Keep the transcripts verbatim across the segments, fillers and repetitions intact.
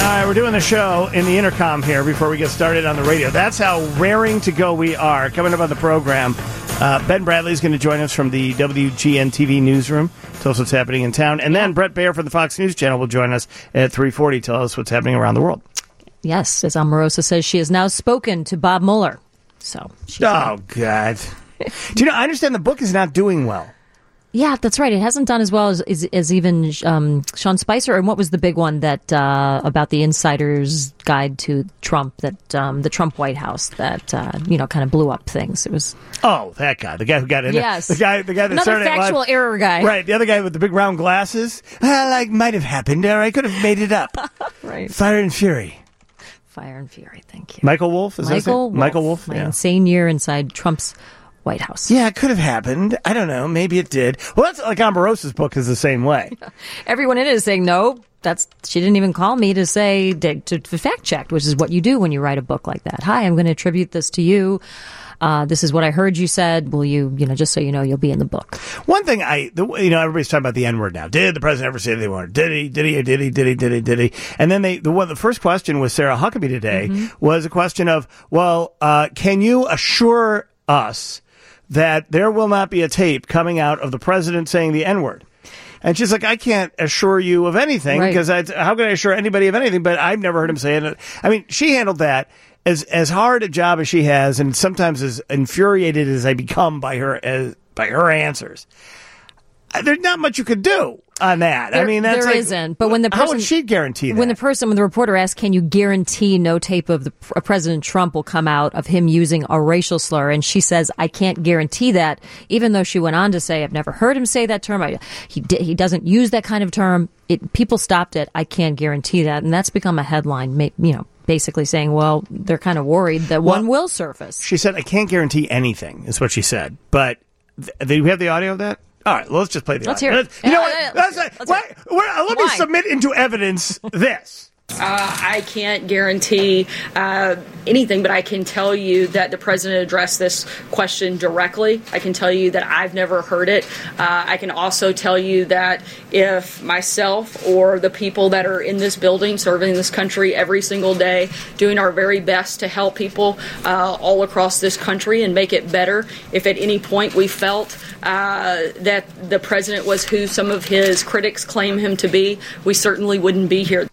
All right, we're doing the show in the intercom here before we get started on the radio. That's how raring to go we are. Coming up on the program, uh, Ben Bradley is going to join us from the W G N T V newsroom. Tell us what's happening in town. And then Brett Baer from the Fox News Channel will join us at three forty. Tell us what's happening around the world. Yes, as Omarosa says, she has now spoken to Bob Mueller. So, she's Oh, God. Do you know, I understand the book is not doing well. Yeah, that's right. It hasn't done as well as as, as even um, Sean Spicer. And what was the big one that uh, about the insider's guide to Trump, that um, the Trump White House that uh, you know kind of blew up things? It was oh that guy, the guy who got in. Yes, the guy, the guy that another started factual live. error guy. Right, the other guy with the big round glasses. Well, like might have happened, or I could have made it up. Right, Fire and Fury. Fire and Fury. Thank you, Michael Wolff. Is Michael that Wolff. Michael Wolff. My yeah. insane year inside Trump's White House. Yeah, it could have happened. I don't know. Maybe it did. Well, that's like Omarosa's book is the same way. Everyone in it is saying, no, that's she didn't even call me to say, to, to, to fact check, which is what you do when you write a book like that. Hi, I'm going to attribute this to you. Uh, this is what I heard you said. Will you, you know, just so you know, you'll be in the book. One thing I, the, you know, everybody's talking about the N-word now. Did the president ever say they wanted? Did he? Did he? Did he? Did he? Did he? Did he? And then they, the one, the first question with Sarah Huckabee today mm-hmm. was a question of, well, uh, can you assure us that there will not be a tape coming out of the president saying the N-word? And she's like, I can't assure you of anything because right. how can I assure anybody of anything? But I've never heard him say it. I mean, she handled that as as hard a job as she has, and sometimes as infuriated as I become by her as by her answers. There's not much you could do on that. There, I mean, that's there like, isn't. But when the person, how would she guarantee that? When the person, when the reporter asked, "Can you guarantee no tape of the uh, President Trump will come out of him using a racial slur?" and she says, "I can't guarantee that," even though she went on to say, "I've never heard him say that term. I, he di- he doesn't use that kind of term." It, people stopped it. "I can't guarantee that," and that's become a headline. You know, basically saying, "Well, they're kind of worried that well, one will surface." She said, "I can't guarantee anything," is what she said. But th- do we have the audio of that? All right, well, let's just play the let's audio. Hear it. Let's, you yeah, know what? yeah, Let's, let's, let's, let's let, let, let me submit into evidence this. Uh, I can't guarantee uh, anything, but I can tell you that the president addressed this question directly. I can tell you that I've never heard it. Uh, I can also tell you that if myself or the people that are in this building serving this country every single day, doing our very best to help people uh, all across this country and make it better, if at any point we felt uh, that the president was who some of his critics claim him to be, we certainly wouldn't be here.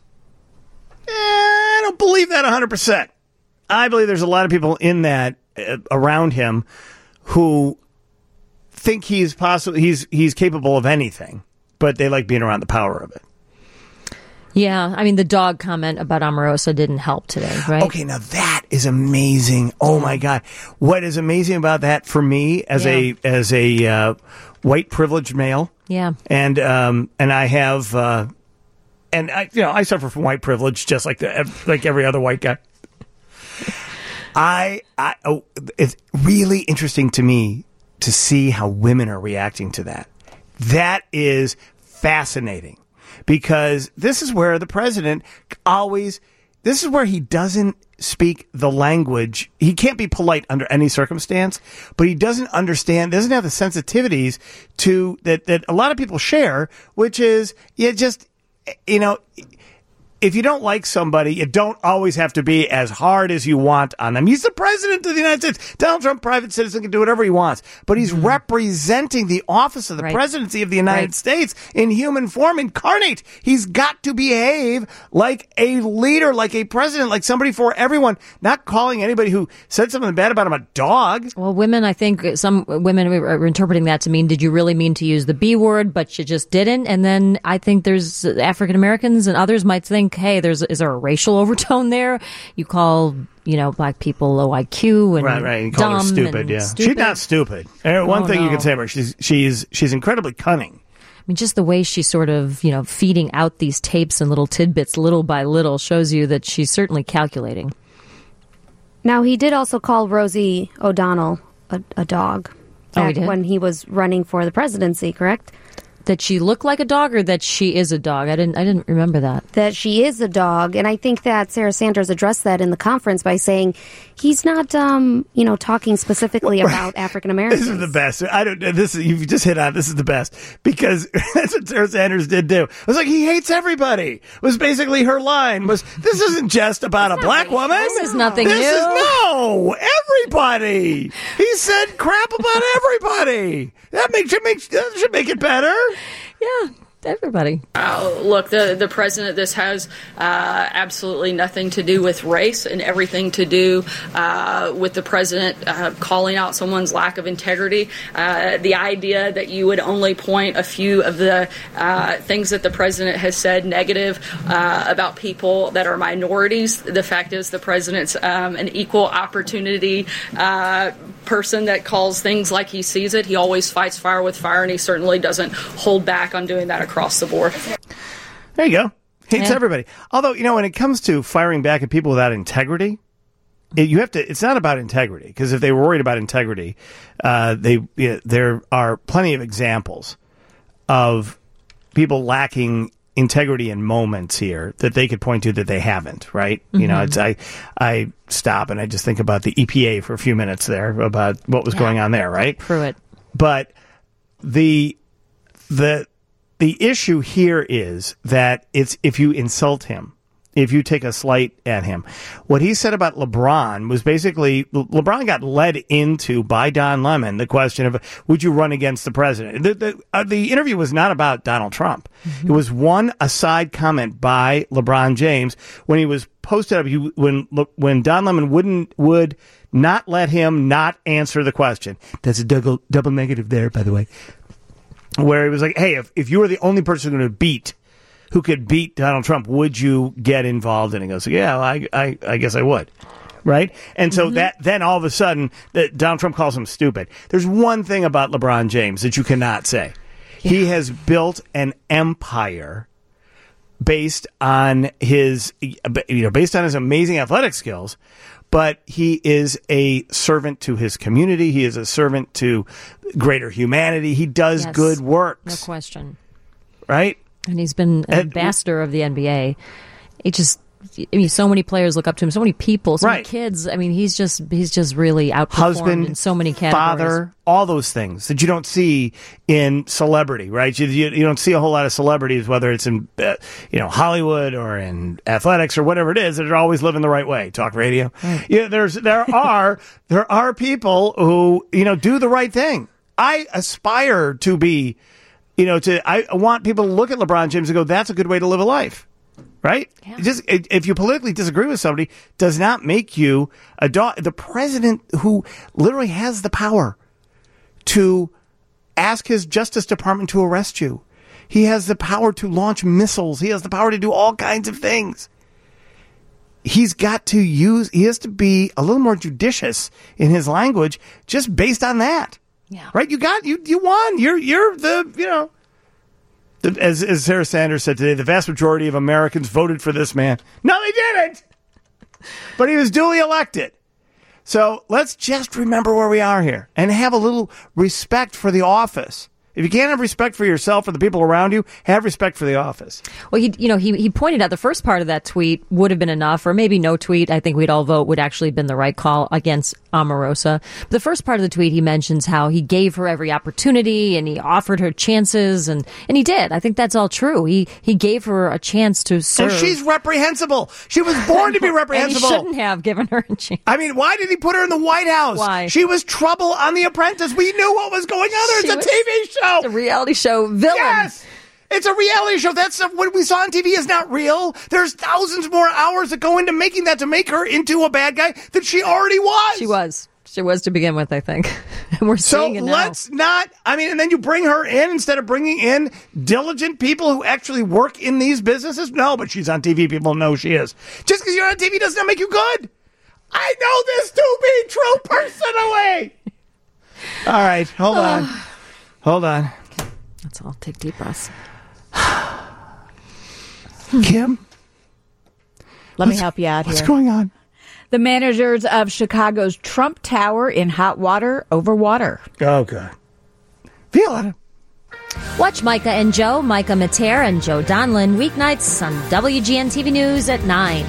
I don't believe that one hundred percent. I believe there's a lot of people in that uh, around him who think he's possible he's he's capable of anything, but they like being around the power of it. Yeah, I mean the dog comment about Omarosa didn't help today, right? Okay, now that is amazing. Oh my God, what is amazing about that for me as yeah. a as a uh, white privileged male? Yeah, and um, and I have. Uh, And I, you know, I suffer from white privilege, just like the like every other white guy. I, I, oh, it's really interesting to me to see how women are reacting to that. That is fascinating because this is where the president always. This is where he doesn't speak the language. He can't be polite under any circumstance, but he doesn't understand, doesn't have the sensitivities to that that a lot of people share, which is you just. You know, if you don't like somebody, you don't always have to be as hard as you want on them. He's the president of the United States. Donald Trump, private citizen, can do whatever he wants. But he's mm-hmm. representing the office of the right. presidency of the United right. States in human form incarnate. He's got to behave like a leader, like a president, like somebody for everyone, not calling anybody who said something bad about him a dog. Well, women, I think some women are interpreting that to mean, did you really mean to use the B word, but you just didn't? And then I think there's African Americans and others might think, hey, there's is there a racial overtone there? You call, you know, black people low I Q and right, right. You call dumb her stupid, yeah. Stupid. She's not stupid. One oh, thing no. you can say about her, she's she's she's incredibly cunning. I mean, just the way she's sort of, you know, feeding out these tapes and little tidbits little by little shows you that she's certainly calculating. Now, he did also call Rosie O'Donnell a, a dog oh, he did? when he was running for the presidency, correct? That she looked like a dog, or that she is a dog? I didn't. I didn't remember that. That she is a dog, and I think that Sarah Sanders addressed that in the conference by saying he's not, um, you know, talking specifically about African Americans. This is the best. I don't. This is you've just hit on. This is the best because that's what Sarah Sanders did do. It was like he hates everybody. Was basically her line was this isn't just about It's a not black racist. woman. This is nothing This new. is no everybody. He said crap about everybody. That makes should make that should make it better. Yeah, everybody. Uh, look, the, the president, this has uh, absolutely nothing to do with race and everything to do uh, with the president uh, calling out someone's lack of integrity. Uh, the idea that you would only point a few of the uh, things that the president has said negative uh, about people that are minorities. The fact is the president's um, an equal opportunity uh, person that calls things like he sees it. He always fights fire with fire, and he certainly doesn't hold back on doing that across the board. There you go. Hates Yeah. everybody. Although, you know, when it comes to firing back at people without integrity, it, you have to. It's not about integrity, because if they were worried about integrity, uh, they yeah, there are plenty of examples of people lacking integrity in moments here that they could point to that they haven't. Right? Mm-hmm. You know, it's I I stop and I just think about the E P A for a few minutes there about what was Yeah. going on there. Right? Pruitt. But the the the issue here is that it's if you insult him, if you take a slight at him. What he said about LeBron was basically LeBron got led into by Don Lemon the question of would you run against the president. The the, uh, the interview was not about Donald Trump. Mm-hmm. It was one aside comment by LeBron James when he was posted up. He, when when Don Lemon wouldn't would not let him not answer the question. That's a double double negative there, by the way. Where he was like, hey, if, if you were the only person going to beat, who could beat Donald Trump, would you get involved? And he goes, yeah, well, I, I, I guess I would. Right? And so mm-hmm. that then all of a sudden, that Donald Trump calls him stupid. There's one thing about LeBron James that you cannot say. Yeah. He has built an empire based on his, you know, based on his amazing athletic skills. But he is a servant to his community. He is a servant to greater humanity. He does Yes. good works. No question. Right? And he's been an And- ambassador of the N B A. It just, I mean, so many players look up to him. So many people, so Right. many kids. I mean, he's just, he's just really outperformed Husband, in so many categories. father, all those things that you don't see in celebrity, right? You, you, you don't see a whole lot of celebrities, whether it's in, uh, you know, Hollywood or in athletics or whatever it is, that are always living the right way. Talk radio. Right. Yeah, there's, there are, there are people who, you know, do the right thing. I aspire to be, you know, to, I want people to look at LeBron James and go, that's a good way to live a life. Right? Yeah. Just if you politically disagree with somebody, does not make you a dog. The president who literally has the power to ask his Justice Department to arrest you. He has the power to launch missiles. He has the power to do all kinds of things. He's got to use, he has to be a little more judicious in his language just based on that. Yeah. Right? You got, you, you won. You're, you're the, you know. The, as, as Sarah Sanders said today, the vast majority of Americans voted for this man. No, they didn't. But he was duly elected. So let's just remember where we are here and have a little respect for the office. If you can't have respect for yourself or the people around you, have respect for the office. Well, he, you know, he he pointed out the first part of that tweet would have been enough, or maybe no tweet. I think we'd all vote would actually have been the right call against Omarosa. But the first part of the tweet, he mentions how he gave her every opportunity and he offered her chances, and, and he did. I think that's all true. He he gave her a chance to serve. And she's reprehensible. She was born to be reprehensible. And he shouldn't have given her a chance. I mean, why did he put her in the White House? Why? She was trouble on The Apprentice. We knew what was going on there. She It's a was- T V show. It's a reality show villain. Yes! It's a reality show. That's uh, what we saw on T V is not real. There's thousands more hours that go into making that to make her into a bad guy than she already was. She was. She was to begin with, I think. And we're So seeing it now. let's not, I mean, and then you bring her in instead of bringing in diligent people who actually work in these businesses. No, but she's on T V. People know she is. Just because you're on T V does not make you good. I know this to be true personally. All right, hold on. Hold on. That's all. Take deep breaths. Kim, Let me help you out what's here. going on? The managers of Chicago's Trump Tower in hot water over water. Oh, God. Violetta. Watch Micah and Joe, Micah Mater and Joe Donlin, weeknights on W G N T V News at nine.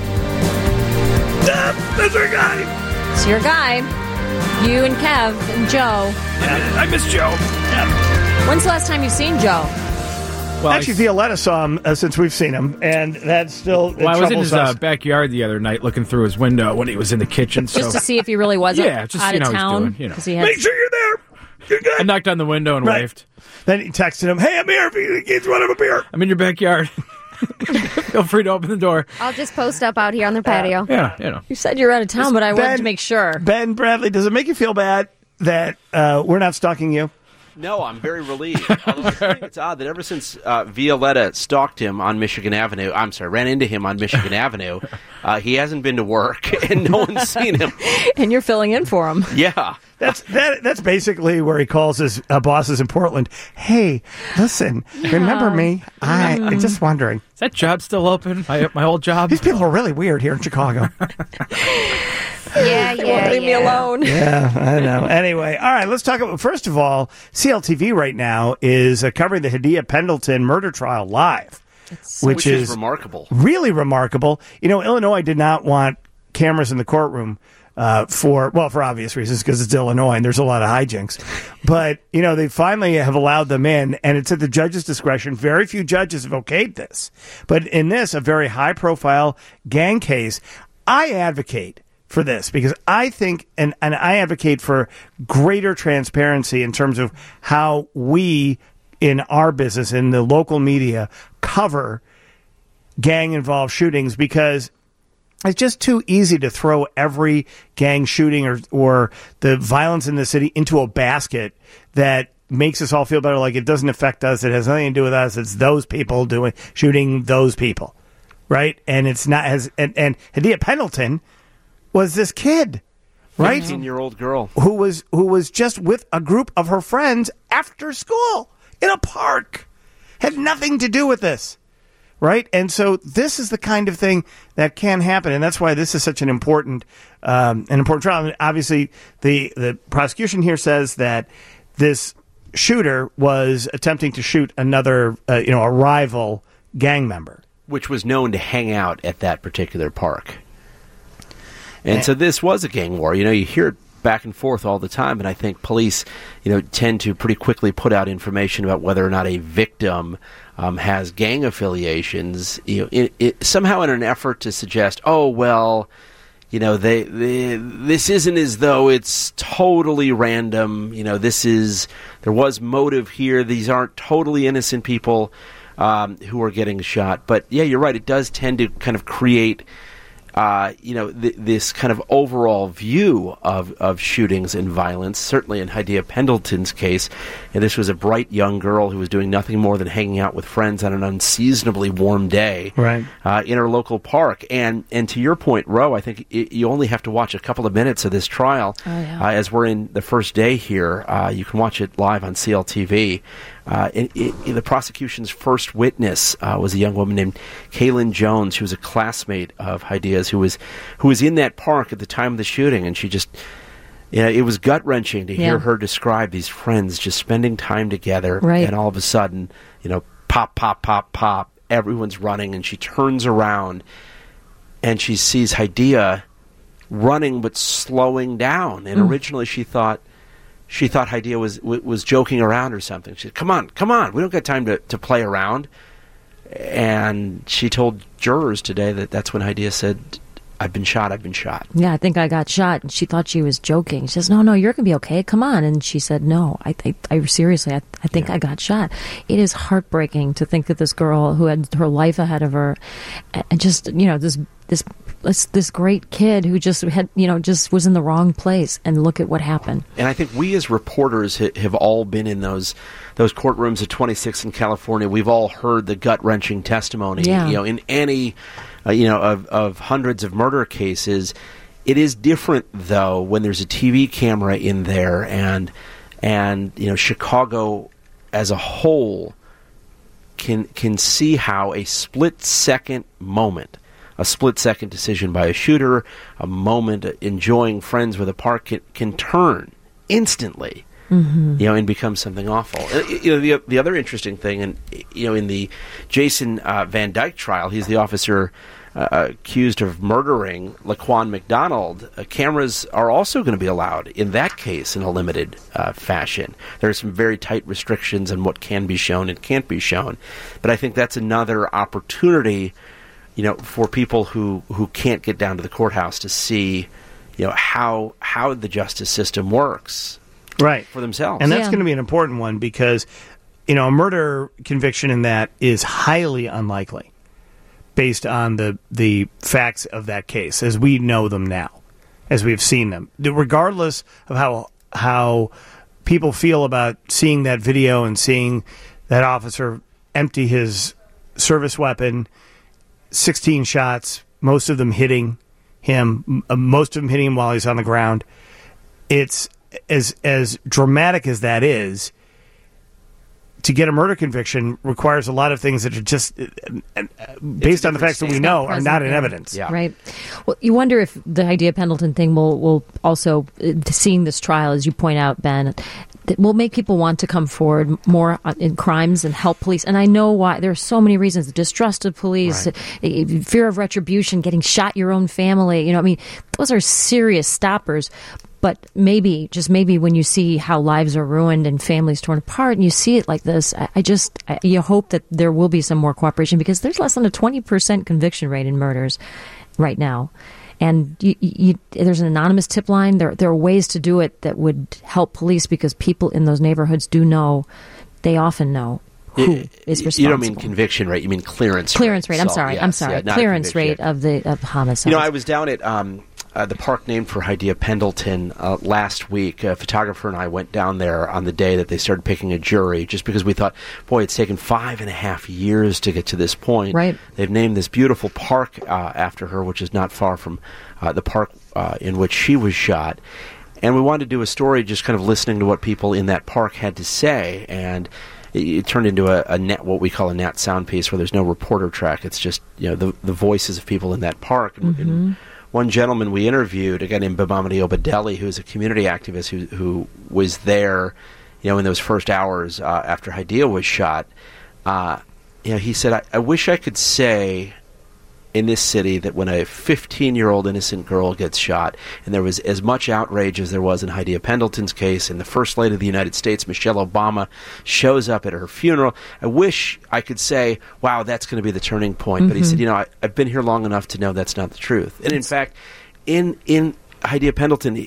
Uh, that's our guy. It's your guy. You and Kev and Joe. Yeah, I miss Joe. Yeah. When's the last time you've seen Joe? Well, Actually, Violetta saw him uh, since we've seen him, and that's still. Well, I was in his uh, backyard the other night looking through his window when he was in the kitchen. So. Just to see if he really was yeah, just out you know of how town. he's doing, you know. He had... Make sure you're there. You're good. I knocked on the window and right. waved. Then he texted him, "Hey, I'm here. If you kids want a beer, I'm in your backyard. Feel free to open the door." I'll just post up out here on the patio. Yeah, you know. You said you were out of town, but I wanted Ben- to make sure. Ben Bradley, does it make you feel bad that uh, we're not stalking you? No, I'm very relieved. Although I think it's odd that ever since uh, Violetta stalked him on Michigan Avenue, I'm sorry, ran into him on Michigan Avenue, uh, he hasn't been to work, and no one's seen him. And you're filling in for him. Yeah. That's that. That's basically where he calls his uh, bosses in Portland. Hey, listen, remember me? I I'm just wondering. Is that job still open? My my old job? These people are really weird here in Chicago. Yeah, yeah, Leave me yeah. alone. Yeah, I know. Anyway, all right, let's talk about, first of all, C L T V right now is uh, covering the Hadia Pendleton murder trial live, which, Which is is remarkable. really remarkable. You know, Illinois did not want cameras in the courtroom uh, for, well, for obvious reasons, because it's Illinois and there's a lot of hijinks. But, you know, they finally have allowed them in, and it's at the judge's discretion. Very few judges have okayed this. But in this, a very high-profile gang case, I advocate for this because I think, and, and I advocate for greater transparency in terms of how we in our business, in the local media, cover gang-involved shootings, because it's just too easy to throw every gang shooting or or the violence in the city into a basket that makes us all feel better, like it doesn't affect us, it has nothing to do with us, it's those people doing shooting those people, right? And it's not as and, and Hadia Pendleton was this kid, right? fifteen-year-old girl. Who was who was just with a group of her friends after school in a park. Had nothing to do with this, right? And so this is the kind of thing that can happen, and that's why this is such an important um, an important trial. And obviously, the the prosecution here says that this shooter was attempting to shoot another, uh, you know, a rival gang member, Which was known to hang out at that particular park. And so this was a gang war. You know, you hear it back and forth all the time, and I think police, you know, tend to pretty quickly put out information about whether or not a victim um, has gang affiliations, you know, it, it, somehow in an effort to suggest, oh, well, you know, they, they this isn't as though it's totally random. You know, this is, there was motive here. These aren't totally innocent people um, who are getting shot. But, yeah, you're right. It does tend to kind of create Uh, you know, th- this kind of overall view of, of shootings and violence, certainly in Hadia Pendleton's case. And this was a bright young girl who was doing nothing more than hanging out with friends on an unseasonably warm day right, uh, in her local park. And and to your point, Ro, I think it, you only have to watch a couple of minutes of this trial. Oh, yeah. uh, as we're in the first day here. Uh, you can watch it live on C L T V. Uh, and it, it, the prosecution's first witness uh, was a young woman named Kaylin Jones, who was a classmate of Hadia's, who was who was in that park at the time of the shooting, and she just, you know, it was gut wrenching to Yeah. hear her describe these friends just spending time together, Right. and all of a sudden, you know, pop, pop, pop, pop, everyone's running, and she turns around, and she sees Hadia running but slowing down, and Mm. originally she thought. She thought Hadia was was joking around or something. She said, "Come on, come on, we don't got time to, to play around." And she told jurors today that that's when Hadia said, "I've been shot, I've been shot." Yeah, I think I got shot. And she thought she was joking. She says, no, no, you're going to be okay. Come on. And she said, no, I, I, I seriously, I, I think Yeah. I got shot. It is heartbreaking to think that this girl who had her life ahead of her and and just, you know, this, this, this, this great kid who just had, you know, just was in the wrong place. And look at what happened. And I think we as reporters ha- have all been in those those courtrooms at twenty-six in California. We've all heard the gut-wrenching testimony. Yeah. You know, in any, uh, you know, of, of hundreds of murder cases. It is different, though, when there's a T V camera in there and, and you know, Chicago as a whole can can see how a split-second moment, a split-second decision by a shooter, a moment enjoying friends with a park can, can turn instantly Mm-hmm. You know, and becomes something awful. Uh, You know, the the other interesting thing, and you know, in the Jason uh, Van Dyke trial, he's the officer uh, accused of murdering Laquan McDonald. Uh, cameras are also going to be allowed in that case in a limited uh, fashion. There are some very tight restrictions on what can be shown and can't be shown, but I think that's another opportunity, you know, for people who, who can't get down to the courthouse to see, you know, how how the justice system works. Right. For themselves. And that's Yeah. going to be an important one because, you know, a murder conviction in that is highly unlikely based on the the facts of that case as we know them now, as we've seen them. Regardless of how how people feel about seeing that video and seeing that officer empty his service weapon, sixteen shots, most of them hitting him, m- most of them hitting him while he's on the ground. It's as as dramatic as that is, to get a murder conviction requires a lot of things that are just, uh, uh, based on the facts that we know, are not in evidence. Yeah. Right. Well, you wonder if the idea Pendleton thing will, will also, uh, seeing this trial, as you point out, Ben, that will make people want to come forward more in crimes and help police. And I know why. There are so many reasons. Distrust of police, Right. uh, fear of retribution, getting shot your own family. You know, I mean, those are serious stoppers. But maybe, just maybe, when you see how lives are ruined and families torn apart, and you see it like this, I, I just, I, you hope that there will be some more cooperation, because there's less than a twenty percent conviction rate in murders right now. And you, you, there's an anonymous tip line. There, there are ways to do it that would help police, because people in those neighborhoods do know, they often know who You- is responsible. You don't mean conviction rate, you mean clearance rate. Clearance rate. I'm So, sorry. yes, I'm sorry. yeah, not a Clearance conviction. rate of the of homicides. You know, I was down at um, uh, the park named for Hydea Pendleton uh, last week. A photographer and I went down there on the day that they started picking a jury, just because we thought, boy, it's taken five and a half years to get to this point. Right. They've named this beautiful park uh, after her, which is not far from uh, the park uh, in which she was shot. And we wanted to do a story just kind of listening to what people in that park had to say. And it, it turned into a, a net, what we call a nat sound piece, where there's no reporter track. It's just, you know, the, the voices of people in that park. And, Mm-hmm. and one gentleman we interviewed, a guy named Babamadi Obadeli, who's a community activist who who was there, you know, in those first hours uh, after Hydea was shot. Uh, you know, he said, I, I wish I could say in this city that when a fifteen-year-old innocent girl gets shot, and there was as much outrage as there was in Hydea Pendleton's case, and the First Lady of the United States, Michelle Obama, shows up at her funeral, I wish I could say, wow, that's going to be the turning point. Mm-hmm. But he said, you know, I, I've been here long enough to know that's not the truth. And in fact, in, in Hydea Pendleton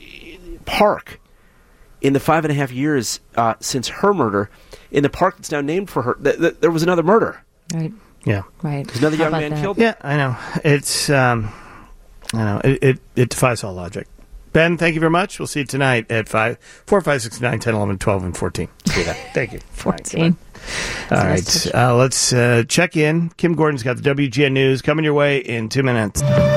Park, in the five and a half years uh, since her murder, in the park that's now named for her, th- th- there was another murder. Right. Yeah. Right. There's another How young about man that? killed. Yeah, I know. It's, um, I know, it, it, it defies all logic. Ben, thank you very much. We'll see you tonight at five, four, five, six, nine, ten, eleven, twelve, and fourteen. See that. Thank you. fourteen. All right. Uh, let's uh, check in. Kim Gordon's got the W G N News coming your way in two minutes.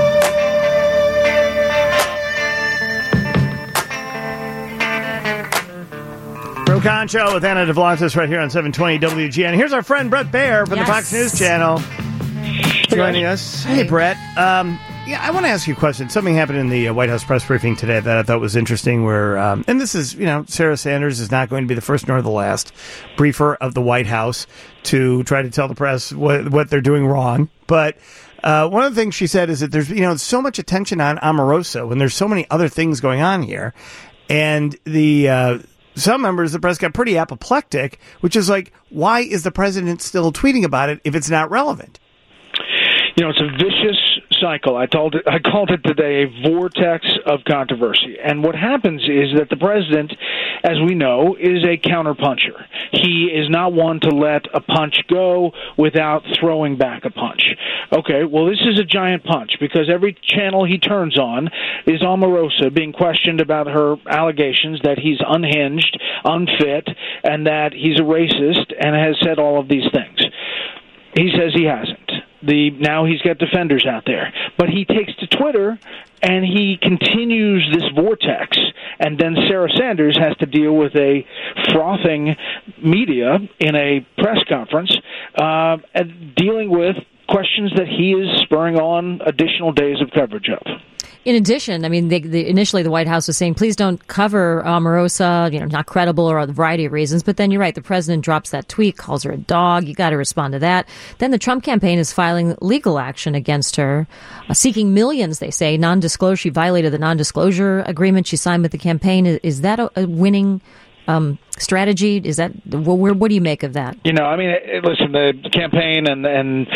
Pro Con Show with Anna DeVlantis right here on seven twenty W G N. Here's our friend Brett Baer from Yes. the Fox News Channel joining us. Hey, Brett. Um, yeah, I want to ask you a question. Something happened in the uh, White House press briefing today that I thought was interesting. Where, um, and this is, you know, Sarah Sanders is not going to be the first nor the last briefer of the White House to try to tell the press what what they're doing wrong. But uh, one of the things she said is that there's, you know, so much attention on Omarosa when there's so many other things going on here, and the. Uh, Some members of the press got pretty apoplectic, which is like, why is the president still tweeting about it if it's not relevant? You know, it's a vicious cycle. I told it, I called it today a vortex of controversy. And what happens is that the president, as we know, is a counterpuncher. He is not one to let a punch go without throwing back a punch. Okay, well, this is a giant punch because every channel he turns on is Omarosa being questioned about her allegations that he's unhinged, unfit, and that he's a racist and has said all of these things. He says he hasn't. The now he's got defenders out there. But he takes to Twitter and he continues this vortex. And then Sarah Sanders has to deal with a frothing media in a press conference uh, and dealing with questions that he is spurring on additional days of coverage of. In addition, I mean, they, they, initially the White House was saying, please don't cover Omarosa, you know, not credible or a variety of reasons. But then you're right, the president drops that tweet, calls her a dog. You got to respond to that. Then the Trump campaign is filing legal action against her, uh, seeking millions, they say, non-disclosure. She violated the non-disclosure agreement she signed with the campaign. Is, is that a, a winning um, strategy? Is that, what, what do you make of that? You know, I mean, listen, the campaign and, and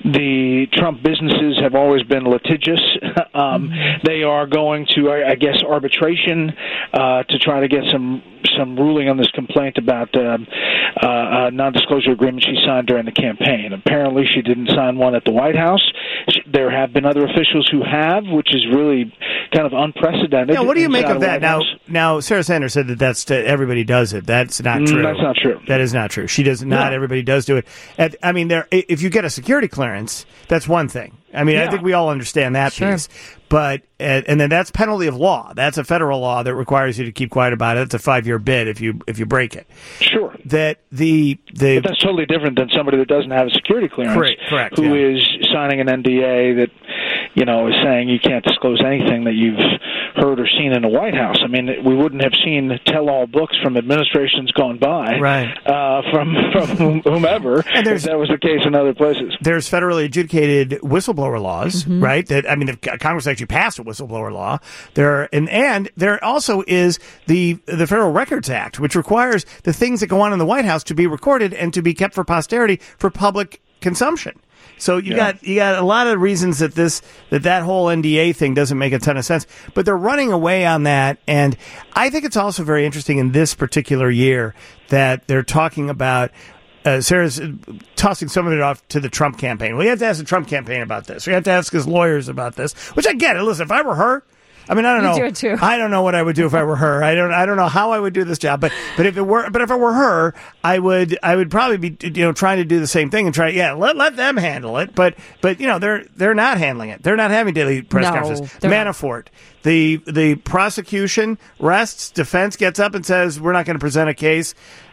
the Trump businesses have always been litigious. um, mm-hmm. They are going to, I, I guess, arbitration uh, to try to get some some ruling on this complaint about um, uh, a non-disclosure agreement she signed during the campaign. Apparently, she didn't sign one at the White House. She, there have been other officials who have, which is really kind of unprecedented. Yeah, what do you make of that? Now, House. now, Sarah Sanders said that that's to, everybody does it. That's not true. Mm, that's not true. That is not true. She does not. No. Everybody does do it. At, I mean, there. If you get a security clearance, that's one thing. I mean, yeah. I think we all understand that sure. piece. But uh, and then that's penalty of law. That's a federal law that requires you to keep quiet about it. It's a five year bid if you if you break it. Sure. That the the but that's totally different than somebody that doesn't have a security clearance, correct, correct, who yeah. is signing an N D A that, you know, is saying you can't disclose anything that you've heard or seen in the White House. I mean, we wouldn't have seen tell-all books from administrations gone by, right. uh, from from whomever, if that was the case in other places. There's federally adjudicated whistleblower laws, mm-hmm. right? That I mean, the Congress actually passed a whistleblower law. There and and there also is the the Federal Records Act, which requires the things that go on in the White House to be recorded and to be kept for posterity for public consumption. So you yeah. got you got a lot of reasons that this that that whole N D A thing doesn't make a ton of sense, but they're running away on that. And I think it's also very interesting in this particular year that they're talking about. Uh, Sarah's tossing some of it off to the Trump campaign. We have to ask the Trump campaign about this. We have to ask his lawyers about this, which I get it. Listen, if I were her, I mean, I don't You know. do it too. I don't know what I would do if I were her. I don't. I don't know how I would do this job. But but if it were, but if I were her, I would. I would probably be you know trying to do the same thing and try. Yeah, let let them handle it. But but you know they're they're not handling it. They're not having daily press No, conferences. they're not. Manafort. The the prosecution rests. Defense gets up and says we're not going to present a case.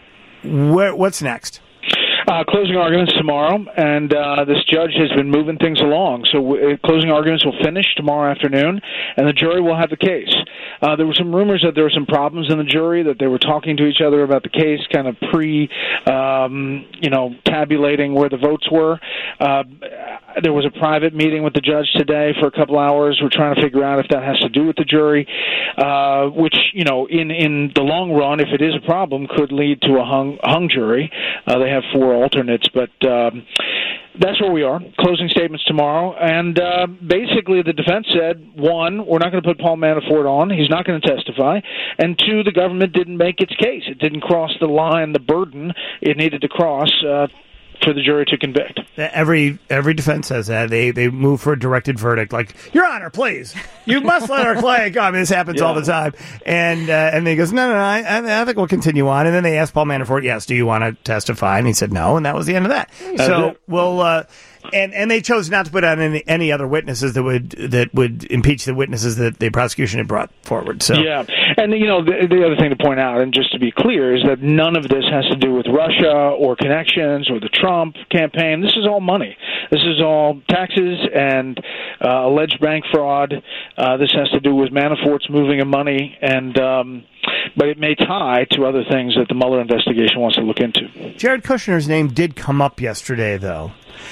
Where, what's next? Uh, closing arguments tomorrow, and uh, this judge has been moving things along. So uh, closing arguments will finish tomorrow afternoon, and the jury will have the case. Uh, there were some rumors that there were some problems in the jury, that they were talking to each other about the case, kind of pre, um, you know, tabulating where the votes were. Uh, there was a private meeting with the judge today for a couple hours. We're trying to figure out if that has to do with the jury, uh, which, you know, in, in the long run, if it is a problem, could lead to a hung, hung jury. Uh, they have four alternates, but um, that's where we are. Closing statements tomorrow, and uh, basically the defense said, one, we're not going to put Paul Manafort on. He's not going to testify. And two, the government didn't make its case. It didn't cross the line, the burden it needed to cross uh, for the jury to convict. Every every defense says that. They they move for a directed verdict. Like, Your Honor, please, you must let our client go. I mean, this happens yeah. all the time. And uh, and he goes, no, no, no, I, I think we'll continue on. And then they asked Paul Manafort, yes, do you want to testify? And he said no, and that was the end of that. That's so it. we'll... Uh, And and they chose not to put on any, any other witnesses that would that would impeach the witnesses that the prosecution had brought forward. So yeah, and you know the, the other thing to point out, and just to be clear, is that none of this has to do with Russia or connections or the Trump campaign. This is all money. This is all taxes and uh, alleged bank fraud. Uh, this has to do with Manafort's moving of money, and um, but it may tie to other things that the Mueller investigation wants to look into. Jared Kushner's name did come up yesterday, though.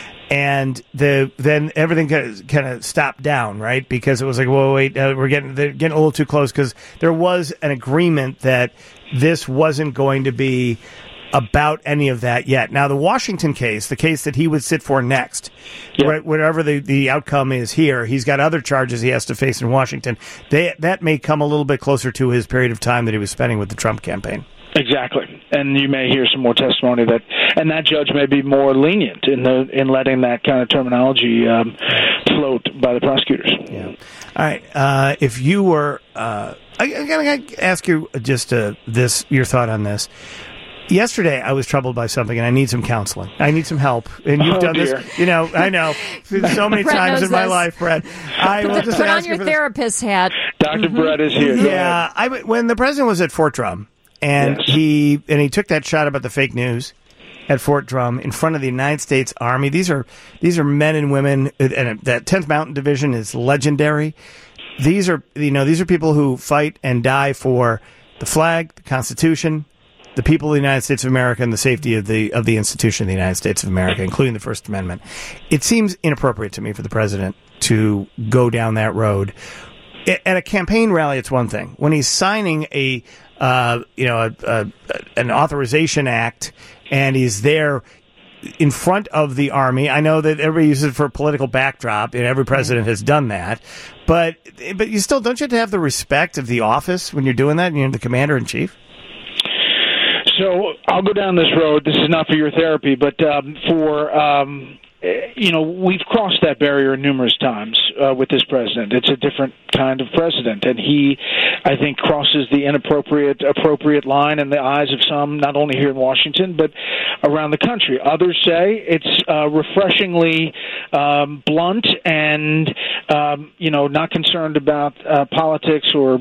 And the then everything kind of stopped down, right? Because it was like, well, wait, uh, we're getting they're getting a little too close because there was an agreement that this wasn't going to be about any of that yet. Now, the Washington case, the case that he would sit for next, yeah. right, whatever the, the outcome is here, he's got other charges he has to face in Washington. They, that may come a little bit closer to his period of time that he was spending with the Trump campaign. Exactly, and you may hear some more testimony that, and that judge may be more lenient in the in letting that kind of terminology um, float by the prosecutors. Yeah. All right. Uh, if you were, uh, I, I gotta ask you just uh, this, your thought on this. Yesterday, I was troubled by something, and I need some counseling. I need some help. And you've oh, done dear. this, you know, I know, so many Brett times in my this. life, Brett. I will just Put ask on your you for therapist hat. Doctor Mm-hmm. Brett is here. Yeah. I, when the president was at Fort Drum, and yes. he and he took that shot about the fake news at Fort Drum in front of the United States Army. These are these are men and women, and that tenth Mountain Division is legendary. these are you know these are people who fight and die for the flag, the Constitution, the people of the United States of America, and the safety of the of the institution of the United States of America, including the First Amendment. It seems inappropriate to me for the president to go down that road. At a campaign rally, it's one thing. When he's signing a uh, you know a, a, an authorization act and he's there in front of the army, I know that everybody uses it for a political backdrop, and every president has done that. But but you still don't you have to have the respect of the office when you're doing that? And you're the commander in chief. So I'll go down this road. This is not for your therapy, but um, for um, you know, we've crossed that barrier numerous times uh, with this president. It's a different kind of president, and he, I think, crosses the inappropriate appropriate line in the eyes of some, not only here in Washington but around the country. Others say it's uh, refreshingly um, blunt and um, you know, not concerned about uh, politics or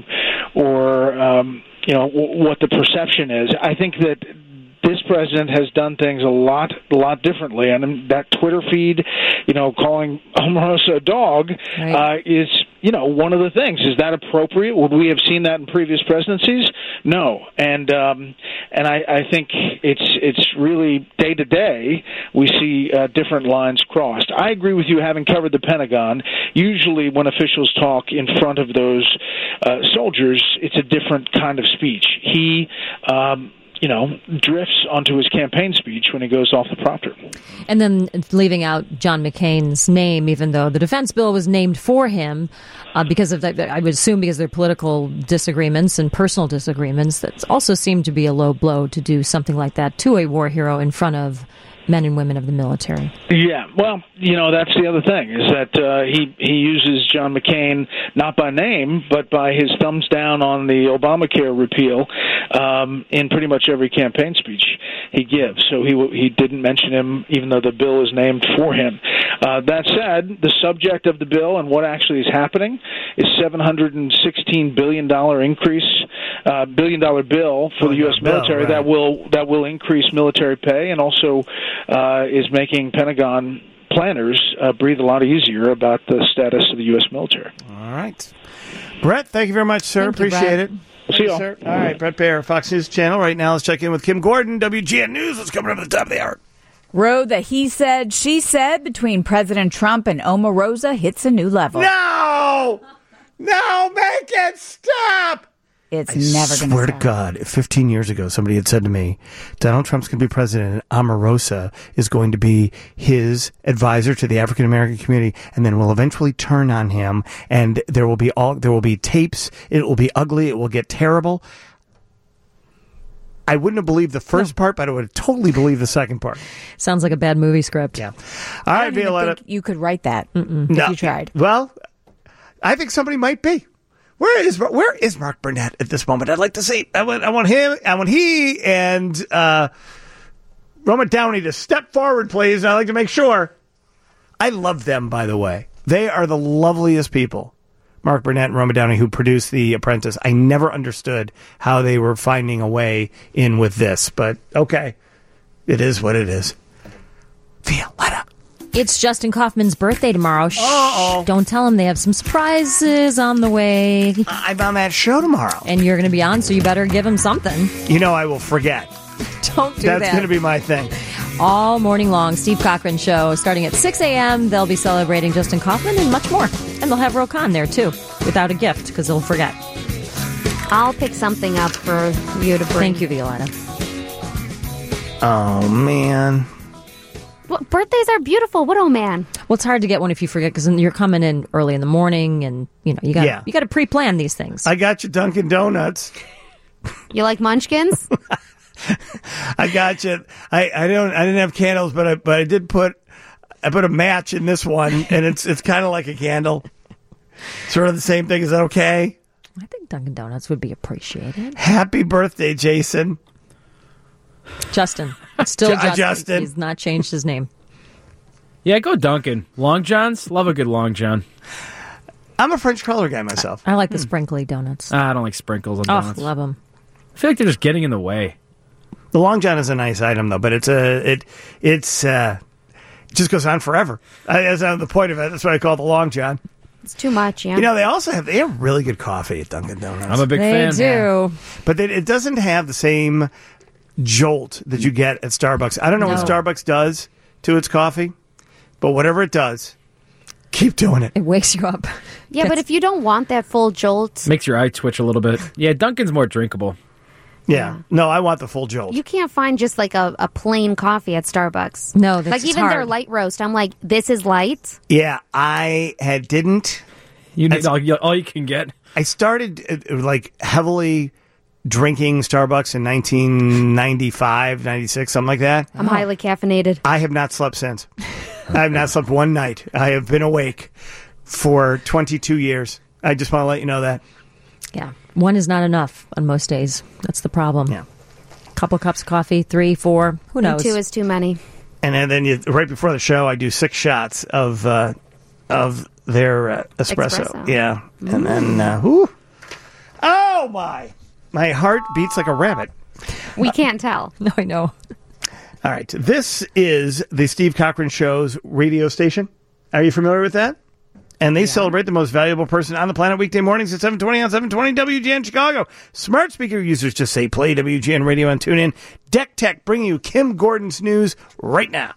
or um, you know, w- what the perception is. I think that this president has done things a lot, a lot differently, and that Twitter feed, you know, calling Omarosa a dog, right. uh, is, you know, one of the things. Is that appropriate? Would we have seen that in previous presidencies? No, and um, and I, I think it's it's really day to day we see uh, different lines crossed. I agree with you, having covered the Pentagon. Usually, when officials talk in front of those uh, soldiers, it's a different kind of speech. He. Um, you know, drifts onto his campaign speech when he goes off the prompter. And then leaving out John McCain's name, even though the defense bill was named for him, uh, because of that, I would assume because of their political disagreements and personal disagreements, that also seemed to be a low blow to do something like that to a war hero in front of men and women of the military. Yeah, well, you know, that's the other thing, is that uh, he, he uses John McCain not by name, but by his thumbs down on the Obamacare repeal um, in pretty much every campaign speech he gives. So he he didn't mention him, even though the bill is named for him. Uh, that said, the subject of the bill and what actually is happening is seven hundred sixteen billion dollars increase, uh, billion dollar bill for the U S military bill, right. that will that will increase military pay and also uh, is making Pentagon planners uh, breathe a lot easier about the status of the U S military. All right. Brett, thank you very much, sir. Thank Appreciate you, it. See you all. Sir. All right, Brett Baer, Fox News Channel. Right now, let's check in with Kim Gordon, W G N News. What's coming up at the top of the hour? Road that he said, she said between President Trump and Omarosa hits a new level. No! No, make it stop! It's I never going to stop. swear to God, if fifteen years ago somebody had said to me, Donald Trump's going to be president and Omarosa is going to be his advisor to the African American community and then will eventually turn on him and there will be all there will be tapes, it will be ugly, it will get terrible. I wouldn't have believed the first part, but I would have totally believed the second part. Sounds like a bad movie script. Yeah. All right, I don't even Violetta. think you could write that Mm-mm. if No. you tried. Well, I think somebody might be. Where is where is Mark Burnett at this moment? I'd like to see. I want I want him. I want he and uh, Robert Downey to step forward, please. I'd like to make sure. I love them, by the way. They are the loveliest people. Mark Burnett and Robert Downey, who produced The Apprentice. I never understood how they were finding a way in with this, but okay, it is what it is. Violetta. It's Justin Kaufman's birthday tomorrow. Shh, Uh-oh. don't tell him they have some surprises on the way. I'm on that show tomorrow. And you're going to be on, so you better give him something. You know I will forget. Don't do That's that. going to be my thing. All morning long, Steve Cochran Show, starting at six a.m. They'll be celebrating Justin Kaufman and much more. And they'll have Rokan there, too, without a gift, because they'll forget. I'll pick something up for you to bring. Thank you, Violetta. Oh, man. Well, birthdays are beautiful. What, oh, man. Well, it's hard to get one if you forget, because you're coming in early in the morning, and, you know, you got Yeah. you got to pre-plan these things. I got you Dunkin' Donuts. You like munchkins? I got you. I, I don't. I didn't have candles, but I but I did put I put a match in this one, and it's it's kind of like a candle. Sort of the same thing. Is that okay? I think Dunkin' Donuts would be appreciated. Happy birthday, Jason. Justin. It's still Ju- Justin. Justin. He's not changed his name. Yeah, go Dunkin'. Long Johns? Love a good Long John. I'm a French cruller guy myself. I like the sprinkly donuts. Ah, I don't like sprinkles on Oh, donuts. love them. I feel like they're just getting in the way. The Long John is a nice item, though, but it's a it it's uh, it just goes on forever. I, that's not the point of it. That's what I call the Long John. It's too much, yeah. You know, they also have they have really good coffee at Dunkin' Donuts. I'm a big They fan. do. But they, it doesn't have the same jolt that you get at Starbucks. I don't know No. what Starbucks does to its coffee, but whatever it does, keep doing it. It wakes you up. yeah, but if you don't want that full jolt, Makes your eye twitch a little bit. Yeah, Dunkin's more drinkable. Yeah. No, I want the full jolt. you can't find just like a, a plain coffee at Starbucks. No, that's Like it's even their hard. light roast, I'm like, this is light? Yeah, I had didn't. You need That's- all, you- all you can get. I started uh, like heavily drinking Starbucks in nineteen ninety-five, ninety-six, something like that. I'm highly caffeinated. I have not slept since. I have not slept one night. I have been awake for twenty-two years. I just want to let you know that. Yeah. One is not enough on most days. That's the problem. Yeah. Couple cups of coffee, three, four, who And knows? two is too many. And then, then you, right before the show, I do six shots of uh, of their uh, espresso. Espresso. Yeah, and then uh, whew. Oh my, my heart beats like a rabbit. We can't tell. No, I know. All right, this is the Steve Cochran Show's radio station. Are you familiar with that? And they celebrate the most valuable person on the planet weekday mornings at seven twenty on seven twenty W G N Chicago. Smart speaker users just say play W G N Radio and tune in. Deck Tech bringing you Kim Gordon's news right now.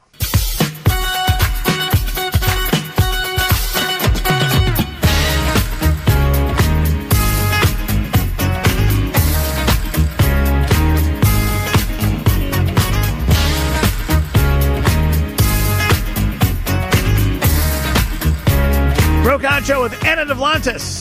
Brocancho with Anna Devlantis.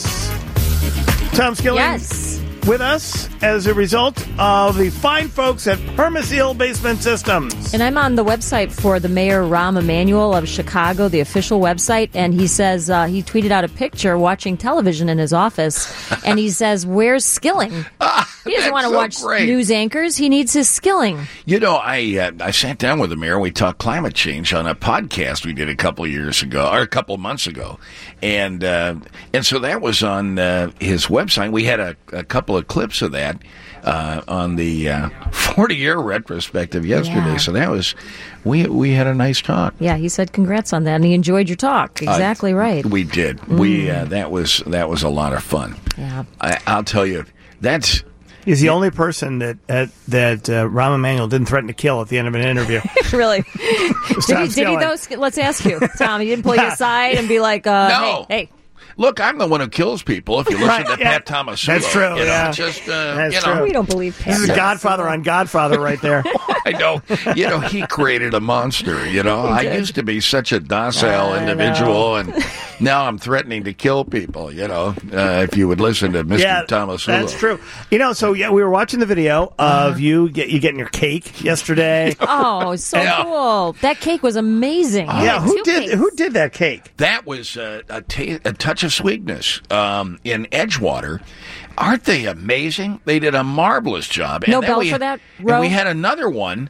Tom Skilling Yes. with us as a result of the fine folks at Permaseal Basement Systems. And I'm on the website for the Mayor Rahm Emanuel of Chicago, the official website, and he says uh, he tweeted out a picture watching television in his office, and he says, "Where's Skilling? He doesn't That's want to so watch great. news anchors. He needs his Skilling." You know, I uh, I sat down with the mayor and we talked climate change on a podcast we did a couple of years ago, or a couple of months ago, and uh, and so that was on uh, his website. We had a, a couple of clips of that uh, on the uh, forty-year retrospective yesterday. Yeah. So that was we we had a nice talk. Yeah, he said congrats on that, and he enjoyed your talk. Exactly Uh, right. We did. We uh, that was that was a lot of fun. Yeah. I, I'll tell you, that's. He's the only person that uh, that uh, Rahm Emanuel didn't threaten to kill at the end of an interview. Really? did he, Tom did he Skilling. though? Sk- Let's ask you, Tom. He didn't pull you aside and be like, uh, No. hey, hey. Look, I'm the one who kills people. If you listen Right, to yeah. Pat Tomasulo, That's true, You know, yeah. just uh, That's you know, true. We don't believe This is Pat. Godfather on Godfather right there. I know. You know, he created a monster. You know, I used to be such a docile I individual, and now I'm threatening to kill people. You know, uh, if you would listen to Mister Yeah, Tomasulo. that's true. You know, so yeah, we were watching the video of you get you getting your cake yesterday. Oh, so Yeah. cool. That cake was amazing. yeah, who two did cakes. who did that cake? That was uh, a, ta- a touch of sweetness um, in Edgewater. Aren't they amazing? They did a marvelous job. And No then bell we, for that, And Ro? we had another one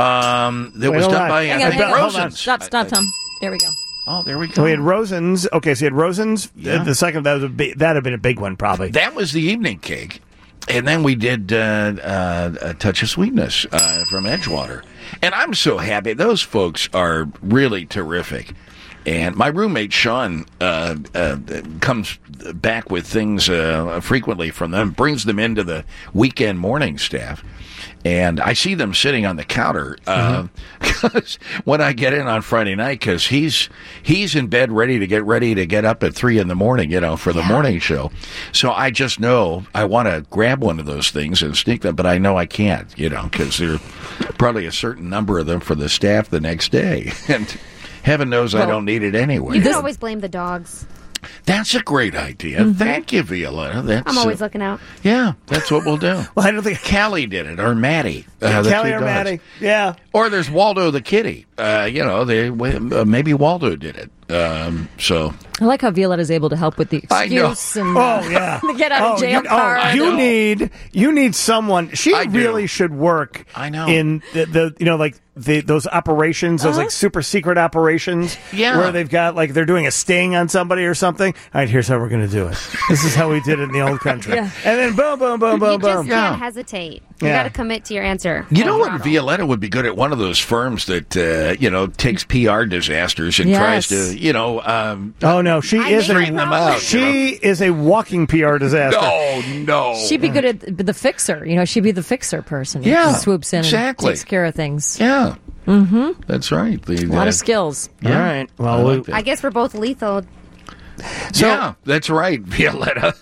um, that Wait, was hold done on. by Hang I on, think hang on. Hold on. Rosens. Stop, stop, I- Tom. There we go. Oh, there we go. So we had Rosen's. Okay, so you had Rosen's. Yeah. The second that was a big, that'd have been a big one probably. That was the evening cake. And then we did uh, uh, a touch of sweetness uh, from Edgewater. And I'm so happy. Those folks are really terrific. And my roommate, Sean, uh, uh, comes back with things uh, frequently from them, brings them into the weekend morning staff. And I see them sitting on the counter uh, because when I get in on Friday night, because he's he's in bed ready to get ready to get up at three in the morning, you know, for the morning show. So I just know I want to grab one of those things and sneak them, but I know I can't, you know, because there are probably a certain number of them for the staff the next day, and heaven knows I Well, don't need it anyway. You can always blame the dogs. That's a great idea. Thank you, Violetta. That's I'm always uh, looking out. yeah, that's what we'll do. Well, I don't think Callie did it, or Maddie. Uh, the Kelly two or dogs. Maddie. Yeah. Or there's Waldo the kitty. Uh, you know, they uh, maybe Waldo did it. Um, so I like how Violetta is able to help with the I know. excuse and Oh uh, yeah. the get out of oh, jail you, card. Oh, you know. need you need someone. She I do. really should work. I know. in the, the you know like the those operations, those like super secret operations. Yeah. where they've got like they're doing a sting on somebody or something. All right, here's how we're going to do it. This is how we did it in the old country. Yeah. And then boom, boom, boom, You boom, just boom. Yeah. can't hesitate. You Yeah. got to commit to your answer. you know Oh, what, Ronald. Violetta would be good at one of those firms that uh, you know takes P R disasters and Yes. tries to you know. Um, oh no, she I is make a, them out, She you know? is a walking P R disaster. no, no. She'd be good at the fixer. You know, she'd be the fixer person. who Yeah, just swoops in exactly. and takes care of things. Yeah. Mm-hmm. That's right. The, A lot uh, of skills. All right. Well, I like we- that. I guess we're both lethal. So- yeah, that's right, Violetta.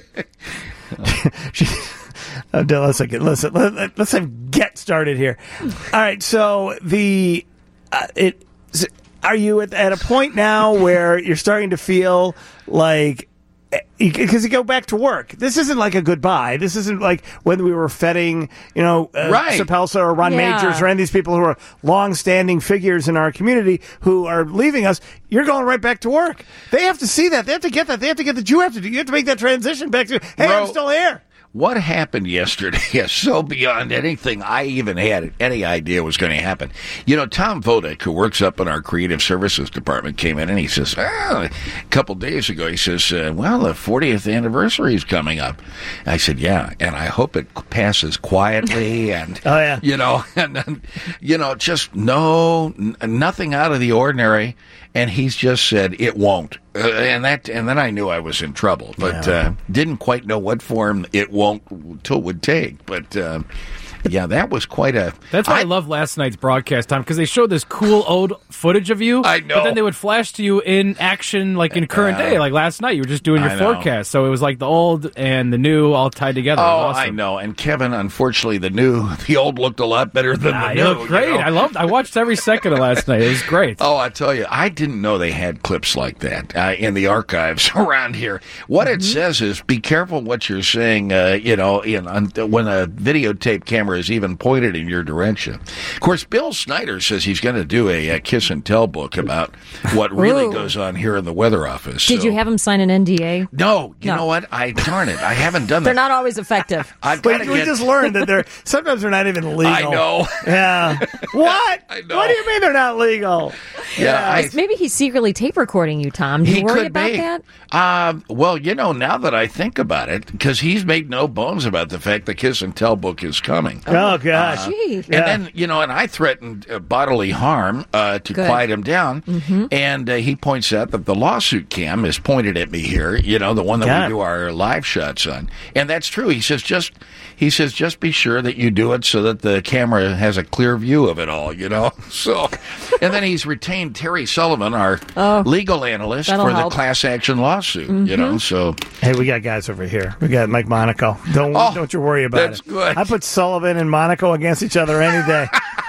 She, uh, let's get listen. Let, let's have get started here. All right. So the uh, it are you at, at a point now where you're starting to feel like because you go back to work. This isn't like a goodbye. This isn't like when we were feting, you know, uh, Right. Sapelsa or Ron Yeah. Majors or any of these people who are long-standing figures in our community who are leaving us. You're going right back to work. They have to see that. They have to get that. They have to get that. You have to do. You have to make that transition back to. Hey, Bro. I'm still here. What happened yesterday is so beyond anything I even had any idea was going to happen. You know, Tom Vodek, who works up in our creative services department, came in and he says, oh, a couple days ago, he says, uh, well, the fortieth anniversary is coming up. I said, yeah, and I hope it passes quietly and, Oh, yeah. you know, and then, you know, just no, n- nothing out of the ordinary. And he's just said it won't, uh, and that, and then I knew I was in trouble, but Yeah. uh, didn't quite know what form it won't till would take. But uh, yeah, that was quite a. That's why I, love last night's broadcast, Tom, because they showed this cool old footage of you. I know. But then they would flash to you in action, like in current Uh, day. Like last night, you were just doing your I know. forecast. So it was like the old and the new all tied together. It Oh, was awesome. I know. And Kevin, unfortunately, the new, the old looked a lot better than Ah, the you new. looked great. you know? I loved. I watched every second of last night. It was great. Oh, I tell you, I didn't know they had clips like that uh, in the archives around here. What Mm-hmm. it says is, be careful what you're saying. Uh, you know, in, on, when a videotape camera is even pointed in your direction. Of course, Bill Snyder says he's going to do a, a kiss and tell book about what really Ooh. goes on here in the weather office. Did So- you have him sign an N D A? No, you No. know what? I darn it, I haven't done They're that. not always effective. I've We, got to we get. just learned that they're sometimes they're not even legal. I know. Yeah. What? I know. What do you mean they're not legal? Yeah, I, Maybe he's secretly tape recording you, Tom. Do you he worry could about be. that? Uh, well, you know, now that I think about it, because he's made no bones about the fact the Kiss and Tell book is coming. Oh gosh. Gee. And Yeah. then, you know, and I threatened uh, bodily harm uh, to Good. quiet him down. Mm-hmm. And uh, he points out that the lawsuit cam is pointed at me here, you know, the one that Got we it. do our live shots on. And that's true. He says, just he says, just be sure that you do it so that the camera has a clear view of it all, you know. So, and then he's retained Terry Sullivan, our Oh, legal analyst, that'll for the help. class action lawsuit, you know. So, Hey, we got guys over here. We got Mike Monaco. Don't Oh, don't you worry about that's it. good. I put Sullivan and Monaco against each other any day.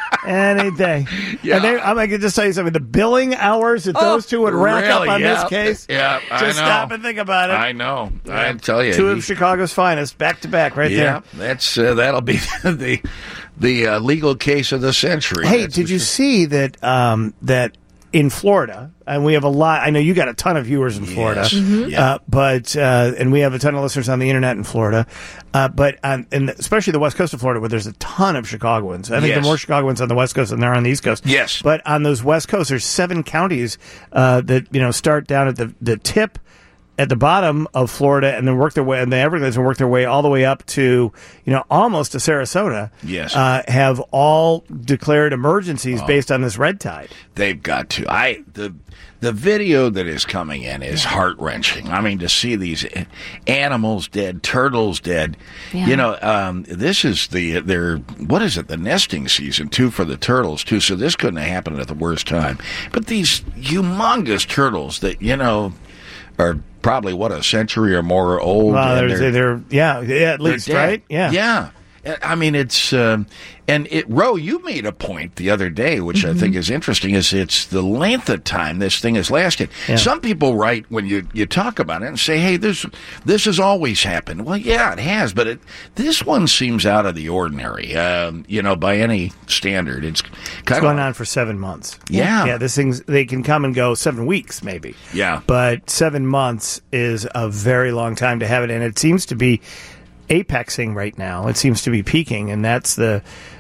Any day. Yeah. And they, I'm going to just tell you something. The billing hours that Oh, those two would rack up really, on yeah. this case. Yeah, I Just know. stop and think about it. I know. I tell you. Two he- of Chicago's finest, back to back, right Yeah, there. that's uh, that'll be the the uh, legal case of the century. Hey, that's did for you sure. see that? Um, that in Florida, and we have a lot. I know you got a ton of viewers in Florida, Yes. Mhm. Yeah. uh, but uh, and we have a ton of listeners on the internet in Florida. Uh, but on, and especially the west coast of Florida, where there's a ton of Chicagoans. I think Yes. there are more Chicagoans on the west coast than there are on the east coast. Yes. but on those west coasts, there's seven counties uh, that you know start down at the the tip. At the bottom of Florida, and then work their way, and the Everglades, and work their way all the way up to, you know, almost to Sarasota. Yes. uh, have all declared emergencies based on this red tide. They've got to. I the the video that is coming in is heart wrenching. I mean, to see these animals dead, turtles dead. Yeah. You know, um, this is the their what is it? The nesting season too for the turtles too. So this couldn't have happened at the worst time. But these humongous turtles that you know are probably what a century or more old. Well, and they're, they're- they're, yeah, yeah, at They're least, dead. right? Yeah. Yeah. I mean, it's, um, and it, Ro, you made a point the other day, which I think is interesting, is it's the length of time this thing has lasted. Yeah. Some people write when you, you talk about it and say, hey, this, this has always happened. Well, yeah, it has, but it, this one seems out of the ordinary, um, you know, by any standard. It's kind It's of going on for seven months. Yeah. Yeah, this thing's, they can come and go seven weeks, maybe. Yeah. But seven months is a very long time to have it, and it seems to be apexing right now. It seems to be peaking, and that's the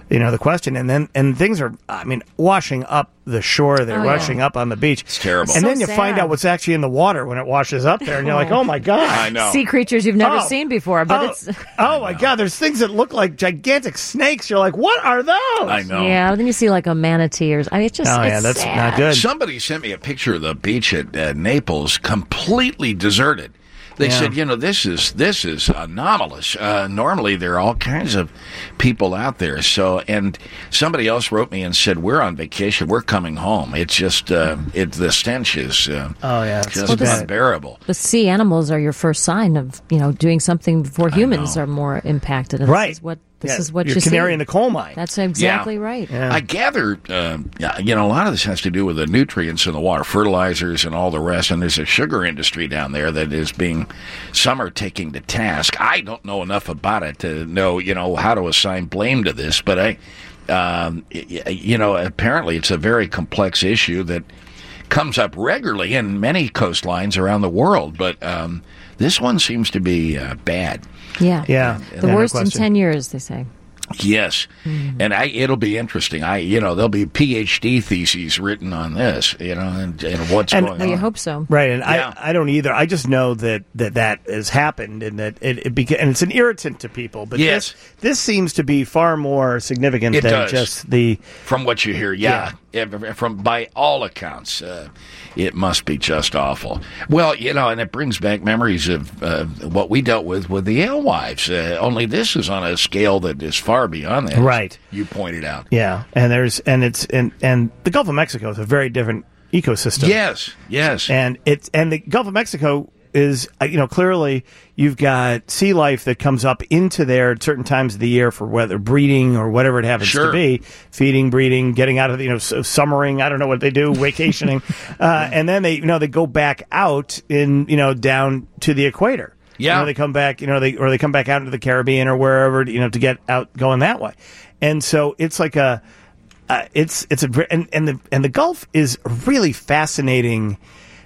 you know, the question. And then and things are, I mean, washing up the shore. They're Oh, yeah. washing up on the beach. It's terrible. And So then you sad. find out what's actually in the water when it washes up there, and you're like, oh my god. I know. Sea creatures you've never Oh. seen before, but oh, it's oh my god, there's things that look like gigantic snakes. You're like, what are those? I know. yeah. Then you see like a manatee or I mean, it's just Oh yeah, it's that's sad. not good. Somebody sent me a picture of the beach at uh, Naples, completely deserted. They Yeah. said, you know, this is this is anomalous. Uh, normally, there are all kinds of people out there. So, and somebody else wrote me and said, "We're on vacation. We're coming home. It's just uh, it the stench is uh, Oh yeah, it's just too bad. unbearable." The sea animals are your first sign of you know doing something before humans know. are more impacted. And Right. This is what this Yeah, is what your you canary see. in the coal mine. That's exactly right. Yeah. I gather, uh, yeah, you know, a lot of this has to do with the nutrients in the water, fertilizers and all the rest. And there's a sugar industry down there that is being, some are taking to task. I don't know enough about it to know, you know, how to assign blame to this. But I, um, y- y- you know, apparently it's a very complex issue that comes up regularly in many coastlines around the world. But um, this one seems to be uh, bad. Yeah. Yeah. The Yeah, no worst in question. ten years, they say. Yes, and I, it'll be interesting. I, you know, there'll be PhD theses written on this, you know, and, and what's And- going Well, you on. hope so. Right, and Yeah. I, I don't either. I just know that that, that has happened, and that it, it beca- and it's an irritant to people. But Yes. this this seems to be far more significant It than does. just the. From what you hear, yeah, Ev- from by all accounts, uh, it must be just awful. Well, you know, and it brings back memories of uh, what we dealt with with the alewives. Uh, only this is on a scale that is far beyond that. Right. You pointed out. Yeah, and there's and it's and and the Gulf of Mexico is a very different ecosystem. Yes. Yes. and it's and the Gulf of Mexico is uh, you know clearly you've got sea life that comes up into there at certain times of the year for whether breeding or whatever it happens Sure. to be, feeding, breeding, getting out of the, you know s- summering. I don't know what they do, vacationing, uh, and then they you know they go back out in you know down to the equator. Yeah. you know, they come back. You know they or they come back out into the Caribbean or wherever you know to get out going that way, and so it's like a. Uh, it's it's a ver- and, and the and the Gulf is really fascinating,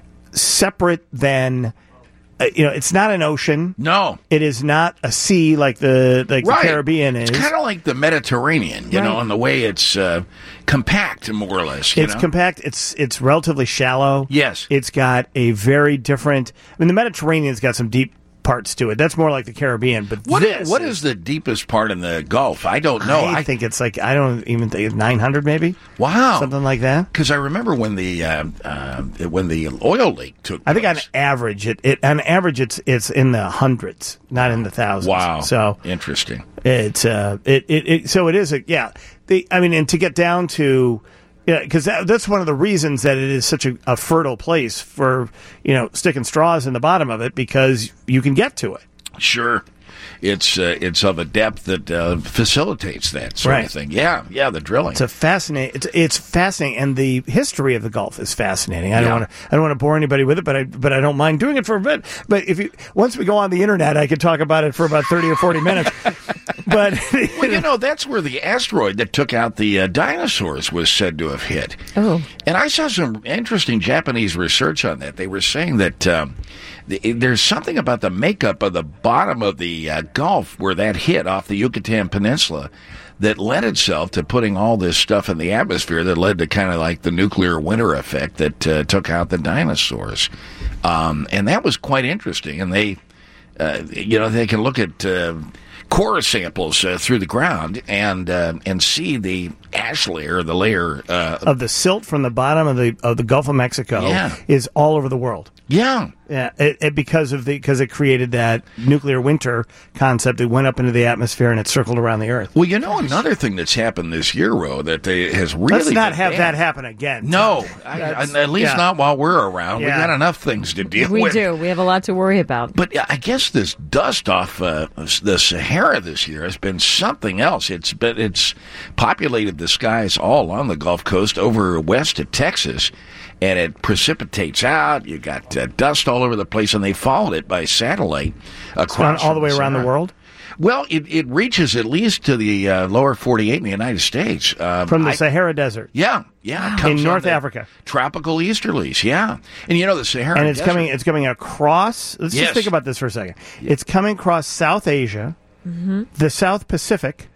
separate than uh, you know it's not an ocean. No. It is not a sea like the like Right. the Caribbean is. It's kind of like the Mediterranean, you know, Right. in the way it's uh, compact, more or less. You It's know? compact. It's it's relatively shallow. Yes. It's got a very different. I mean, the Mediterranean's got some deep parts to it. That's more like the Caribbean. But What, this what is the deepest part in the Gulf? I don't know. I, think it's like I don't even think it's nine hundred maybe. Wow. Something like that. Because I remember when the uh, uh, when the oil leak took I think on place. average, it, it on average it's it's in the hundreds, not in the thousands. Wow. So Interesting. it's uh it, it, it so it is a yeah. The I mean, and to get down to yeah, because that, that's one of the reasons that it is such a, a fertile place for you know sticking straws in the bottom of it because you can get to it. Sure. It's uh, it's of a depth that uh, facilitates that sort Right. of thing. Yeah, yeah, the drilling. It's a fascinating. It's, it's fascinating, and the history of the Gulf is fascinating. I don't Yeah. want to. I don't want to bore anybody with it, but I but I don't mind doing it for a bit. But if you once we go on the internet, I could talk about it for about thirty or forty minutes. But Well, you know, that's where the asteroid that took out the uh, dinosaurs was said to have hit. Oh. And I saw some interesting Japanese research on that. They were saying that um, the, there's something about the makeup of the bottom of the uh, Gulf where that hit off the Yucatan Peninsula that led itself to putting all this stuff in the atmosphere that led to kind of like the nuclear winter effect that uh, took out the dinosaurs. Um, and that was quite interesting. And they, uh, you know, they can look at uh, core samples uh, through the ground and uh, and see the ash layer, the layer. Uh, of the silt from the bottom of the of the Gulf of Mexico Yeah. is all over the world. yeah. Yeah, it, it, because of the because it created that nuclear winter concept. It went up into the atmosphere and it circled around the Earth. Well, you know, another thing that's happened this year, Ro, that they, has really Let's not been have bad. that happen again. No, I, That's- I- at least yeah. not while we're around. Yeah. We got enough things to deal We with. do. We have a lot to worry about. But I guess this dust off uh, the Sahara this year has been something else. It's been, it's populated the skies all on the Gulf Coast over west to Texas, and it precipitates out. You got uh, dust all over the place, and they followed it by satellite across Gone all the from way around the Sahara. world Well, it, it reaches at least to the uh, lower forty-eight in the United States. Um, from the I- Sahara Desert. Yeah, yeah. it comes In on North the Africa. Tropical easterlies, yeah. And you know, the Sahara And it's Desert- coming. It's coming across. Let's Yes. just think about this for a second. It's coming across South Asia, the South Pacific,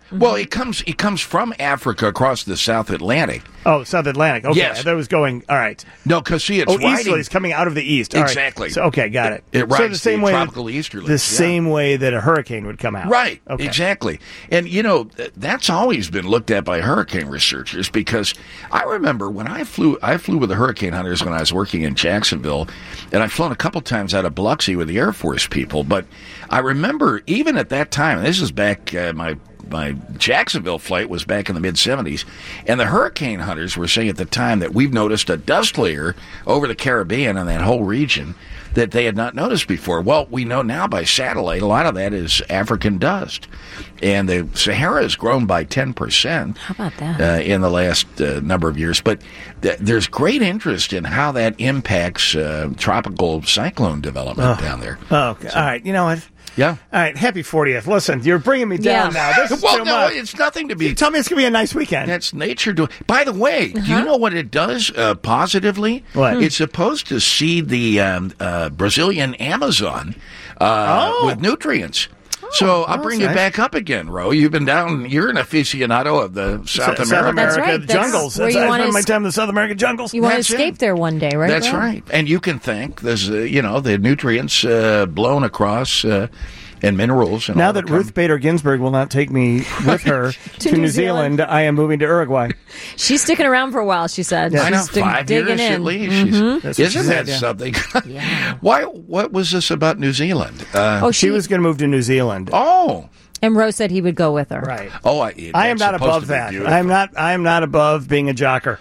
Well, it comes it comes from Africa across the South Atlantic. Oh, South Atlantic. Okay, Yes. that was going. All right. No, because see, it's Oh, riding, easterlies coming out of the east. All right. Exactly. So, okay, got it. It so rides the same the way tropical that, easterlies, the yeah. same way that a hurricane would come out. Right, Okay. exactly. And, you know, th- that's always been looked at by hurricane researchers because I remember when I flew I flew with the hurricane hunters when I was working in Jacksonville, and I've flown a couple times out of Biloxi with the Air Force people, but I remember even at that time, and this is back, uh, my my Jacksonville flight was back in the mid-seventies, and the hurricane hunters were saying at the time that we've noticed a dust layer over the Caribbean and that whole region that they had not noticed before. Well, we know now by satellite a lot of that is African dust. And the Sahara has grown by ten percent. How about that? Uh, in the last uh, number of years. But th- there's great interest in how that impacts uh, tropical cyclone development down there. Oh, okay. All right. You know what? Yeah. All right. Happy fortieth. Listen, you're bringing me down Yeah. now. This is Well, too no, much. it's nothing to be. Tell me it's going to be a nice weekend. That's nature doing. By the way, do you know what it does uh, positively? What? It's supposed to seed the um, uh, Brazilian Amazon uh, Oh. with nutrients. So I'll bring you nice. back up again, Ro. You've been down. You're an aficionado of the South South America. America That's right. That's jungles. where That's, you I wanna spend my es- time in the South American jungles. You want to That's it. escape there one day, right? That's Rob? right. And you can thank there's uh, you know the nutrients uh, blown across uh, and minerals. And Now all that come- Ruth Bader Ginsburg will not take me with her to, New New Zealand. Zealand, I am moving to Uruguay. She's sticking around for a while, she said. I know, She's dig- five digging years in. at least. Mhm. That's She's, what isn't she that said, yeah. something? Yeah. Why? What was this about New Zealand? Uh, Oh, She she, was going to move to New Zealand. oh, and Rose said he would go with her. Right. oh! I, it- I am that's not supposed above to be that. beautiful. I am not. I am not above being a jocker.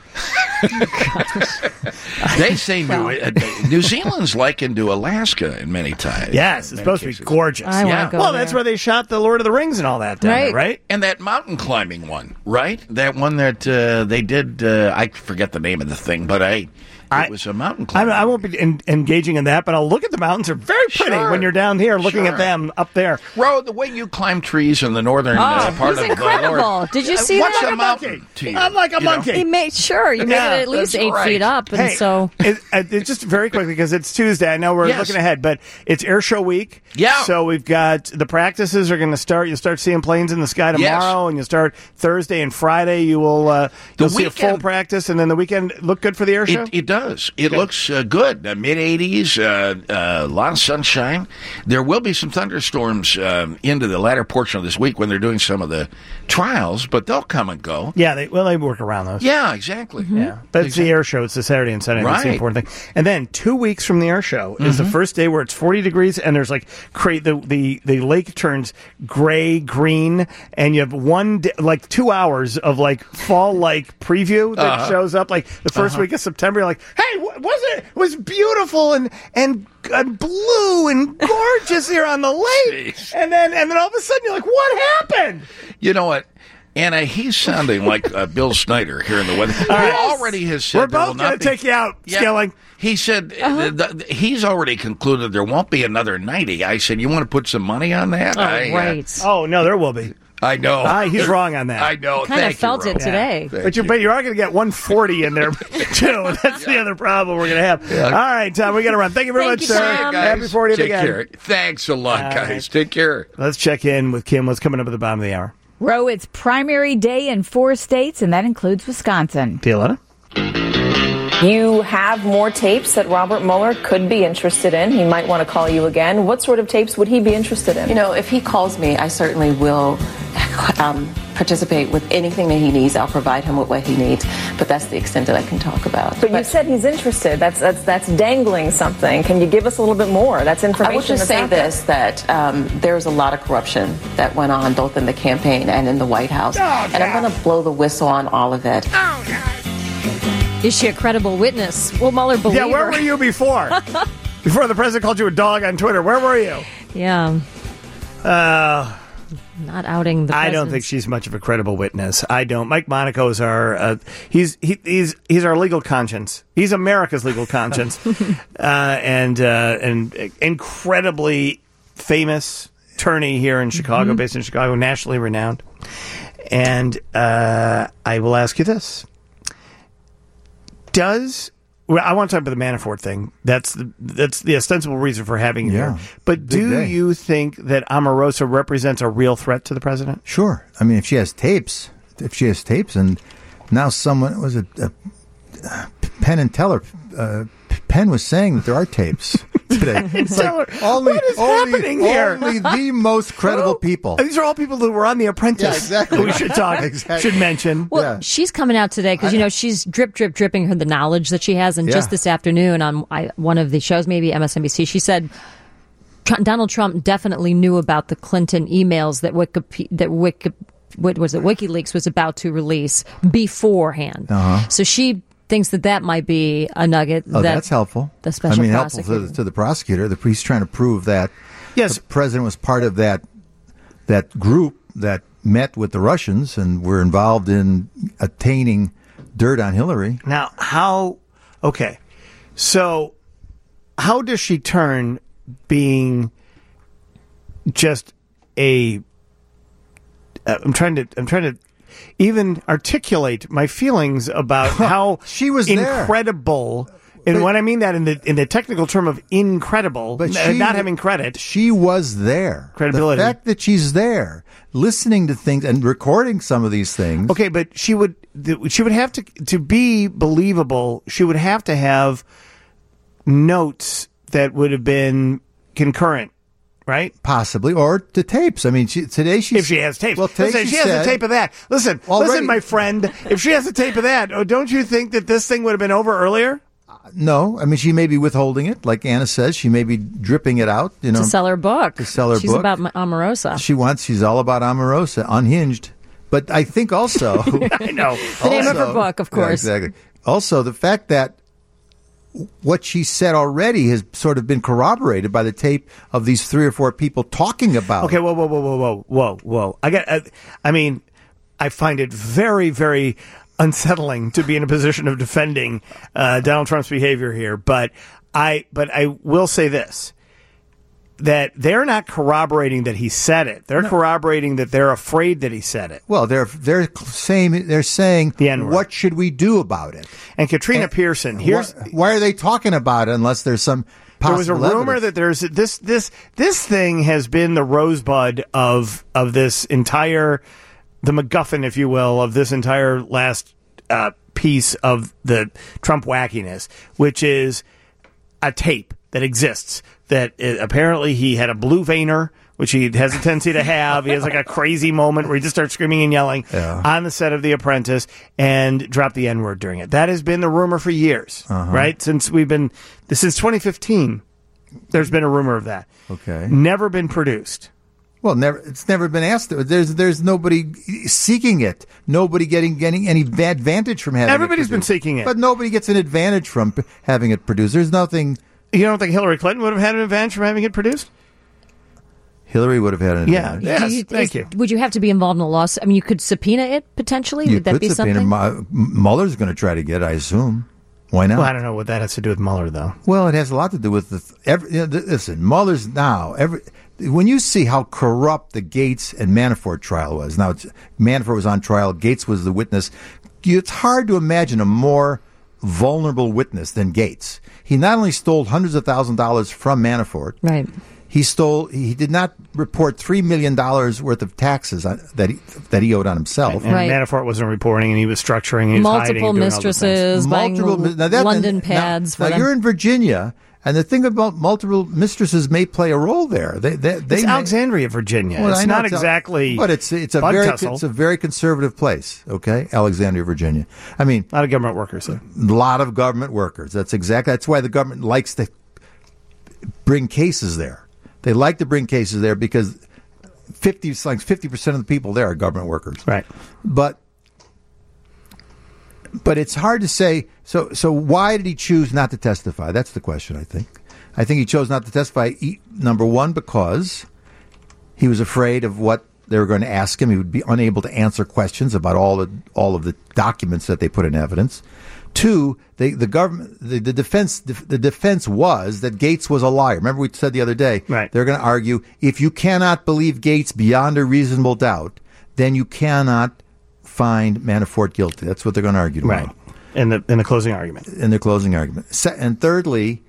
They say New, uh, New Zealand's likened to Alaska in many times. Yes, it's many supposed to cases. be gorgeous. I Yeah. want to go Well, there. that's where they shot the Lord of the Rings and all that down there, Right. right? And that mountain climbing one, right? That one that uh, they did. Uh, I forget the name of the thing, but I. It I- was a mountain I, climbing. I won't be en- engaging in that, but I'll look at the mountains. They're very pretty Sure. when you're down here looking Sure. at them up there. Ro, the way you climb trees in the northern uh, Oh, part he's of incredible. the Lord. Did you see What's that? a I'm like a mountain monkey. to you? I'm like a You know? monkey. He made sure you made Yeah, it at least that's eight right. feet up, and Hey, so it, uh, it's just very quickly because it's Tuesday. I know we're Yes. looking ahead, but it's Air Show week. Yeah. So we've got the practices are going to start. You'll start seeing planes in the sky tomorrow, and you'll start Thursday and Friday. You will uh, The you'll see a full weekend- practice, and then the weekend look good for the Air Show. It, it does. It looks uh, good. Uh, Mid eighties, uh, uh, a lot of sunshine. There will be some thunderstorms um, into the latter portion of this week when they're doing some of the trials, but they'll come and go. yeah, they well they work around those. Yeah, exactly. Yeah, but it's the air show. It's the Saturday and Sunday. That's the Right. important thing. And then two weeks from the air show is the first day where it's forty degrees and there's like cra- the the the lake turns gray green and you have one day, like two hours of like fall like preview that shows up like the 1st week of September. You're like, hey, w- was it, it was beautiful and and. And blue and gorgeous here on the lake, Jeez. and then and then all of a sudden you're like, "What happened?" You know what? Anna, he's sounding like uh, Bill Snyder here in the weather. He already has said We're there will both not going to be- take you out, Yeah. Skilling. He said uh, th- th- he's already concluded there won't be another ninety. I said, you want to put some money on that? oh, I, uh, right. Oh no, there will be. I know. Ah, he's wrong on that. I know. Kind of Thank you, felt Ro. it today. Thank But you, you. but you are going to get one forty in there too. That's the other problem we're going to have. All right, Tom, we got to run. Thank you very Thank much, you, sir. Tom. Guys, Happy fortieth take again. care. Thanks a lot, All guys. right. Take care. Let's check in with Kim. What's coming up at the bottom of the hour? Ro, it's primary day in four states, and that includes Wisconsin. Violetta? You have more tapes that Robert Mueller could be interested in. He might want to call you again. What sort of tapes would he be interested in? You know, if he calls me, I certainly will um, participate with anything that he needs. I'll provide him with what he needs, but that's the extent that I can talk about. But, you said he's interested. That's that's that's dangling something. Can you give us a little bit more? That's information. I will just that's say out there. this, that um, there's a lot of corruption that went on both in the campaign and in the White House. And I'm going to blow the whistle on all of it. Is she a credible witness? Will Mueller believe Yeah, where her? were you before? Before the president called you a dog on Twitter, where were you? Yeah, Uh, not outing the I don't president's- think she's much of a credible witness. I don't. Mike Monaco's our uh, he's he, he's he's our legal conscience. He's America's legal conscience, uh, and uh, and incredibly famous attorney here in Chicago, Mm-hmm. based in Chicago, nationally renowned. And uh, I will ask you this: does well, I want to talk about the Manafort thing. That's the, that's the ostensible reason for having it Yeah. here. But Big do day. you think that Omarosa represents a real threat to the president? Sure. I mean, if she has tapes, if she has tapes, and now someone was it uh, uh, Penn and Teller. Uh, Penn was saying that there are tapes today. It's like Teller, only, what is only, happening here? only the most credible people. These are all people that were on The Apprentice. Yeah, exactly. Who we should talk, Exactly. should mention. Well, Yeah. she's coming out today because, you know, she's drip, drip, dripping her the knowledge that she has. And Yeah. just this afternoon on I, one of the shows, maybe M S N B C, she said Tr- Donald Trump definitely knew about the Clinton emails that Wiki, that Wiki, what was it, WikiLeaks was about to release beforehand. Uh-huh. So she thinks that that might be a nugget. Oh, that that's helpful. The special I mean, helpful prosecutor. to the, to the prosecutor. The priest trying to prove that Yes. the president was part of that that group that met with the Russians and were involved in attaining dirt on Hillary. Now, how, okay, so how does she turn being just a, uh, I'm trying to, I'm trying to even articulate my feelings about how She was there. incredible, and But- when I mean that in the in the technical term of incredible, But n- she- not having credit. She was there. Credibility. The fact that she's there, listening to things and recording some of these things. Okay, but she would th- she would have to to be believable. She would have to have notes that would have been concurrent, right? Possibly, or the tapes. I mean, she, today she If she has tapes, Well, today listen, she she has said- a tape of that. Listen, Already- listen, my friend. If she has a tape of that, oh, don't you think that this thing would have been over earlier? No, I mean she may be withholding it, like Anna says. She may be dripping it out. You know, to sell her book. To sell her she's book. about Ma- Omarosa. She wants. She's all about Omarosa, unhinged. But I think also, I know. The name of her book, of Yeah, course. exactly. Also, the fact that what she said already has sort of been corroborated by the tape of these three or four people talking about. Okay, whoa, whoa, whoa, whoa, whoa, whoa, whoa. I got. I, I mean, I find it very, very unsettling to be in a position of defending uh, Donald Trump's behavior here. But I, but I will say this: that they're not corroborating that he said it. They're corroborating that they're afraid that he said it. Well, they're they're saying they're saying The N-word. what should we do about it? And Katrina And Pearson, here's why, why are they talking about it unless there's some there was a possible rumor evidence? that there's this this this thing has been the rosebud of of this entire the MacGuffin, if you will, of this entire last uh, piece of the Trump wackiness, which is a tape that exists that uh, apparently he had a blue veiner, which he has a tendency to have. He has like a crazy moment where he just starts screaming and yelling Yeah. on the set of The Apprentice and dropped the N-word during it. That has been the rumor for years, Uh-huh. right? Since we've been, since twenty fifteen, there's been a rumor of that. Okay. Never been produced. Well, never. It's never been asked. There's there's nobody seeking it. Nobody getting getting any advantage from having. Everybody's it been produced. seeking it. but nobody gets an advantage from p- having it produced. There's nothing. You don't think Hillary Clinton would have had an advantage from having it produced? Hillary would have had an Yeah. advantage. Yes, Do you- thank is- you. Would you have to be involved in a lawsuit? I mean, you could subpoena it potentially. You would that could be subpoena something? Mu- Mueller's going to try to get. I assume. Why not? Well, I don't know what that has to do with Mueller, though. Well, it has a lot to do with the. th- Every, you know, th- listen, Mueller's now. Every when you see how corrupt the Gates and Manafort trial was. Now, it's, Manafort was on trial. Gates was the witness. You, it's hard to imagine a more vulnerable witness than Gates. He not only stole hundreds of thousands of dollars from Manafort. Right. He stole. He did not report three million dollars worth of taxes on, that he that he owed on himself. And Right. Manafort wasn't reporting, and he was structuring, and he was hiding, Multiple and doing all those things. mistresses buying Multiple- now that- London now- pads. Now, for them. you're in Virginia, and the thing about multiple mistresses may play a role there. They, they, they It's may- Alexandria, Virginia. Well, it's I know not it's Al- exactly, but it's it's a bug very tussle. it's a very conservative place. Okay, Alexandria, Virginia. I mean, a lot of government workers there. a lot of government workers. That's exactly that's why the government likes to bring cases there. They like to bring cases there because fifty like fifty percent of the people there are government workers. Right. But but it's hard to say. So so why did he choose not to testify? That's the question. I think. I think he chose not to testify. e- Number one, because he was afraid of what they were going to ask him. He would be unable to answer questions about all the all of the documents that they put in evidence. Two, they, the government, the, the defense, the defense was that Gates was a liar. Remember, we said the other day, Right. they're going to argue if you cannot believe Gates beyond a reasonable doubt, then you cannot find Manafort guilty. That's what they're going to argue tomorrow. Right. in the in the closing argument. In the closing argument. Se- and thirdly,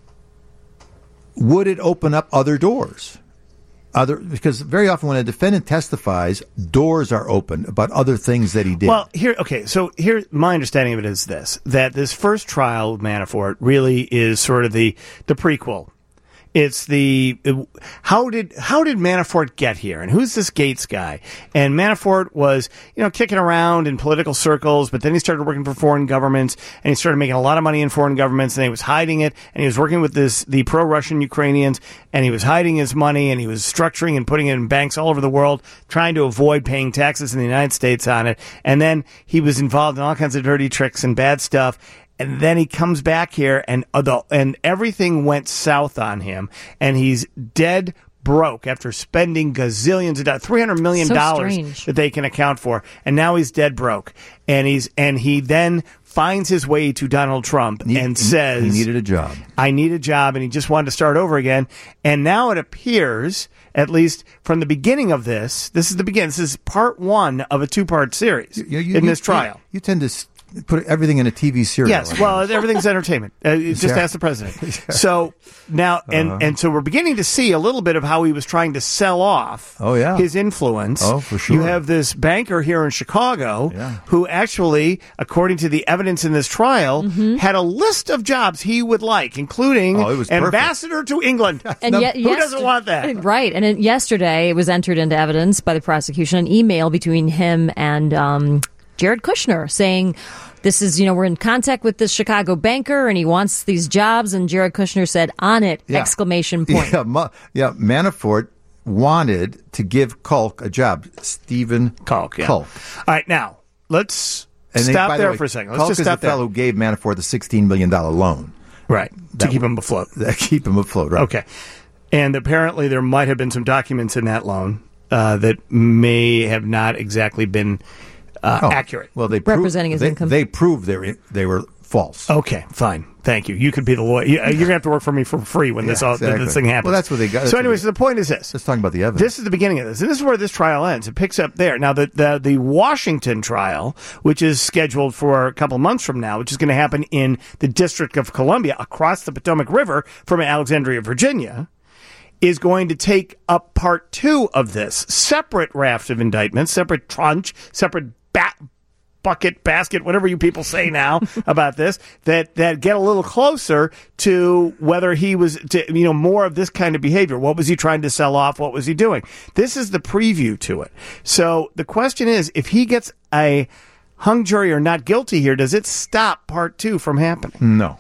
would it open up other doors? Other because very often when a defendant testifies, doors are open about other things that he did. Well, here, okay, so here, my understanding of it is this: that this first trial with Manafort really is sort of the the prequel. It's the how did how did Manafort get here, and who's this Gates guy? And Manafort was you know kicking around in political circles, but then he started working for foreign governments, and he started making a lot of money in foreign governments, and he was hiding it, and he was working with this the pro-Russian Ukrainians, and he was hiding his money, and he was structuring and putting it in banks all over the world, trying to avoid paying taxes in the United States on it, and then he was involved in all kinds of dirty tricks and bad stuff. And then he comes back here, and uh, the, and everything went south on him, and he's dead broke after spending gazillions of dollars, three hundred million dollars strange. that they can account for, and now he's dead broke. And he's and he then finds his way to Donald Trump He- and he- says, he needed a job. I need a job, and he just wanted to start over again. And now it appears, at least from the beginning of this, this is the beginning. This is part one of a two-part series You- you- in you- this trial. You, you tend to s- put everything in a T V serial. Yes, well, everything's entertainment. Uh, just Yeah. ask the president. So now, and Uh-huh. and so we're beginning to see a little bit of how he was trying to sell off. Oh, yeah. his influence. Oh, for sure. You have this banker here in Chicago Yeah. who actually, according to the evidence in this trial, had a list of jobs he would like, including Oh, it was perfect. ambassador to England. And yet, Who doesn't want that? Right. And it, yesterday, it was entered into evidence by the prosecution, an email between him and um, Jared Kushner saying, this is, you know, we're in contact with this Chicago banker and he wants these jobs. And Jared Kushner said, on it, Yeah. exclamation point. Yeah, Ma- yeah, Manafort wanted to give Kulk a job. Stephen Kulk, yeah. Kulk. All right, now, let's And they- stop by the there way, for a second. Let's Kulk just is stop the there. fellow who gave Manafort the sixteen million dollars loan. Right, to That keep w- him afloat. That keep him afloat, right. Okay. And apparently there might have been some documents in that loan uh, that may have not exactly been uh, Oh, accurate. Well, they proved, Representing his they, income. They proved they were, they were false. Okay, fine. Thank you. You could be the lawyer. You- You're going to have to work for me for free when this Yeah, all exactly. this thing happens. Well, that's what they got- that's So what anyways, they- the point is this. Let's talk about the evidence. This is the beginning of this. And this is where this trial ends. It picks up there. Now, the, the, the Washington trial, which is scheduled for a couple months from now, which is going to happen in the District of Columbia across the Potomac River from Alexandria, Virginia, is going to take up part two of this. Separate raft of indictments, separate tranche, separate bat. bucket, basket, whatever you people say now about this, that, that get a little closer to whether he was, to, you know, more of this kind of behavior. What was he trying to sell off? What was he doing? This is the preview to it. So the question is, if he gets a hung jury or not guilty here, does it stop part two from happening? No.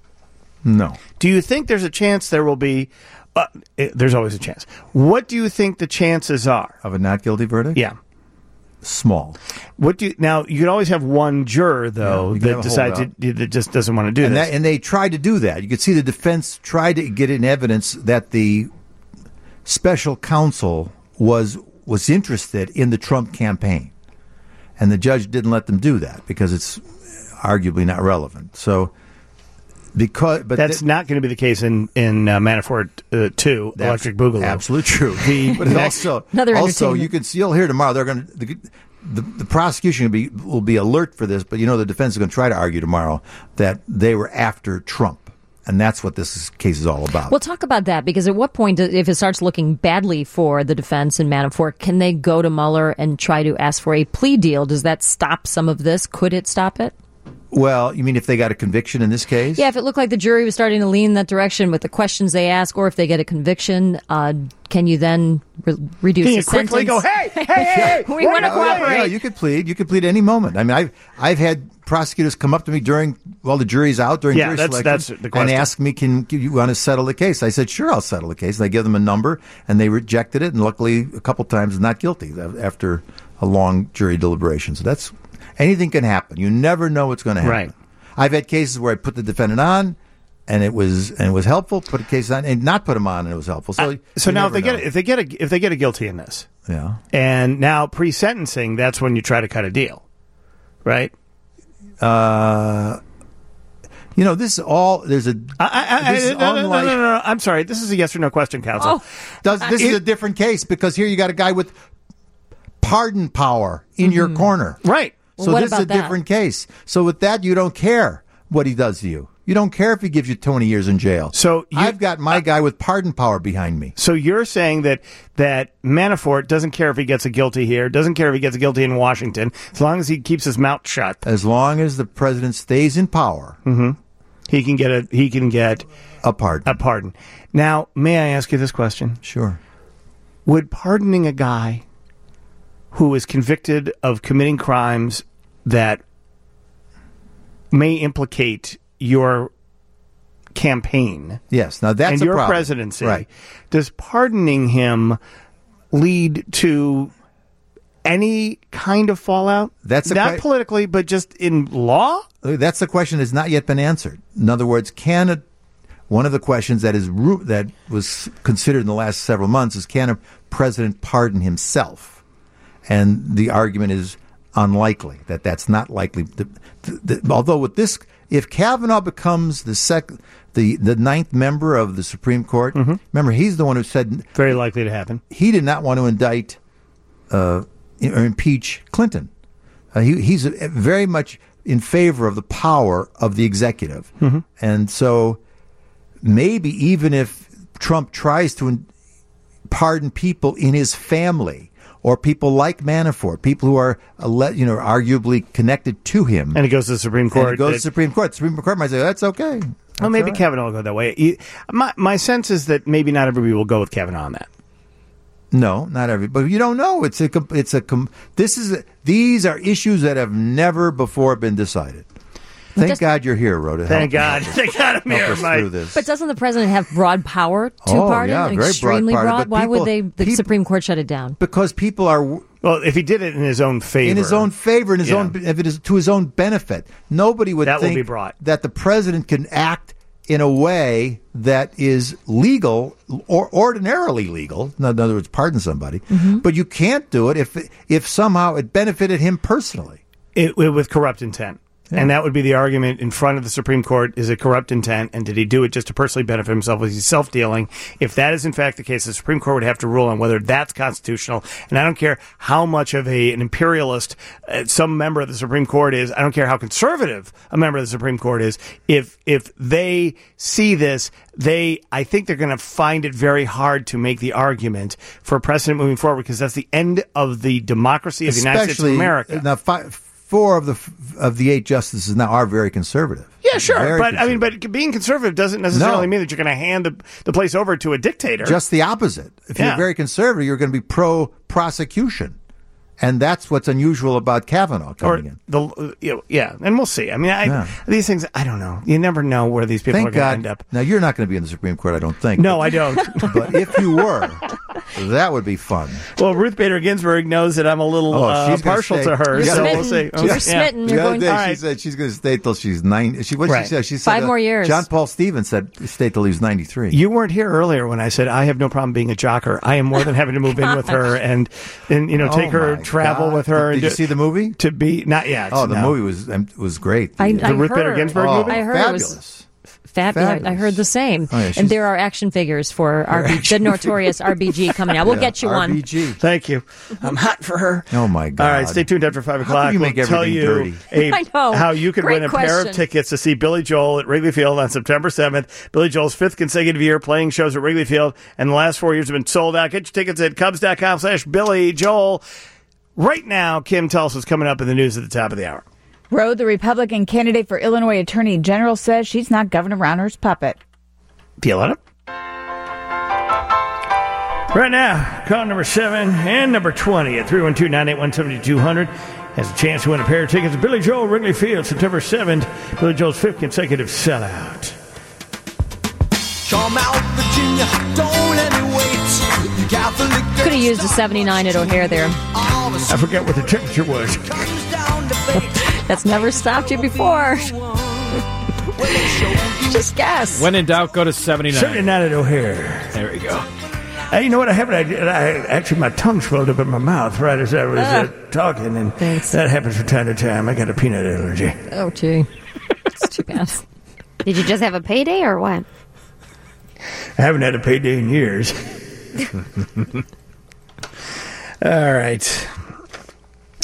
No. Do you think there's a chance there will be, uh, eh, there's always a chance. What do you think the chances are? Of a not guilty verdict? Yeah. Small. What do you, now you can always have one juror though Yeah, you can have that a decides holdout. to, that just doesn't want to do And, this. that, and they tried to do that. You could see the defense tried to get in evidence that the special counsel was was interested in the Trump campaign. And the judge didn't let them do that because it's arguably not relevant. So because but That's th- not going to be the case in in uh, Manafort uh, two, That's Electric Boogaloo. absolutely true. The but it next- also Another also entertainment. you can see you'll hear tomorrow they're going to the, the the prosecution will be will be alert for this, but you know the defense is going to try to argue tomorrow that they were after Trump. And that's what this is, case is all about. We'll talk about that because at what point, if it starts looking badly for the defense and Manafort, can they go to Mueller and try to ask for a plea deal? Does that stop some of this? Could it stop it? Well, you mean if they got a conviction in this case? Yeah, if it looked like the jury was starting to lean that direction with the questions they ask, or if they get a conviction, uh, can you then re- reduce Can the you quickly sentence? go, hey, hey, hey, hey, We what wanna are you doing? cooperate. Yeah, you could plead. You could plead any moment. I mean, I've I've had prosecutors come up to me during while the jury's out during Yeah, jury that's- selection that's the and question. ask me, "Can can you want to settle the case?" I said, "Sure, I'll settle the case." And I give them a number, and they rejected it, and luckily, a couple times, not guilty after a long jury deliberation. So that's anything can happen. You never know what's going to happen. Right. I've had cases where I put the defendant on, and it was and it was helpful. Put a case on and not put him on, and it was helpful. So Uh, so you now if never they get know. if they get a if they get a guilty in this, yeah. and now pre-sentencing, that's when you try to cut a deal, right? Uh, you know, this is all. There's a. I, I, I, this is no, no, no, unlike- no, no, no. I'm sorry. This is a yes or no question, counsel. Oh, Does, this Uh, is it- a different case because here you got a guy with pardon power in your corner. Right. So what this is about a that? different case. So with that, you don't care what he does to you. You don't care if he gives you twenty years in jail. So you, I've got my guy with pardon power behind me. So you're saying that that Manafort doesn't care if he gets a guilty here, doesn't care if he gets a guilty in Washington, as long as he keeps his mouth shut. As long as the president stays in power, mm-hmm. he can get a he can get a pardon. A pardon. Now, may I ask you this question? Sure. Would pardoning a guy who is convicted of committing crimes that may implicate your campaign, yes, now that's and a your problem. presidency, Right. does pardoning him lead to any kind of fallout? That's a not que- politically, but just in law. That's the question that has not yet been answered. In other words, can a, one of the questions that is ru- that was considered in the last several months is, can a president pardon himself? And the argument is unlikely, that that's not likely. The, the, the, although with this, if Kavanaugh becomes the sec, the, the ninth member of the Supreme Court, Mm-hmm. remember, he's the one who said... Very likely to happen. He did not want to indict uh, or impeach Clinton. Uh, he, he's very much in favor of the power of the executive. Mm-hmm. And so maybe even if Trump tries to in- pardon people in his family, or people like Manafort, people who are, uh, you know, arguably connected to him, and it goes to the Supreme Court, and it goes it, to the Supreme Court. The Supreme Court might say, that's okay. Well, That's maybe all right. Kavanaugh will go that way. He- my, my sense is that maybe not everybody will go with Kavanaugh on that. No, not every, but you don't know. It's a, com- it's a, com- this is, a, these are issues that have never before been decided. Thank Just- God you're here, Rhoda. Thank Help- God. Thank God I'm help here, us Mike. through this. But doesn't the president have broad power to Oh, pardon? yeah, very broad Extremely power, broad. but Why people- would they? The peop- Supreme Court shut it down? Because people are Well, if he did it in his own favor, in his own favor, in his Yeah. own, if it is to his own benefit, nobody would That will think be brought. that the president can act in a way that is legal or ordinarily legal. In other words, pardon somebody, Mm-hmm. but you can't do it if if somehow it benefited him personally. it, with corrupt intent. And that would be the argument in front of the Supreme Court. Is it corrupt intent? And did he do it just to personally benefit himself? Was he self-dealing? If that is in fact the case, the Supreme Court would have to rule on whether that's constitutional. And I don't care how much of a, an imperialist uh, some member of the Supreme Court is. I don't care how conservative a member of the Supreme Court is. If, if they see this, they, I think they're going to find it very hard to make the argument for a precedent moving forward, because that's the end of the democracy of the United States of Especially America. now, five, four of the of the eight justices now are very conservative. Yeah, sure, Very but I mean, but being conservative doesn't necessarily No. mean that you're going to hand the, the place over to a dictator. Just the opposite. If Yeah. you're very conservative, you're going to be pro prosecution, and that's what's unusual about Kavanaugh or coming in. the uh, you know, yeah, and we'll see. I mean, I, Yeah. these things, I don't know. You never know where these people Thank are going to God. end up. Now you're not going to be in the Supreme Court, I don't think. No, but, I don't. But if you were, that would be fun. Well, Ruth Bader Ginsburg knows that I'm a little Oh, uh, she's gonna partial stay. to her, You're so we'll smitten. see. You're Yeah. smitten. The You're other going- day, All she right. said she's going to stay till she's nine. She what Right. she said? She said Five uh, more years. John Paul Stevens said stay till he was ninety-three. You weren't here earlier when I said I have no problem being a jocker. I am more than happy to move in with her and, and you know, take Oh, her my travel God. with her. Did and you do- see the movie? To be not yet. Oh, the no. movie was um, was great. I, The- I Ruth Bader heard. Ginsburg oh, movie? I heard it was fabulous. Fab- yeah, I Fabulous. heard the same. Oh, yeah, she's- and there are action figures for R B, the notorious R B G coming out. We'll Yeah, get you R B one. G. Thank you. I'm hot for her. Oh my God! All right, stay tuned after five How o'clock. can you make we'll tell everything you dirty? a- I know. how you can Great win a pair of question. tickets to see Billy Joel at Wrigley Field on September seventh. Billy Joel's fifth consecutive year playing shows at Wrigley Field, and the last four years have been sold out. Get your tickets at Cubs.com slash Billy Joel. Right now, Kim tells us what's coming up in the news at the top of the hour. Rode, the Republican candidate for Illinois Attorney General, says she's not Governor Rauner's puppet. Do you let him? Right now, call number seven and number twenty at three one two, nine eight one, seven two zero zero has a chance to win a pair of tickets to Billy Joel, Wrigley Field, September seventh. Billy Joel's fifth consecutive sellout. Could have used a seventy-nine at O'Hare there. I forget what the temperature was. That's never stopped you before. Just guess. When in doubt, go to seventy-nine. seventy-nine at O'Hare. There we go. Hey, you know what? I haven't. I, I actually my tongue swelled up in my mouth right as I was uh, Ah. talking, and Thanks. that happens from time to time. I got a peanut allergy. Oh, gee. It's too bad. Did you just have a payday or what? I haven't had a payday in years. All right.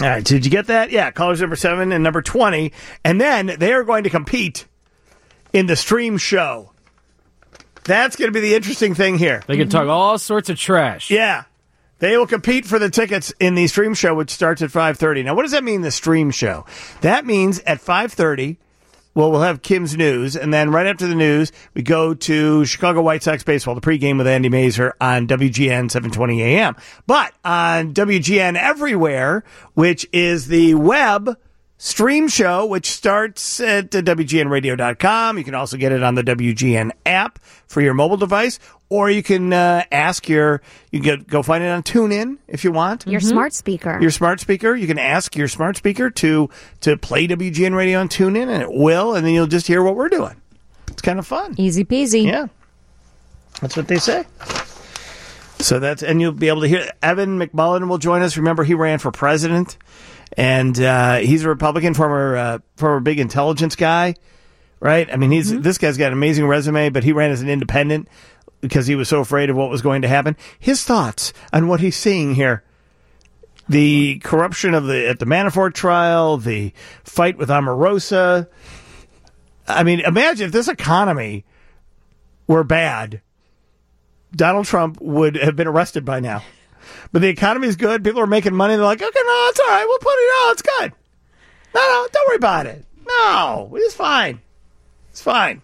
All right, did you get that? Yeah, callers number seven and number twenty. And then they are going to compete in the stream show. That's going to be the interesting thing here. They can talk all sorts of trash. Yeah. They will compete for the tickets in the stream show, which starts at five thirty. Now, what does that mean, the stream show? That means at five thirty, well, we'll have Kim's news, and then right after the news, we go to Chicago White Sox baseball, the pregame with Andy Mazer on W G N seven twenty A M. But on W G N Everywhere, which is the web stream show, which starts at W G N radio dot com. You can also get it on the W G N app for your mobile device, or you can uh, ask your, you can get, go find it on TuneIn if you want. Your mm-hmm. smart speaker. Your smart speaker. You can ask your smart speaker to, to play W G N Radio on TuneIn, and it will, and then you'll just hear what we're doing. It's kind of fun. Easy peasy. Yeah. That's what they say. So that's, and you'll be able to hear, Evan McMullen will join us. Remember, he ran for president. And uh, he's a Republican, former uh, former big intelligence guy, right? I mean, he's mm-hmm. this guy's got an amazing resume, but he ran as an independent because he was so afraid of what was going to happen. His thoughts on what he's seeing here: the corruption of the at the Manafort trial, the fight with Omarosa. I mean, imagine if this economy were bad, Donald Trump would have been arrested by now. But the economy's good. People are making money. They're like, okay, no, it's all right. We'll put it out. It's good. No, no, don't worry about it. No, it's fine. It's fine.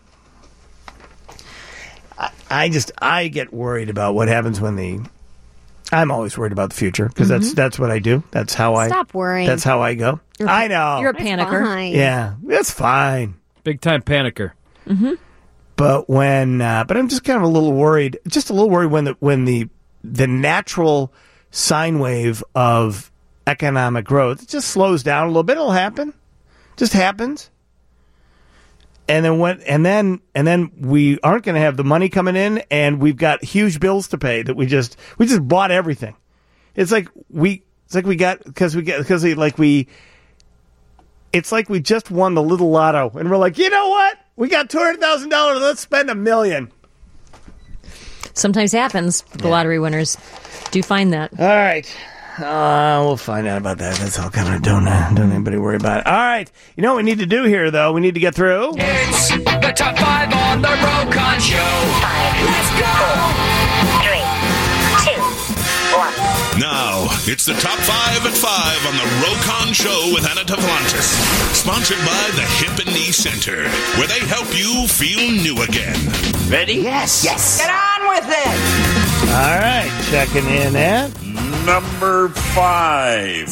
I, I just, I get worried about what happens when the, I'm always worried about the future because mm-hmm. that's that's what I do. That's how I. Stop worrying. That's how I go. You're, I know. You're a panicker. Fine. Yeah, it's fine. Big time panicker. Mm-hmm. But when, uh, but I'm just kind of a little worried, just a little worried when the, when the, the natural sine wave of economic growth it just slows down a little bit. It'll happen. Just happens. And then when and then and then we aren't going to have the money coming in, and we've got huge bills to pay that we just we just bought everything. It's like we it's like we got because we get because like we it's like we just won the little lotto, and we're like, you know what? We got two hundred thousand dollars. Let's spend a million. Sometimes happens. The yeah. lottery winners do find that. All right. Uh, we'll find out about that. That's all kind of don't, uh, don't anybody worry about it. All right. You know what we need to do here, though? We need to get through. It's the top five on the Rokon Show. Five. Let's go. Four, three, two, one. Now, it's the top five at five on the Rokon Show with Anna Tavlantis. Sponsored by the Hip and Knee Center, where they help you feel new again. Ready? Yes. Yes. Get on with it. All right. Checking in at number five.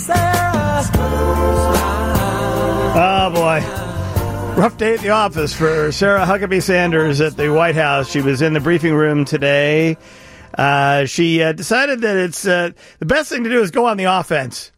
Oh, boy. Rough day at the office for Sarah Huckabee Sanders at the White House. She was in the briefing room today. Uh, she uh, decided that it's uh, the best thing to do is go on the offense.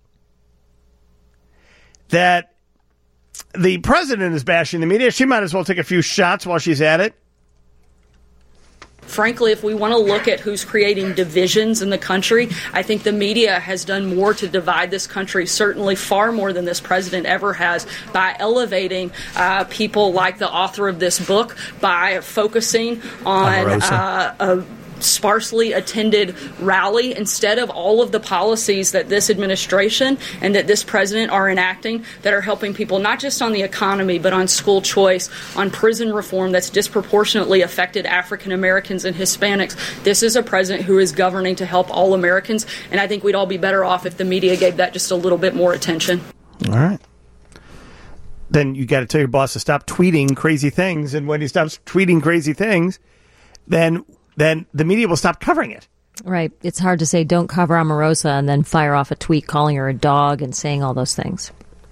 That the president is bashing the media. She might as well take a few shots while she's at it. Frankly, if we want to look at who's creating divisions in the country, I think the media has done more to divide this country, certainly far more than this president ever has, by elevating uh, people like the author of this book, by focusing on uh, a sparsely attended rally instead of all of the policies that this administration and that this president are enacting that are helping people not just on the economy but on school choice, on prison reform that's disproportionately affected African Americans and Hispanics. This is a president who is governing to help all Americans, and I think we'd all be better off if the media gave that just a little bit more attention. All right. Then you got to tell your boss to stop tweeting crazy things, and when he stops tweeting crazy things, then then the media will stop covering it. Right. It's hard to say don't cover Omarosa and then fire off a tweet calling her a dog and saying all those things.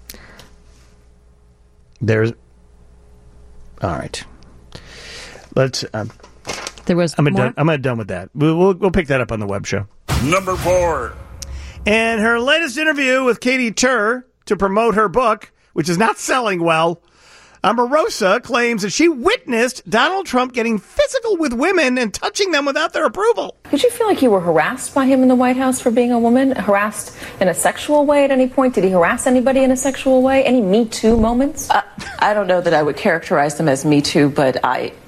There's... All right. Let's... Um, there was I'm more? Done, I'm done with that. We'll, we'll, we'll pick that up on the web show. Number four. And her latest interview with Katie Tur to promote her book, which is not selling well, Omarosa claims that she witnessed Donald Trump getting physical with women and touching them without their approval. Did you feel like you were harassed by him in the White House for being a woman? Harassed in a sexual way at any point? Did he harass anybody in a sexual way? Any Me Too moments? Uh, I don't know that I would characterize them as Me Too, but I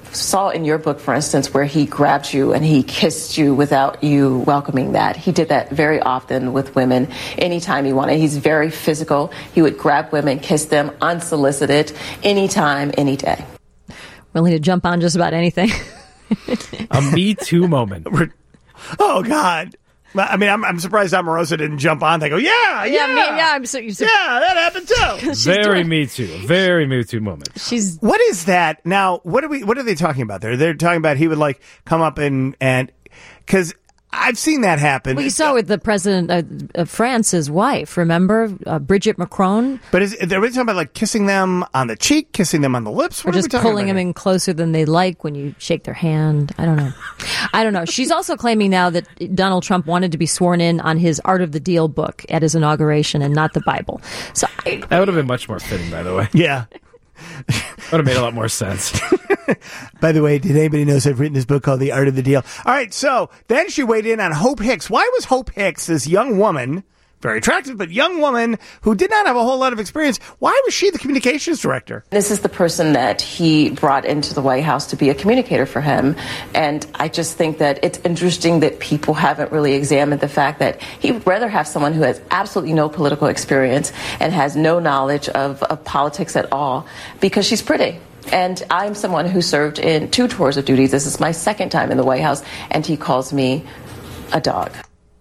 saw in your book, for instance, where he grabbed you and he kissed you without you welcoming that. He did that very often with women anytime he wanted. He's very physical. He would grab women, kiss them unsolicited, anytime, any day. Willing to jump on just about anything. A Me Too moment. Oh, God. I mean, I'm, I'm surprised Omarosa didn't jump on. They go, yeah, yeah, Yeah, me- yeah, I'm so- so- yeah, that happened too. Very Me Too. Very Me Too moment. She's What is that now? What are we? What are they talking about there? They're talking about he would like come up and and because I've seen that happen. Well, you saw with the president uh, of France's wife, remember? Uh, Brigitte Macron. But is, they're really talking about like kissing them on the cheek, kissing them on the lips? Or What are we just talking pulling about them here? in closer than they like when you shake their hand. I don't know. I don't know. She's also claiming now that Donald Trump wanted to be sworn in on his Art of the Deal book at his inauguration and not the Bible. So I, That would have been much more fitting, by the way. Yeah. Would have made a lot more sense. By the way, did anybody know I've written this book called The Art of the Deal? All right, so then she weighed in on Hope Hicks. Why was Hope Hicks, this young woman, very attractive, but young woman who did not have a whole lot of experience, why was she the communications director? This is the person that he brought into the White House to be a communicator for him. And I just think that it's interesting that people haven't really examined the fact that he would rather have someone who has absolutely no political experience and has no knowledge of, of politics at all because she's pretty. And I'm someone who served in two tours of duty. This is my second time in the White House, and he calls me a dog.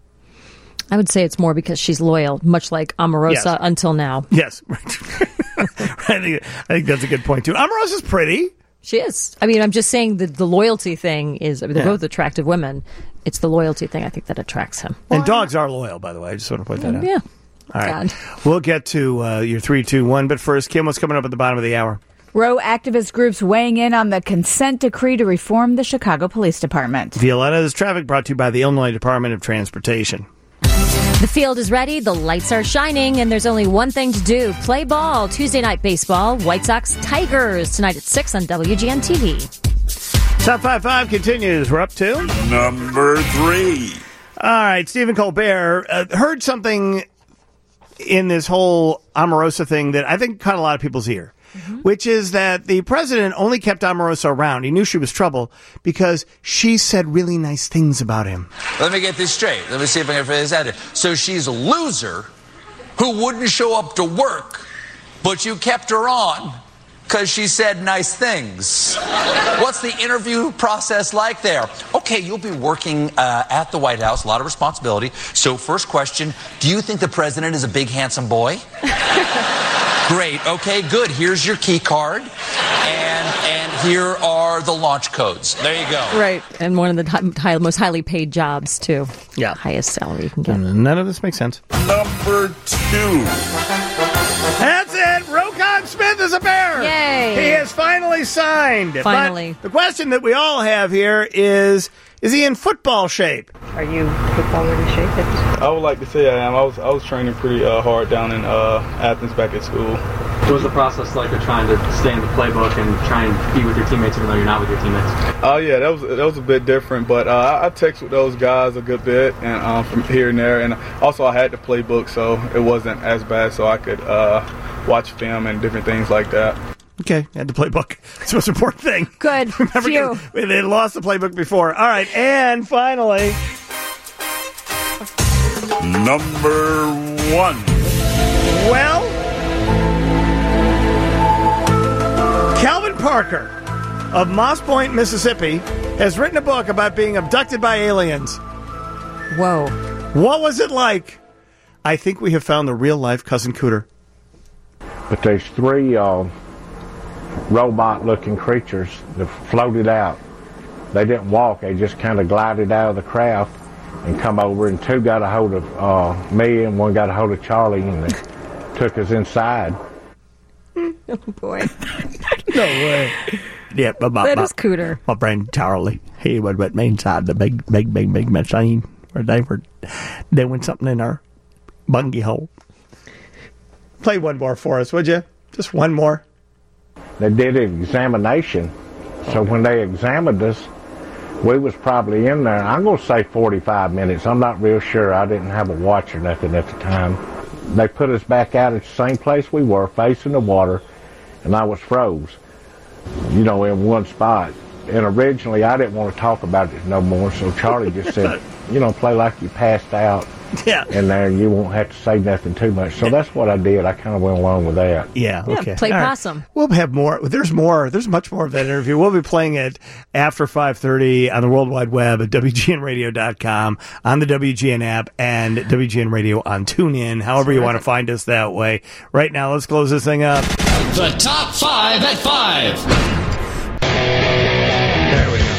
I would say it's more because she's loyal, much like Omarosa Yes. until now. Yes. I think, I think that's a good point, too. Omarosa's pretty. She is. I mean, I'm just saying that the loyalty thing is, I mean, they're Yeah. both attractive women. It's the loyalty thing, I think, that attracts him. And dogs are loyal, by the way. I just want to point that out. Yeah. All right. God. We'll get to uh, your three, two, one. But first, Kim, what's coming up at the bottom of the hour? Roe activist groups weighing in on the consent decree to reform the Chicago Police Department. Violetta's Traffic brought to you by the Illinois Department of Transportation. The field is ready, the lights are shining, and there's only one thing to do. Play ball. Tuesday night baseball, White Sox Tigers, tonight at six on W G N T V. Top five five continues. We're up to number three. All right, Stephen Colbert uh, heard something in this whole Omarosa thing that I think caught a lot of people's ear, mm-hmm. which is that the president only kept Omarosa around. He knew she was trouble because she said really nice things about him. Let me get this straight. Let me see if I can figure this out. So she's a loser who wouldn't show up to work, but you kept her on because she said nice things. What's the interview process like there? Okay, you'll be working uh, at the White House, a lot of responsibility. So first question, do you think the president is a big, handsome boy? Great, okay, good. Here's your key card. And and here are the launch codes. There you go. Right. And one of the high, high, most highly paid jobs, too. Yeah. Highest salary you can get. None of this makes sense. Number two. That's it. Rokon Smith is a bear. Yay. He is finally signed. Finally. But the question that we all have here is, is he in football shape? Are you football ready shape? I would like to say I am. I was I was training pretty uh, hard down in uh, Athens back at school. What was the process like of trying to stay in the playbook and try and be with your teammates even though you're not with your teammates? Oh uh, yeah, that was that was a bit different, but uh, I, I text with those guys a good bit and um, from here and there, and also I had the playbook, so it wasn't as bad, so I could uh, watch film and different things like that. Okay, had the playbook. It's the most important thing. Good. Remember, Phew. they lost the playbook before. All right, and finally, number one. Well, Calvin Parker of Moss Point, Mississippi, has written a book about being abducted by aliens. Whoa. What was it like? I think we have found the real-life Cousin Cooter. But there's three uh, robot-looking creatures that floated out. They didn't walk. They just kind of glided out of the craft and come over, and two got a hold of uh, me, and one got a hold of Charlie, and they took us inside. Oh, boy. No way. Yeah, but my, That my, is Cooter. My friend Charlie, he would with me inside the big, big, big, big machine where they were doing something in our bungee hole. Play one more for us, would you? Just one more. They did an examination, so when they examined us, we was probably in there, I'm going to say forty-five minutes. I'm not real sure. I didn't have a watch or nothing at the time. They put us back out at the same place we were, facing the water, and I was froze, you know, in one spot. and originally I didn't want to talk about it no more, so Charlie just said, you know, play like you passed out yeah. in there and you won't have to say nothing too much. So that's what I did. I kind of went along with that. Yeah, Yeah, okay. play All right. possum. We'll have more. There's more. There's much more of that interview. We'll be playing it after five thirty on the World Wide Web at W G N radio dot com, on the W G N app, and W G N Radio on TuneIn, however you want to find us that way. Right now, let's close this thing up. The top five at five. There we go.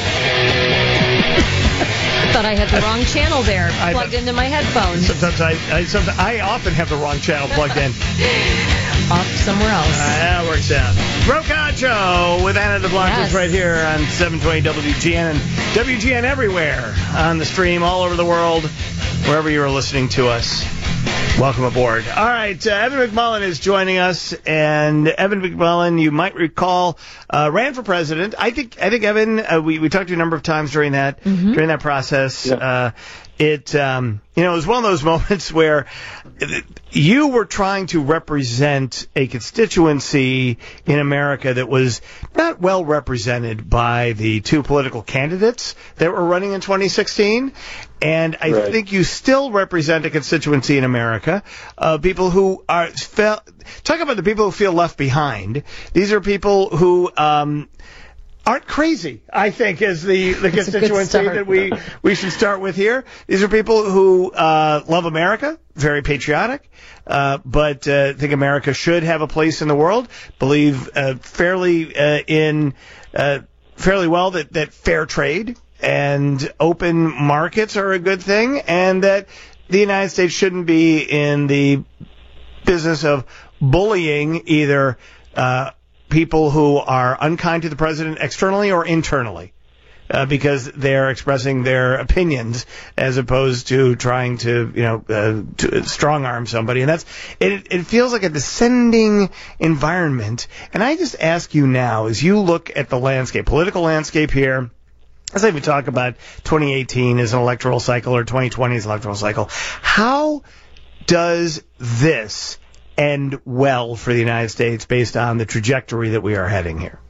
I thought I had the wrong channel there, I- plugged into my headphones. Sometimes I, I, sometimes I often have the wrong channel plugged in. Off somewhere else. Uh, that works out. Rokon Show with Anna DeBlanc Yes. is right here on seven twenty W G N and W G N everywhere on the stream, all over the world, wherever you are listening to us. Welcome aboard. All right, uh, Evan McMullen is joining us, and Evan McMullen, you might recall, uh, ran for president. I think, I think Evan, uh, we we talked to you a number of times during that during that process. Yeah. Uh, it, um, you know, it was one of those moments where you were trying to represent a constituency in America that was not well represented by the two political candidates that were running in twenty sixteen. And I Right. think you still represent a constituency in America of people who are felt. Talk about the people who feel left behind. These are people who um, aren't crazy, I think, is the, the That's a good constituency start. that we, we should start with here. These are people who uh, love America, very patriotic, uh, but uh, think America should have a place in the world, believe uh, fairly uh, in uh, fairly well that, that fair trade and open markets are a good thing, and that the United States shouldn't be in the business of bullying either uh, people who are unkind to the president externally or internally, uh, because they're expressing their opinions as opposed to trying to, you know, uh, to strong arm somebody. And that's it. It feels like a descending environment. And I just ask you now, as you look at the landscape, political landscape here. Let's not even talk about twenty eighteen as an electoral cycle or twenty twenty as an electoral cycle. How does this end well for the United States based on the trajectory that we are heading here?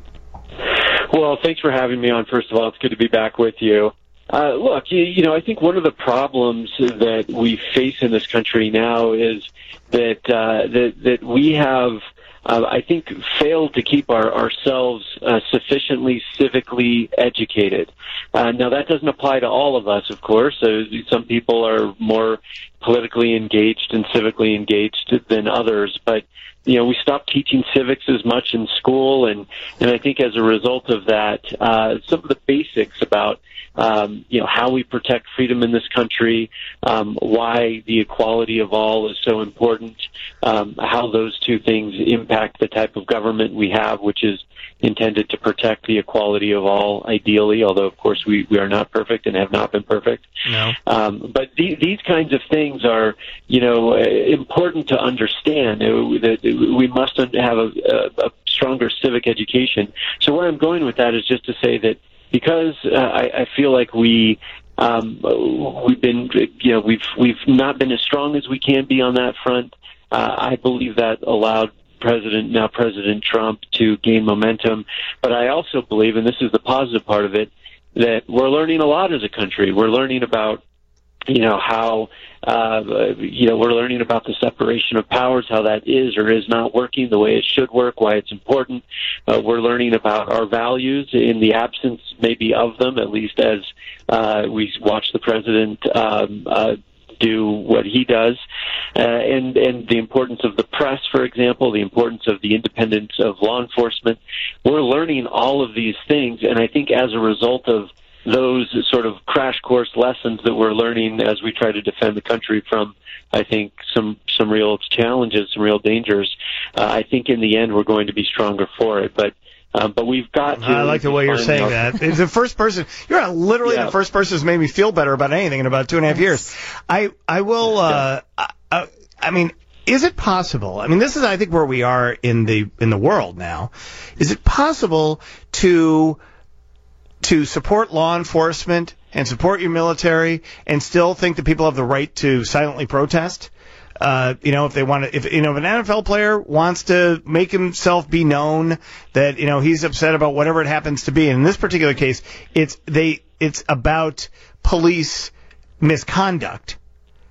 Well, thanks for having me on. First of all, it's good to be back with you. Uh, look, you, you know, I think one of the problems that we face in this country now is that uh, that that we have, uh, I think, failed to keep our, ourselves uh, sufficiently civically educated. Uh, now, that doesn't apply to all of us, of course. Uh, some people are more politically engaged and civically engaged than others, but you know, we stopped teaching civics as much in school, and, and I think as a result of that, uh, some of the basics about, um, you know, how we protect freedom in this country, um, why the equality of all is so important, um, how those two things impact the type of government we have, which is intended to protect the equality of all, ideally, although, of course, we, we are not perfect and have not been perfect. No. Um, but the, these kinds of things are, you know, uh, important to understand. Uh, that we must have a, a, a stronger civic education. So where I'm going with that is just to say that because uh, I, I feel like we um, we've been, you know, we've we've not been as strong as we can be on that front. Uh, I believe that allowed President, now President Trump, to gain momentum. But I also believe, and this is the positive part of it, that we're learning a lot as a country. We're learning about, you know, how, uh, you know, we're learning about the separation of powers, how that is or is not working the way it should work, why it's important. Uh, we're learning about our values in the absence maybe of them, at least as uh, we watch the president um, uh, do what he does, uh, and and the importance of the press, for example, the importance of the independence of law enforcement. We're learning all of these things, and I think as a result of those sort of crash course lessons that we're learning as we try to defend the country from, I think, some some real challenges, some real dangers, uh, I think in the end we're going to be stronger for it. But Um, but we've got to. I like the way you're saying our... that. It's the first person. You're literally yeah. the first person who's made me feel better about anything in about two and a half years. I I will. Uh, I, I mean, is it possible? I mean, this is I think where we are in the in the world now. Is it possible to to support law enforcement and support your military and still think that people have the right to silently protest? uh, you know, if they want to, if you know, if an N F L player wants to make himself be known that you know he's upset about whatever it happens to be. And in this particular case, it's they, it's about police misconduct,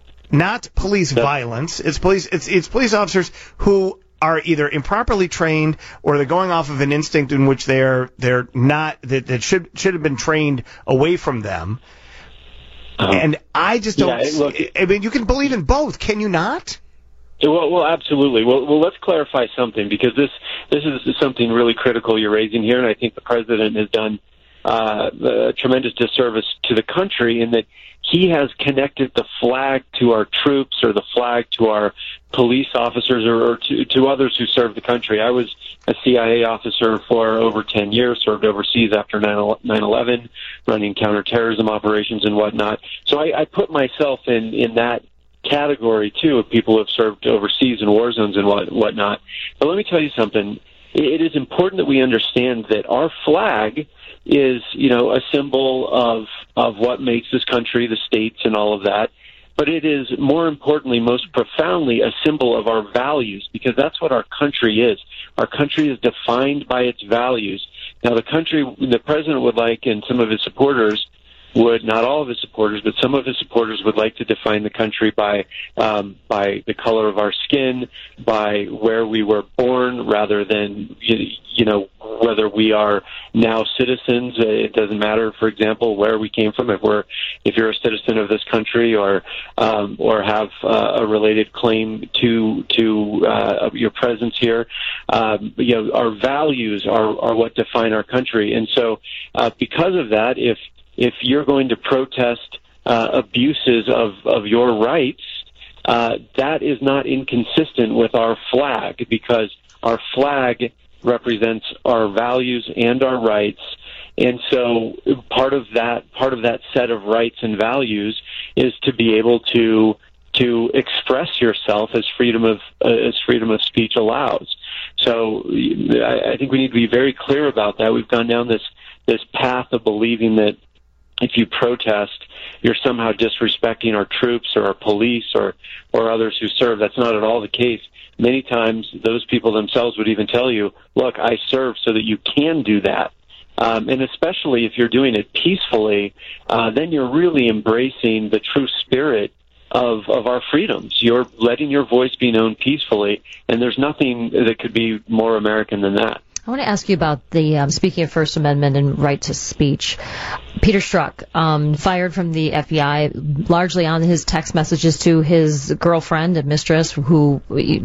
not police violence. It's police, it's it's police officers who are either improperly trained or they're going off of an instinct in which they're they're not that, that should should have been trained away from them. Uh-huh. And I just don't. Yeah, look, I mean, you can believe in both, can you not? Well, well, absolutely. Well, well, let's clarify something because this this is something really critical you're raising here, and I think the president has done uh, a tremendous disservice to the country in that he has connected the flag to our troops or the flag to our police officers or, or to, to others who serve the country. I was a C I A officer for over ten years, served overseas after nine eleven, running counterterrorism operations and whatnot. So I, I put myself in, in that category, too, of people who have served overseas in war zones and what, whatnot. But let me tell you something. It is important that we understand that our flag is, you know, a symbol of of what makes this country, the states, and all of that. But it is, more importantly, most profoundly, a symbol of our values, because that's what our country is. Our country is defined by its values. Now, the country, the president would like, and some of his supporters would, not all of his supporters, but some of his supporters would like to define the country by um, by the color of our skin, by where we were born, rather than, you, you know, whether we are now citizens. It doesn't matter, for example, where we came from. If we're, if you're a citizen of this country, or um, or have uh, a related claim to to uh, your presence here, um, you know, our values are are what define our country. And so, uh, because of that, if if you're going to protest uh, abuses of of your rights, uh, that is not inconsistent with our flag, because our flag represents our values and our rights. And so part of that part of that set of rights and values is to be able to to express yourself as freedom of uh, as freedom of speech allows. So I, I think we need to be very clear about that. We've gone down this this path of believing that if you protest, you're somehow disrespecting our troops or our police or or others who serve. That's not at all the case. Many times, those people themselves would even tell you, look, I serve so that you can do that. Um, and especially if you're doing it peacefully, uh, then you're really embracing the true spirit of, of our freedoms. You're letting your voice be known peacefully, and there's nothing that could be more American than that. I want to ask you about the, um, speaking of First Amendment and right to speech, Peter Strzok, um, fired from the F B I largely on his text messages to his girlfriend and mistress, who,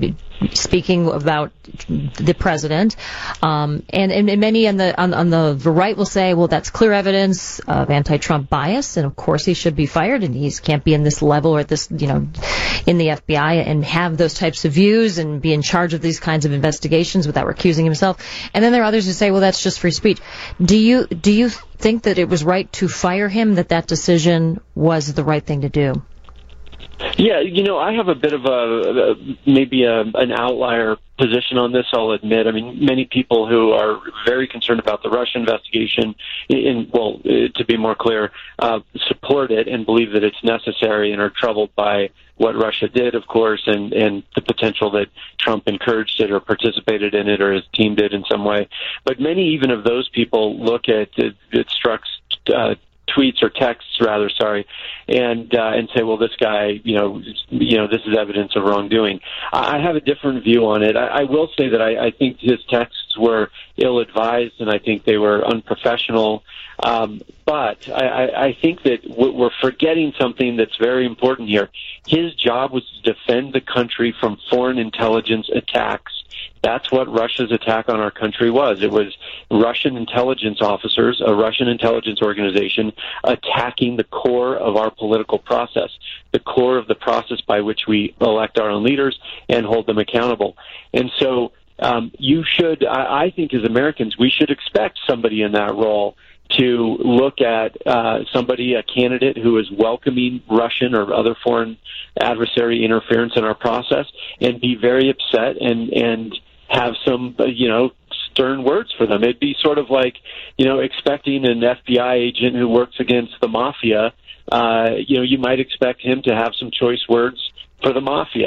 speaking about the president, um, and, and many on the, on, on the right will say, well, that's clear evidence of anti-Trump bias, and of course he should be fired, and he can't be in this level or at this, you know, in the F B I and have those types of views and be in charge of these kinds of investigations without recusing himself. And then there are others who say, well, that's just free speech. Do you do you think that it was right to fire him, that that decision was the right thing to do? Yeah, you know, I have a bit of a, maybe a, an outlier position on this, I'll admit. I mean, many people who are very concerned about the Russia investigation, in, well, to be more clear, uh, support it and believe that it's necessary and are troubled by what Russia did, of course, and, and the potential that Trump encouraged it or participated in it or his team did in some way. But many even of those people look at it, it Strzok's uh, tweets or texts, rather, sorry, and uh, and say, well, this guy, you know, you know, this is evidence of wrongdoing. I have a different view on it. I, I will say that I, I think his texts were ill-advised, and I think they were unprofessional. Um, but I, I, I think that we're forgetting something that's very important here. His job was to defend the country from foreign intelligence attacks. That's what Russia's attack on our country was. It was Russian intelligence officers, a Russian intelligence organization, attacking the core of our political process, the core of the process by which we elect our own leaders and hold them accountable. And so um, you should, I, I think as Americans, we should expect somebody in that role to look at uh, somebody, a candidate who is welcoming Russian or other foreign adversary interference in our process and be very upset and, and have some, you know, stern words for them. It'd be sort of like, you know, expecting an F B I agent who works against the mafia. Uh, you know, you might expect him to have some choice words for the mafia.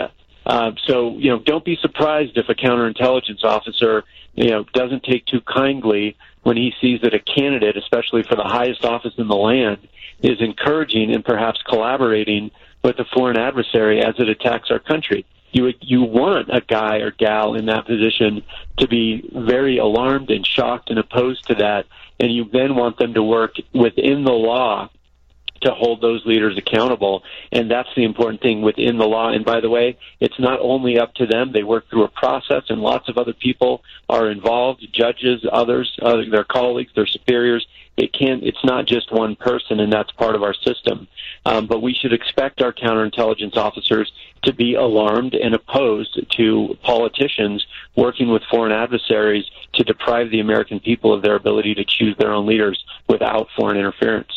Uh, so, you know, don't be surprised if a counterintelligence officer, you know, doesn't take too kindly when he sees that a candidate, especially for the highest office in the land, is encouraging and perhaps collaborating with a foreign adversary as it attacks our country. You you want a guy or gal in that position to be very alarmed and shocked and opposed to that, and you then want them to work within the law to hold those leaders accountable. And that's the important thing, within the law. And by the way, it's not only up to them. They work through a process, and lots of other people are involved, judges, others, uh, their colleagues, their superiors. It can't, it's not just one person, and that's part of our system. Um, but we should expect our counterintelligence officers to be alarmed and opposed to politicians working with foreign adversaries to deprive the American people of their ability to choose their own leaders without foreign interference.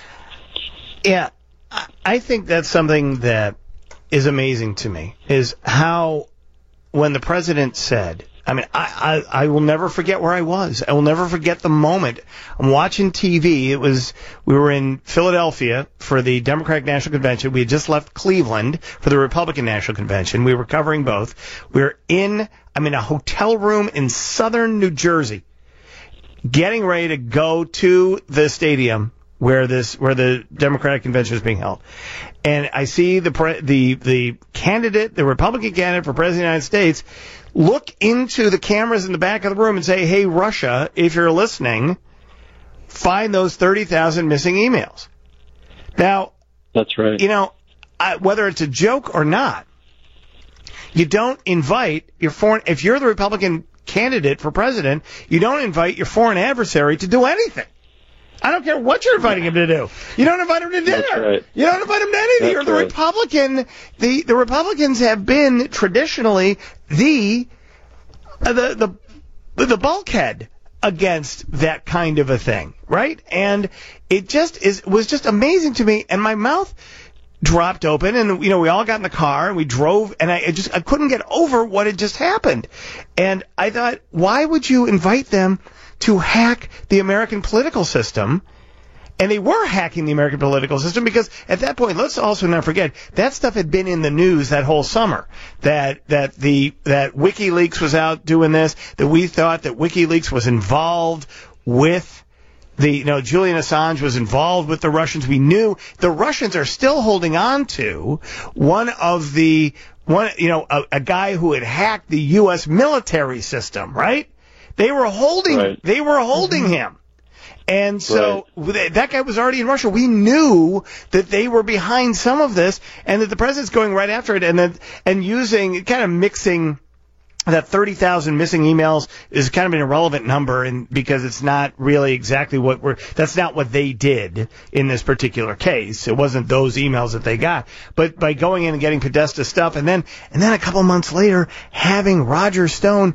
Yeah, I think that's something that is amazing to me, is how when the president said, I mean, I, I, I will never forget where I was. I will never forget the moment. I'm watching T V. It was, we were in Philadelphia for the Democratic National Convention. We had just left Cleveland for the Republican National Convention. We were covering both. We were in, I'm in a hotel room in southern New Jersey, getting ready to go to the stadium where this, where the Democratic Convention is being held. And I see the, pre, the, the candidate, the Republican candidate for President of the United States, look into the cameras in the back of the room and say, hey, Russia, if you're listening, find those thirty thousand missing emails. Now, that's right. You know, I, whether it's a joke or not, you don't invite your foreign, if you're the Republican candidate for president, you don't invite your foreign adversary to do anything. I don't care what you're inviting him to do. You don't invite him to dinner. That's right. You don't invite him to anything. That's You're the right. Republican. The the Republicans have been traditionally the uh, the the the bulkhead against that kind of a thing, right? And it just is was just amazing to me, and my mouth dropped open, and you know we all got in the car and we drove, and I, I just I couldn't get over what had just happened, and I thought, why would you invite them to hack the American political system? And they were hacking the American political system because at that point, let's also not forget, that stuff had been in the news that whole summer. That that the that WikiLeaks was out doing this, that we thought that WikiLeaks was involved with the, you know, Julian Assange was involved with the Russians. We knew the Russians are still holding on to one of the, one, you know, a, a guy who had hacked the U S military system, right? They were holding, right. they were holding mm-hmm. him. And so right. that guy was already in Russia. We knew that they were behind some of this, and that the president's going right after it, and that, and using, kind of mixing that thirty thousand missing emails is kind of an irrelevant number, and because it's not really exactly what we're, that's not what they did in this particular case. It wasn't those emails that they got. But by going in and getting Podesta stuff, and then, and then a couple months later, having Roger Stone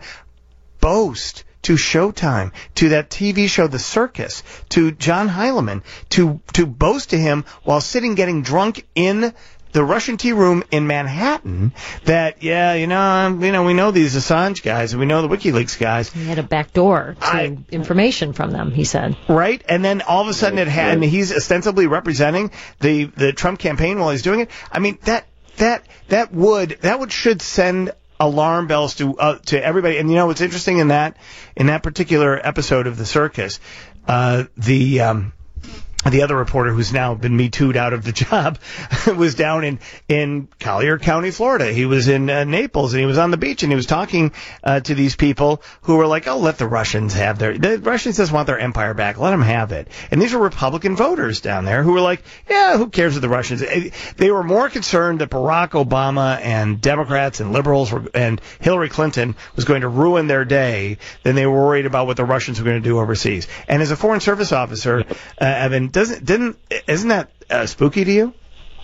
boast to Showtime, to that T V show The Circus, to John Heilemann, to to boast to him while sitting getting drunk in the Russian tea room in Manhattan that, yeah, you know, um, you know, we know these Assange guys, and we know the WikiLeaks guys. He had a back door to I, information from them, he said. Right, and then all of a sudden it had, and he's ostensibly representing the the Trump campaign while he's doing it. I mean, that that that would that would should send alarm bells to uh, to everybody. And you know what's interesting in that in that particular episode of The Circus, uh, the um, the other reporter who's now been Me Too'd out of the job was down in in Collier County, Florida. He was in uh, Naples, and he was on the beach, and he was talking uh, to these people who were like, "Oh, let the Russians have their the Russians just want their empire back. Let them have it." And these were Republican voters down there who were like, "Yeah, who cares what the Russians?" They were more concerned that Barack Obama and Democrats and liberals were, and Hillary Clinton was going to ruin their day than they were worried about what the Russians were going to do overseas. And as a Foreign Service officer, uh, Evan, doesn't didn't isn't that uh, spooky to you?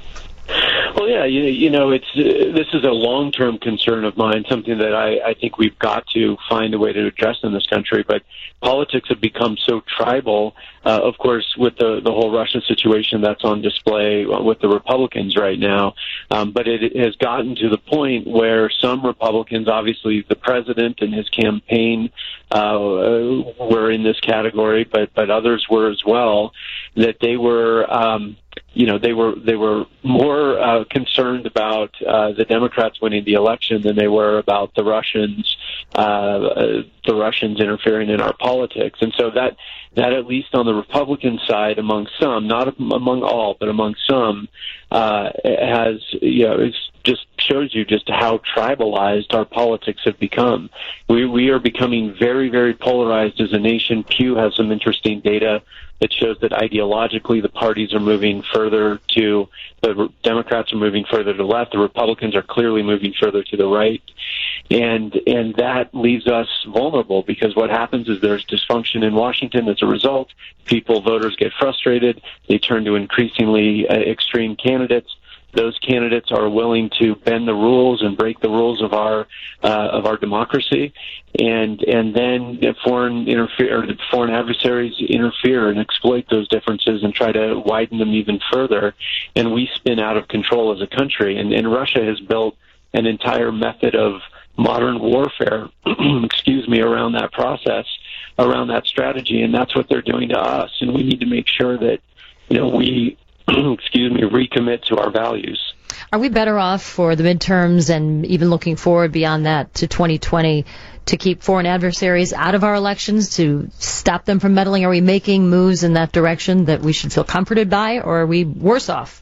Well, yeah, you, you know, it's uh, this is a long-term concern of mine, something that I, I think we've got to find a way to address in this country. But politics have become so tribal, uh, of course, with the, the whole Russia situation that's on display with the Republicans right now. Um, but it, it has gotten to the point where some Republicans, obviously the president and his campaign, uh, were in this category, but, but others were as well, that they were... Um, you know, they were they were more uh, concerned about uh, the Democrats winning the election than they were about the Russians, uh, uh, the Russians interfering in our politics. And so that that at least on the Republican side, among some, not among all, but among some, uh, has you know it's just shows you just how tribalized our politics have become. We we are becoming very very polarized as a nation. Pew has some interesting data that shows that ideologically the parties are moving further to, the Democrats are moving further to the left, the Republicans are clearly moving further to the right, and and that leaves us vulnerable because what happens is there's dysfunction in Washington as a result. People, voters get frustrated, they turn to increasingly uh, extreme candidates. Those candidates are willing to bend the rules and break the rules of our uh, of our democracy, and and then foreign interfere, or foreign adversaries interfere and exploit those differences and try to widen them even further, and we spin out of control as a country. And, and Russia has built an entire method of modern warfare, excuse me, around that process, around that strategy, and that's what they're doing to us. And we need to make sure that you know we. excuse me, recommit to our values. Are we better off for the midterms and even looking forward beyond that to twenty twenty to keep foreign adversaries out of our elections, to stop them from meddling? Are we making moves in that direction that we should feel comforted by, or are we worse off?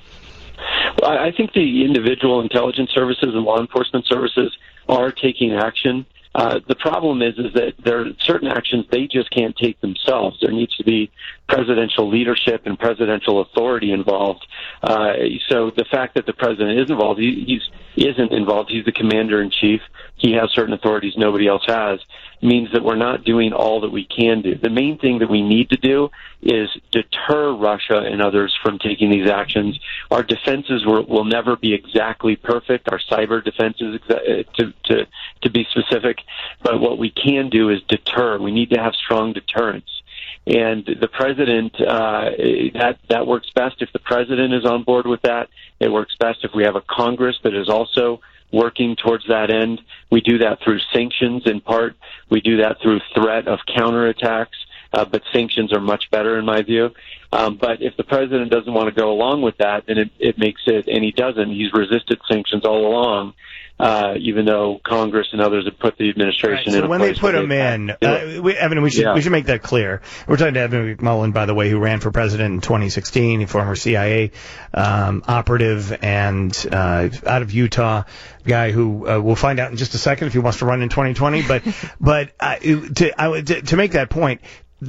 Well, I think the individual intelligence services and law enforcement services are taking action. Uh, the problem is, is that there are certain actions they just can't take themselves. There needs to be presidential leadership and presidential authority involved. Uh, so the fact that the president is involved, he he's, isn't involved, he's the commander in chief. He has certain authorities nobody else has, means that we're not doing all that we can do. The main thing that we need to do is deter Russia and others from taking these actions. Our defenses will, will never be exactly perfect, our cyber defenses to, to, to be specific, but what we can do is deter. We need to have strong deterrence. And the president, uh, that that works best if the president is on board with that. It works best if we have a Congress that is also working towards that end. We do that through sanctions in part. We do that through threat of counterattacks, uh, but sanctions are much better in my view. Um, but if the president doesn't want to go along with that, then it, it makes it, and he doesn't. He's resisted sanctions all along. Uh, even though Congress and others have put the administration right, so in. when they put him in, uh, we, Evan, we should yeah. we should make that clear. We're talking to Evan McMullin, by the way, who ran for president in twenty sixteen, a former C I A um, operative and uh, out of Utah, guy who uh, we'll find out in just a second if he wants to run in twenty twenty. But but uh, to, I, to to make that point.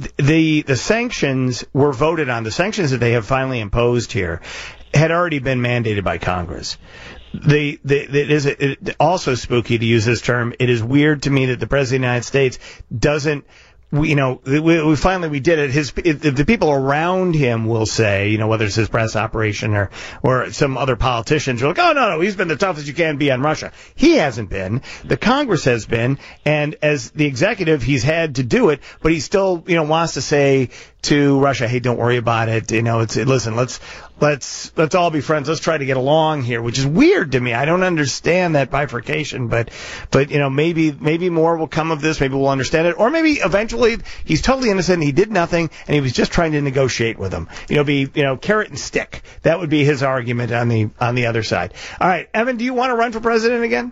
The the sanctions were voted on. The sanctions that they have finally imposed here had already been mandated by Congress. The, the, it is it, also spooky to use this term. It is weird to me that the President of the United States doesn't, we, you know, we, we finally we did it. His it, the people around him will say, you know, whether it's his press operation or or some other politicians are like, oh no, no, he's been the toughest you can be on Russia. He hasn't been. The Congress has been, and as the executive, he's had to do it, but he still, you know, wants to say to Russia, hey, don't worry about it. You know, it's listen, let's let's let's all be friends. Let's try to get along here, which is weird to me. I don't understand that bifurcation, but but you know, maybe maybe more will come of this. Maybe we'll understand it, or maybe eventually he's totally innocent and he did nothing and he was just trying to negotiate with them. You know, be you know carrot and stick. That would be his argument on the on the other side. All right, Evan, do you want to run for president again?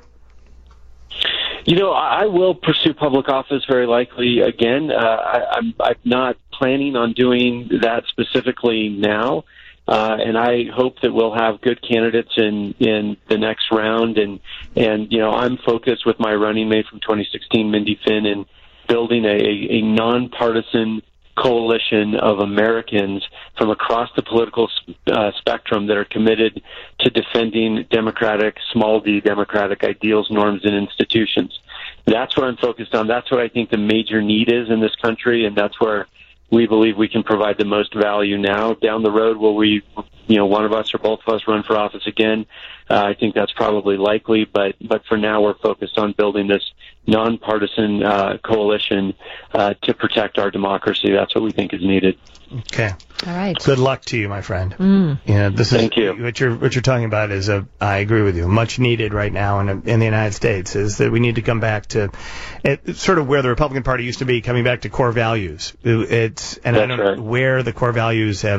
You know, I will pursue public office very likely again. Uh, I, I'm, I'm not planning on doing that specifically now, uh, and I hope that we'll have good candidates in, in the next round. And, and, you know, I'm focused with my running mate from twenty sixteen, Mindy Finn, in building a, a nonpartisan coalition of Americans from across the political uh, spectrum that are committed to defending democratic, small d democratic ideals, norms, and institutions. That's what I'm focused on. That's what I think the major need is in this country, and that's where we believe we can provide the most value now. Down the road, will we, you know, one of us or both of us run for office again? Uh, I think that's probably likely, but but for now, we're focused on building this nonpartisan uh, coalition uh, to protect our democracy. That's what we think is needed. Okay. All right. Good luck to you, my friend. Mm. You know, this Thank is you. what you're what you're talking about is a I agree with you. Much needed right now in in the United States is that we need to come back to it, sort of where the Republican Party used to be, coming back to core values. It's and That's I don't right. know where the core values have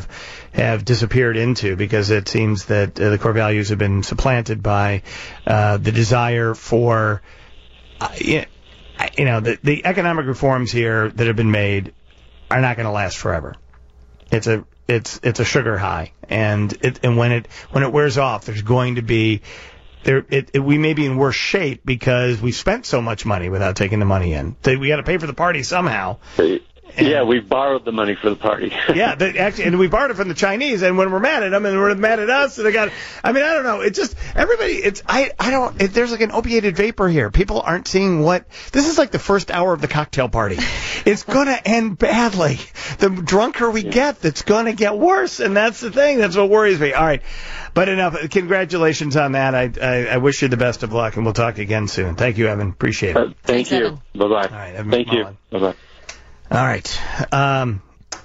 have disappeared into, because it seems that uh, the core values have been supplanted by uh, the desire for, uh, you know, the, the economic reforms here that have been made are not going to last forever. It's a it's it's a sugar high, and it, and when it when it wears off, there's going to be there. It, it, we may be in worse shape because we spent so much money without taking the money in. That we got to pay for the party somehow. And yeah, we borrowed the money for the party. yeah, the, actually, and we borrowed it from the Chinese. And when we're mad at them, and we're mad at us, and they got. I mean, I don't know. It just everybody. It's I. I don't. It, there's like an opiated vapor here. People aren't seeing what. This is like the first hour of the cocktail party. It's gonna end badly. The drunker we get, that's gonna get worse, and that's the thing. That's what worries me. All right, but enough. Congratulations on that. I I, I wish you the best of luck, and we'll talk again soon. Thank you, Evan. Appreciate it. Uh, thank Thanks, you. Evan. Bye bye. All right, Evan thank McMullen. you. Bye bye. All right. Um,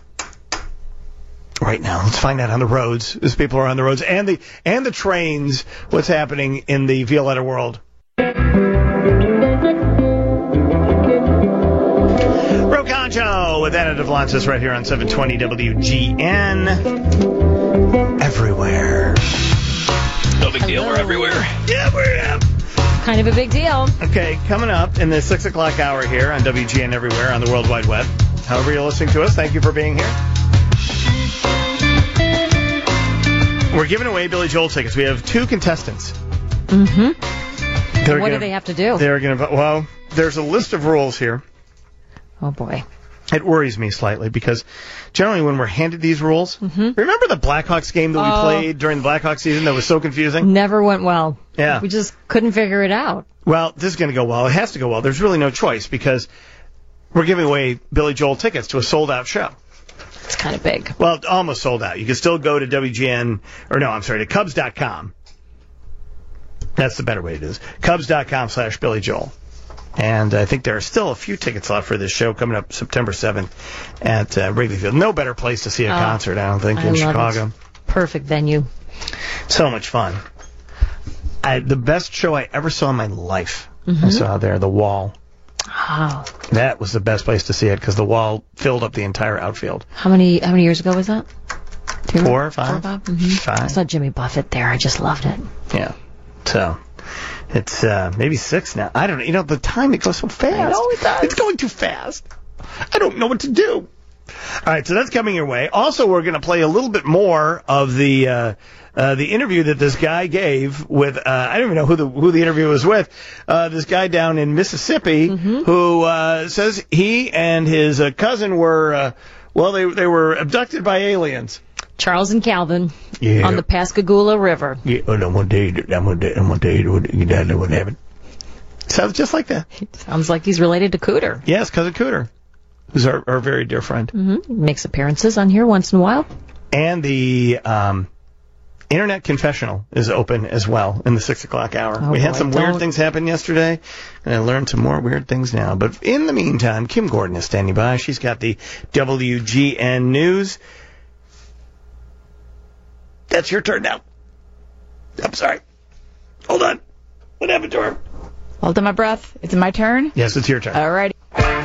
right now, let's find out on the roads, as people are on the roads, and the and the trains, what's happening in the Violetta world. Rocancho with Anna DeVlantis right here on seven twenty W G N. Everywhere. No big deal. We're everywhere. Yeah, we're up. Kind of a big deal. Okay, coming up in the six o'clock hour here on W G N Everywhere on the World Wide Web. However you're listening to us, thank you for being here. We're giving away Billy Joel tickets. We have two contestants. Mm-hmm. They're What gonna, do they have to do? They're going to, well, there's a list of rules here. Oh, boy. It worries me slightly because generally when we're handed these rules, mm-hmm. remember the Blackhawks game that we oh. played during the Blackhawks season that was so confusing? Never went well. Yeah. We just couldn't figure it out. Well, this is going to go well. It has to go well. There's really no choice because we're giving away Billy Joel tickets to a sold-out show. It's kind of big. Well, almost sold out. You can still go to W G N, or no, I'm sorry, to Cubs dot com. That's the better way it is. Cubs dot com slash Billy Joel. And I think there are still a few tickets left for this show coming up September seventh at uh, Wrigley Field. No better place to see a oh, concert, I don't think, I in love Chicago. It. Perfect venue. So much fun. I, the best show I ever saw in my life, mm-hmm. I saw there, The Wall. Wow. That was the best place to see it because The Wall filled up the entire outfield. How many How many years ago was that? Four, Four, five? Four, five? Mm-hmm. Five. I saw Jimmy Buffett there. I just loved it. Yeah. So... It's uh, maybe six now. I don't know. You know, the time, it goes so fast. I know it does. It's going too fast. I don't know what to do. All right, so that's coming your way. Also, we're going to play a little bit more of the uh, uh, the interview that this guy gave with, uh, I don't even know who the who the interview was with, uh, this guy down in Mississippi mm-hmm. who uh, says he and his uh, cousin were, uh, well, they they were abducted by aliens. Charles and Calvin Yeah. on the Pascagoula River. Yeah, oh, no, one day, I'm one day, I'm one day, your dad know what happened. Sounds just like that. Sounds like he's related to Cooter. Yes, cousin Cooter, who's our, our very dear friend. Mm-hmm. Makes appearances on here once in a while. And the um, Internet Confessional is open as well in the six o'clock hour. Oh, we had boy, some don't. weird things happen yesterday, and I learned some more weird things now. But in the meantime, Kim Gordon is standing by. She's got the W G N News. That's your turn now. I'm sorry. Hold on. What happened to her? Hold on my breath. Is it my turn? Yes, it's your turn. All right.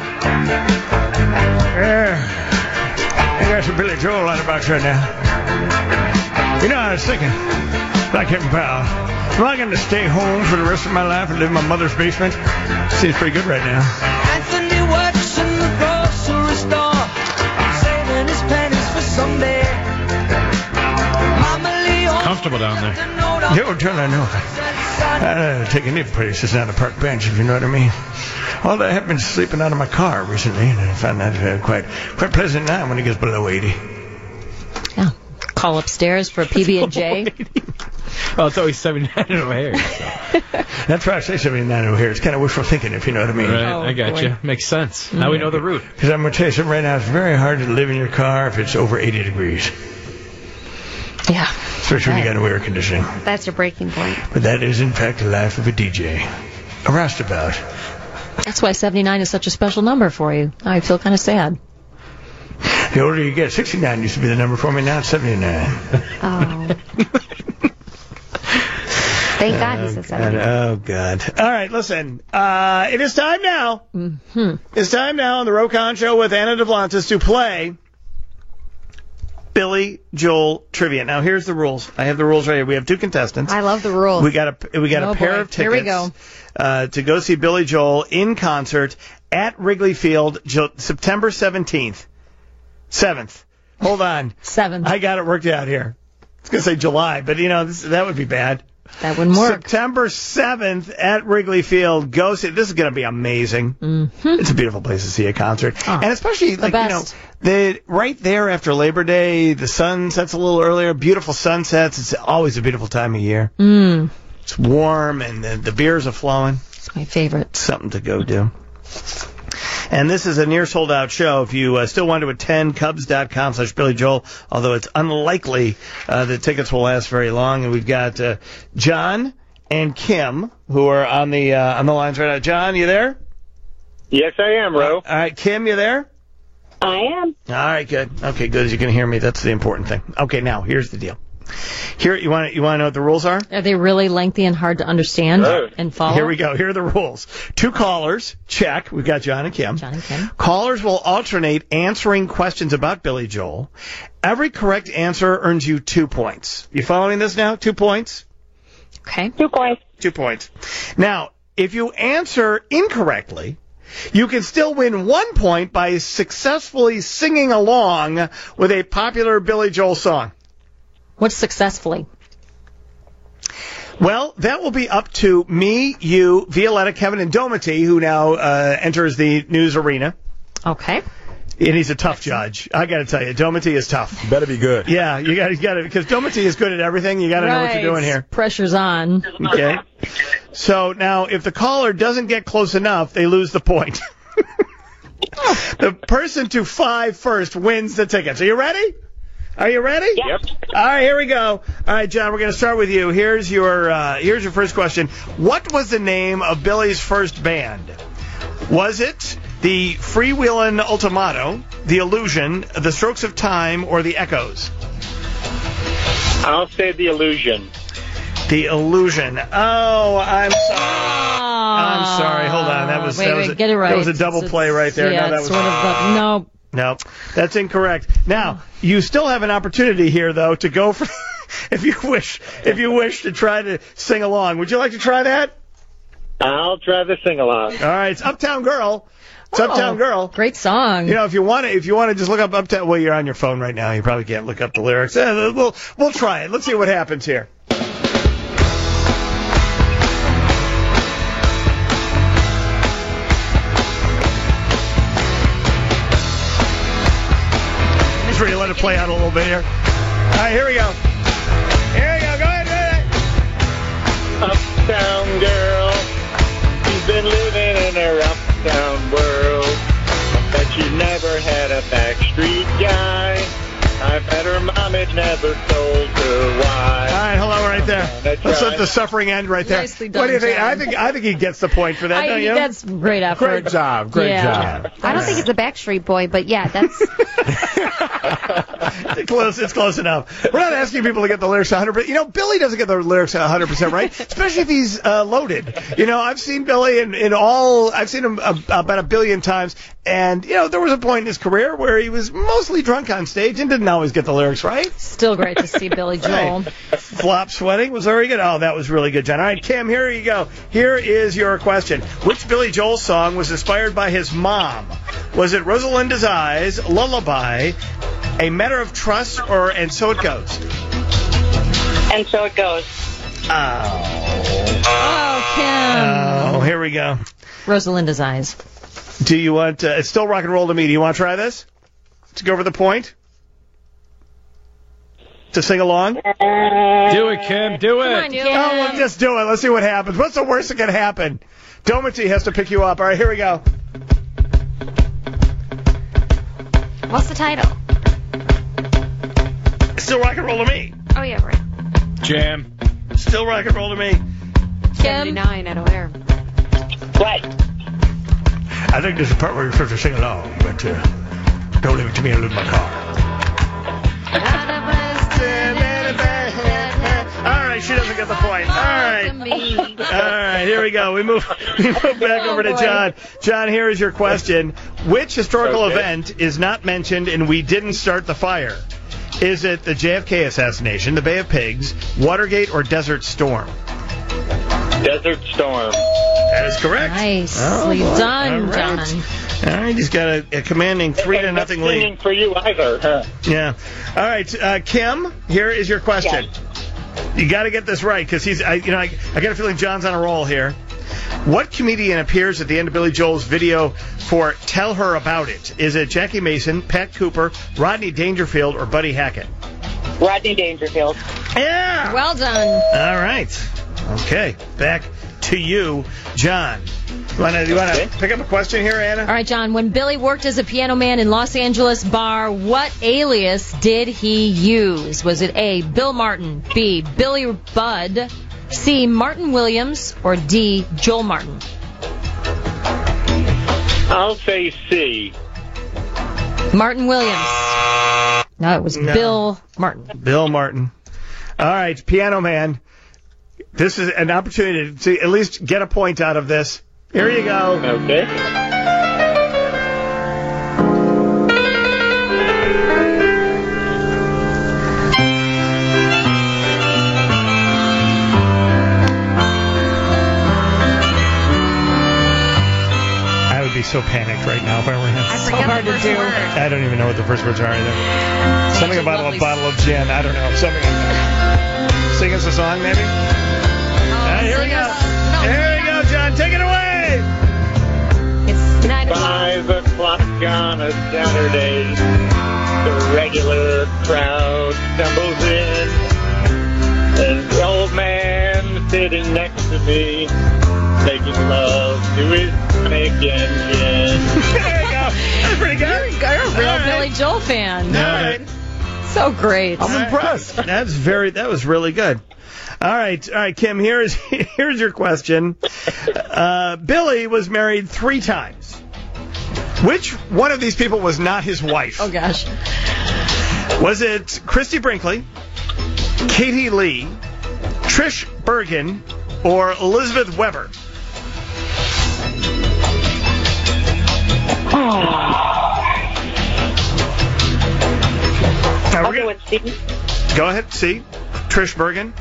Yeah. I got some Billy Joel on the box right now. You know, I was thinking, like him, pal, am I going to stay home for the rest of my life and live in my mother's basement? Seems pretty good right now. Anthony works in the grocery store, saving his pennies for someday. Comfortable down there. Yo, tell I know. I uh, take any place that's not a park bench, if you know what I mean. Although I have been sleeping out of my car recently, and I find that uh, quite quite pleasant now when it gets below eighty. Yeah. Call upstairs for a P B and J. Well, it's always seventy-nine O'Hare. So. That's why I say seventy-nine O'Hare. It's kind of wishful thinking, if you know what I mean. Right, Oh, I got boy. you. Makes sense. Mm-hmm. Now we know the route. Because I'm going to tell you something right now. It's very hard to live in your car if it's over eighty degrees. Yeah. Especially when you got no air conditioning. That's your breaking point. But that is, in fact, the life of a D J. A roustabout. That's why seventy-nine is such a special number for you. I feel kind of sad. The older you get, sixty-nine used to be the number for me. Now it's seventy-nine. Oh. Thank God he said God, oh, God. All right, listen. Uh, it is time now. Mm-hmm. It's time now on the Rokon Show with Anna DeVlantis to play Billy Joel trivia. Now, here's the rules. I have the rules right here. We have two contestants. I love the rules. We got a we got Oh, a pair boy. of tickets. Here we go. Uh, to go see Billy Joel in concert at Wrigley Field, Jo- September seventeenth. seventh. Hold on. seventh. I got it worked out here. I was going to say July, but, you know, this, that would be bad. That wouldn't work. September seventh at Wrigley Field. Go see. This is going to be amazing. Mm-hmm. It's a beautiful place to see a concert. Oh, and especially, the like, you know, best. the, right there after Labor Day, the sun sets a little earlier. Beautiful sunsets. It's always a beautiful time of year. Mm. It's warm, and the, the beers are flowing. It's my favorite. Something to go do. And this is a near sold out show. If you uh, still want to attend, Cubs.com slash Billy Joel, although it's unlikely uh, the tickets will last very long. And we've got uh, John and Kim who are on the uh, on the lines right now. John, you there? Yes, I am, Ro. All right, Kim, you there? I am. All right, good. Okay, good. As you can hear me, that's the important thing. Okay, now here's the deal. Here, you want to, you want to know what the rules are? Are they really lengthy and hard to understand and follow? Here we go. Here are the rules. Two callers. Check. We've got John and Kim. John and Kim. Callers will alternate answering questions about Billy Joel. Every correct answer earns you two points. You following this now? Two points? Okay. Two points. Two points. Now, if you answer incorrectly, you can still win one point by successfully singing along with a popular Billy Joel song. What's successfully? Well, that will be up to me, you, Violetta, Kevin, and Domity, who now uh, enters the news arena. Okay. And he's a tough judge. I got to tell you, Domity is tough. Better be good. Yeah, you got to, got to, because Domity is good at everything. You got to know what you're doing here. Pressure's on. Okay. So now, if the caller doesn't get close enough, they lose the point. The person to five first wins the tickets. Are you ready? Are you ready? Yep. All right, here we go. All right, John, we're going to start with you. Here's your uh, here's your first question. What was the name of Billy's first band? Was it the Freewheelin' Ultimato, the Illusion, the Strokes of Time, or the Echoes? I'll say the Illusion. The Illusion. Oh, I'm sorry. I'm sorry. Hold on. That was Wait, that wait, was a, get it right. That was a double It's- play right there. Yeah, no, that it's was sort of the, no. No, that's incorrect. Now, you still have an opportunity here, though, to go for if you wish if you wish to try to sing along. Would you like to try that? I'll try the sing along. All right, it's Uptown Girl. It's Oh, Uptown Girl. Great song. You know, if you want to, if you want to just look up Uptown. Well, you're on your phone right now. You probably can't look up the lyrics. Eh, We'll we'll try it. Let's see what happens here. Just ready to let it play out a little bit here. All right, here we go. Here we go. Go ahead, go ahead. Uptown girl, she's been living in her uptown world. But she never had a backstreet guy. I bet her mom had never told her why. All right, hello, right there. That's Let's let right. the suffering end right there. Nicely What do you done, think? I John. think I think he gets the point for that. I, don't you? that's great effort. Great job. Great Yeah. job. I don't think it's a Backstreet Boy, but yeah, that's It's close. It's close enough. We're not asking people to get the lyrics one hundred percent. You know, Billy doesn't get the lyrics one hundred percent right, especially if he's uh, loaded. You know, I've seen Billy in, in all. I've seen him uh, about a billion times, and you know, there was a point in his career where he was mostly drunk on stage and didn't always get the lyrics right. Still great to see Billy Joel. Flop sweating was very good. Oh, that was really good, John. All right, Kim, here you go. Here is your question. Which Billy Joel song was inspired by his mom? Was it Rosalinda's Eyes, Lullaby, A Matter of Trust, or And So It Goes? And so it goes. Oh. Oh, Kim. Oh, here we go. Rosalinda's Eyes. Do you want, uh, it's still rock and roll to me. Do you want to try this? To go for the point? To sing along? Do it, Kim. Do it. Come on, Kim. Oh, well, just do it. Let's see what happens. What's the worst that can happen? Domity has to pick you up. All right, here we go. what's the title? It's still rock and roll to me. Oh yeah, right. Jam. Still rock and roll to me. seventy-nine at O'Hare. What? I think there's a part where you're supposed to sing along, but uh, don't leave it to me. I'll lose my car. All right, she doesn't get the point. All right. All right, here we go. We move we move back over to John. John, here is your question. Which historical Okay. event is not mentioned in We Didn't Start the Fire? Is it the J F K assassination, the Bay of Pigs, Watergate, or Desert Storm? Desert Storm. That is correct. Nicely Oh, boy. done, All right. John. All right, he's got a, a commanding three to nothing lead. Singing for you either, huh? Yeah. All right, uh, Kim. Here is your question. You got to get this right because he's. I, you know, I, I got a feeling John's on a roll here. What comedian appears at the end of Billy Joel's video for "Tell Her About It"? Is it Jackie Mason, Pat Cooper, Rodney Dangerfield, or Buddy Hackett? Rodney Dangerfield. Yeah. Well done. All right. Okay. Back to you, John. You want to you want to pick up a question here, Anna? All right, John. When Billy worked as a piano man in Los Angeles bar, what alias did he use? Was it A, Bill Martin, B, Billy Budd, C, Martin Williams, or D, Joel Martin? I'll say C. Martin Williams. No, it was No. Bill Martin. Bill Martin. All right, Piano Man. This is an opportunity to at least get a point out of this. Here you go. Okay. I would be so panicked right now if I were him. I forget hard the to do. Word. I don't even know what the first words are either. Something about a bottle of gin. I don't know. Something like that. Sing us a song, maybe? Uh, here we go. Here we go, John. Take it away. It's nine o'clock. Five o'clock on a Saturday. The regular crowd stumbles in. And the old man sitting next to me, making love to his tonic engine. There you go. That's pretty good. You're a real All right. Billy Joel fan. All right. So great. I'm impressed. That's very. That was really good. All right, all right, Kim. Here's here's your question. Uh, Billy was married three times. Which one of these people was not his wife? Oh gosh. Was it Christy Brinkley, Katie Lee, Trish Bergen, or Elizabeth Weber? Now, I'll we're go gonna- with C. Go ahead, see. Trish Bergen.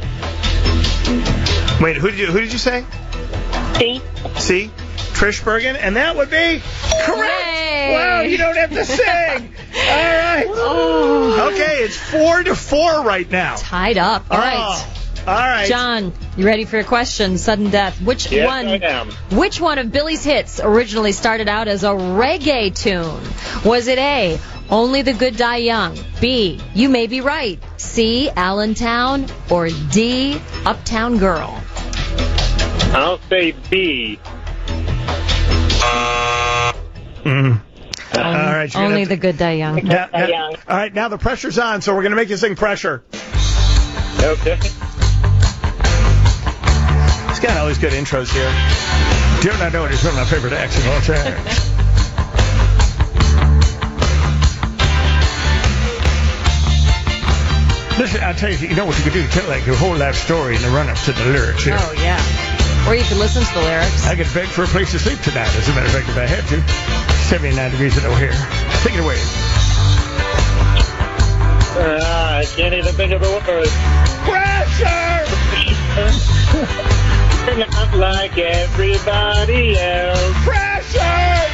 Wait, who did you who did you say? C. C. Trish Bergen, and that would be correct. Yay. Wow, you don't have to sing. All right. Oh. Okay, it's four to four right now. Tied up. All Oh, right. All right. John, you ready for your question? Sudden death. Which Yes, one? I am. Which one of Billy's hits originally started out as a reggae tune? Was it A, Only the Good Die Young, B, You May Be Right, C, Allentown, or D, Uptown Girl? I'll say B. Mm. All right. you're Only gonna- the Good Die Young. Now- now- all right, now the pressure's on, so we're going to make you sing Pressure. Okay. He's got all these good intros here. Do not know what is one of my favorite acts of all time. Listen, I'll tell you, you know what you could do? Tell like your whole life story in the run-up to the lyrics here. Oh, yeah. Or you could listen to the lyrics. I could beg for a place to sleep tonight, as a matter of fact, if I had to. seventy-nine degrees at O'Hare. Take it away. Uh, I can't even think of a word. Pressure! Not like everybody else. Pressure!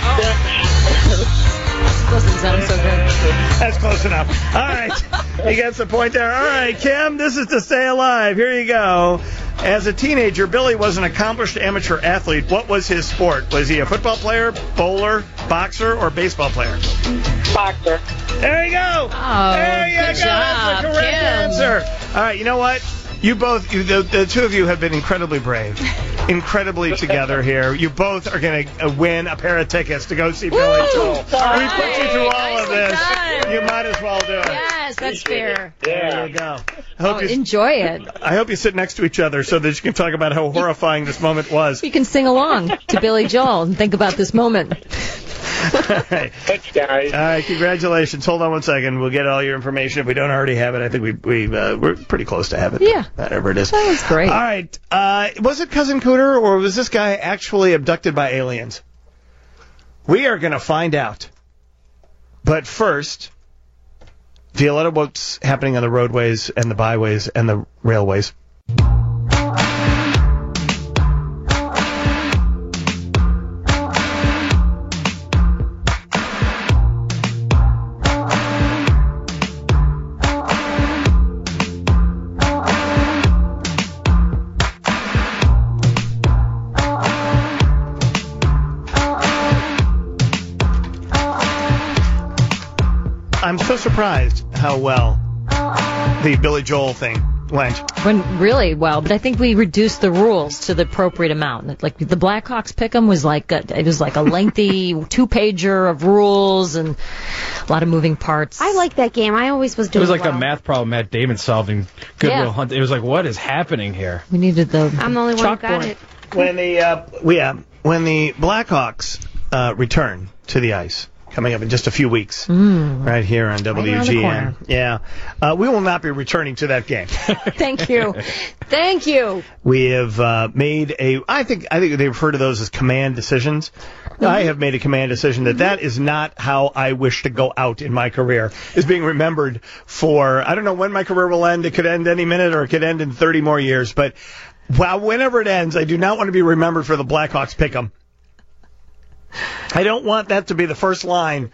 Doesn't sound so good. That's close enough. All right. You got the point there. All right, Kim, this is to stay alive. Here you go. As a teenager, Billy was an accomplished amateur athlete. What was his sport? Was he a football player, bowler, boxer, or baseball player? Boxer. There you go. Oh, there you good go. job, That's the correct Kim. answer. All right, you know what? You both, you, the, the two of you have been incredibly brave. Incredibly together here. You both are going to uh, win a pair of tickets to go see Billy Joel. We put you through all of this. done. You might as well do it. Yes, that's fair. There you go. I hope Oh, you, enjoy it. I hope you sit next to each other so that you can talk about how horrifying this moment was. You can sing along to Billy Joel and think about this moment. All right. Thanks, guys. All right, congratulations. Hold on one second. We'll get all your information. If we don't already have it, I think we, we, uh, we're pretty close to have it. Yeah. Whatever it is. That was great. All right. Uh, was it Cousin Cooter, or was this guy actually abducted by aliens? We are going to find out. But first, Violetta, what's happening on the roadways and the byways and the railways? I'm so surprised how well the Billy Joel thing went. Went really well, but I think we reduced the rules to the appropriate amount. Like the Blackhawks pick'em was like a, it was like a lengthy two pager of rules and a lot of moving parts. I like that game. I always was It doing was like well. a math problem Matt Damon solving Goodwill Yeah. Hunting. It was like, what is happening here? We needed the I'm the only one who got chalkboard. it. When the uh, we, uh, when the Blackhawks uh, return to the ice, coming up in just a few weeks, Mm. right here on W G N. corner. Yeah, uh, we will not be returning to that game. Thank you. Thank you. We have uh, made a. I think I think they refer to those as command decisions. I have made a command decision that that is not how I wish to go out in my career. Is being remembered for. I don't know when my career will end. It could end any minute, or it could end in thirty more years. But well, whenever it ends, I do not want to be remembered for the Blackhawks pick'em. I don't want that to be the first line.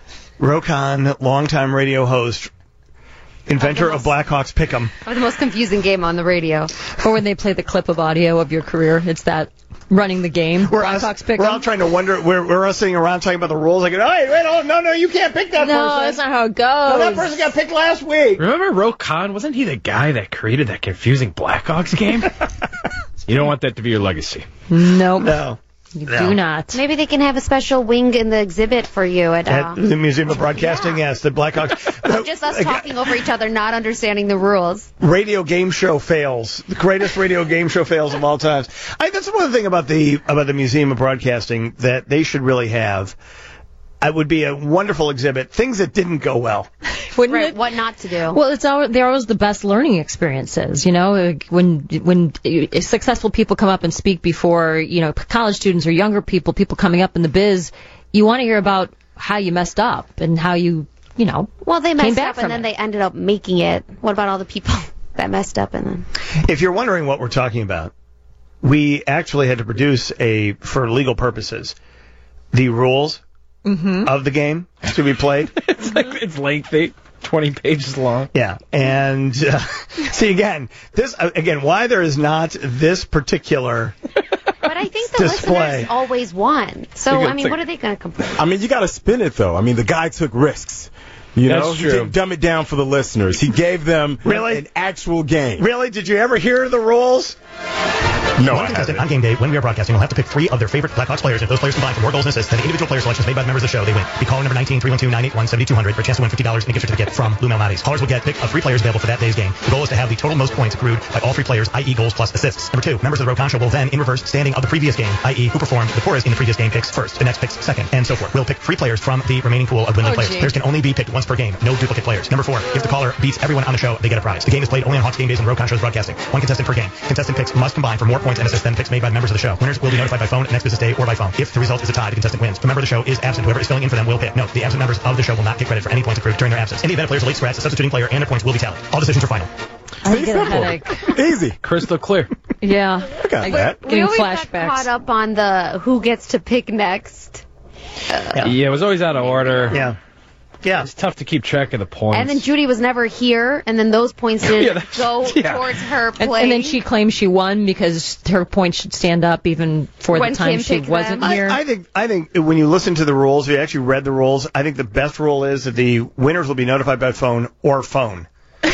Rokon, longtime radio host, inventor of Blackhawks Pick'em. Or the most confusing game on the radio. Or when they play the clip of audio of your career, it's that running the game. We're, us, Blackhawks pick we're 'em. all trying to wonder, we're, we're us sitting around talking about the rules. Like, oh, wait, wait, oh, no, no, you can't pick that No, person. that's not how it goes. No, that person got picked last week. Remember Rokon? Wasn't he the guy that created that confusing Blackhawks game? You don't want that to be your legacy. Nope. No. You No. do not. Maybe they can have a special wing in the exhibit for you at. At Uh, the Museum of Broadcasting, yes, the Blackhawks. just us talking over each other, not understanding the rules. Radio game show fails. The greatest radio game show fails of all times. I, that's one thing about the about the Museum of Broadcasting that they should really have. It would be a wonderful exhibit. Things that didn't go well. Wouldn't Right, it? what not to do. Well, it's all, they're always the best learning experiences, you know, like when when uh, successful people come up and speak before, you know, college students or younger people, people coming up in the biz, you want to hear about how you messed up and how you, you know, Well, they came messed back up from and then it. they ended up making it. What about all the people that messed up and then? If you're wondering what we're talking about, we actually had to produce a, for legal purposes, the rules Mm-hmm. of the game to be played. It's like it's lengthy, twenty pages long. Yeah, and uh, see again, this uh, again, why there is not this particular. But I think the Display. listeners always won. So, Think I of- mean, think- what are they going to complain? I mean, you got to spin it though. I mean, the guy took risks. You That's know, he true. didn't dumb it down for the listeners. He gave them Really? an actual game. Really? Did you ever hear the rules? No, One I contestant haven't. on game day, when we are broadcasting, will have to pick three of their favorite Blackhawks players. If those players combine for more goals and assists than the individual player selections made by the members of the show, they win. Be caller number nineteen, three one two, nine eight one, seven two zero zero for a chance to win fifty dollars and a gift certificate from Blue Malnati's. Callers will get pick of three players available for that day's game. The goal is to have the total most points accrued by all three players, that is goals plus assists. Number two, members of the Rokon show will then, in reverse standing of the previous game, that is who performed the poorest in the previous game picks first, the next picks second, and so forth. We'll pick three players from the remaining pool of dwindling Oh, players. gee. Players can only be picked once per game. No duplicate players. Number four, if the caller beats everyone on the show, they get a prize. The game is played only on Hawks game days when Rokon shows broadcasting. One contestant per game. Contestant picks must combine for more points and assists than picks made by members of the show. Winners will be notified by phone next business day or by phone. If the result is a tie, the contestant wins. If a member of the show is absent, whoever is filling in for them will pick. Note, the absent members of the show will not get credit for any points accrued during their absence. In the event a player's a late scratch, the substituting player and their points will be tallied. All decisions are final. I get a headache. Easy. Crystal clear. Yeah. I got that. We Getting always got flashbacks. caught up on the who gets to pick next. Yeah. Yeah, it was always out of order. Yeah. Yeah. It's tough to keep track of the points. And then Judy was never here, and then those points didn't Yeah, that's- go yeah. towards her And, play. and then she claims she won because her points should stand up even for When the time Kim she picked wasn't them. here. I, I think I think when you listen to the rules, if you actually read the rules, I think the best rule is that the winners will be notified by phone or phone.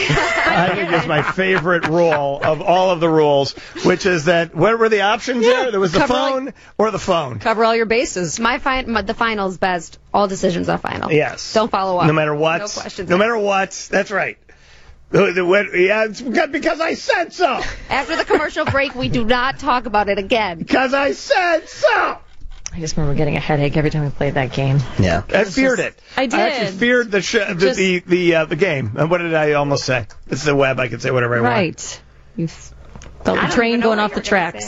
I think it's my favorite rule of all of the rules, which is that what were the options there? There was the Cover all- phone or the phone. Cover all your bases. my, fi- my the final's best. All decisions are final. Yes. Don't follow up. No matter what. No questions. No matter what. That's right. The- the- when- Yeah, it's because I said so. After the commercial break, we do not talk about it again. Because I said so. I just remember getting a headache every time we played that game. Yeah. I feared it. I did. I actually feared the sh- the Just- the the, uh, the game. And what did I almost say? It's the web. I can say whatever I want. Right. You felt I the don't train even know going what off you the were gonna tracks. say.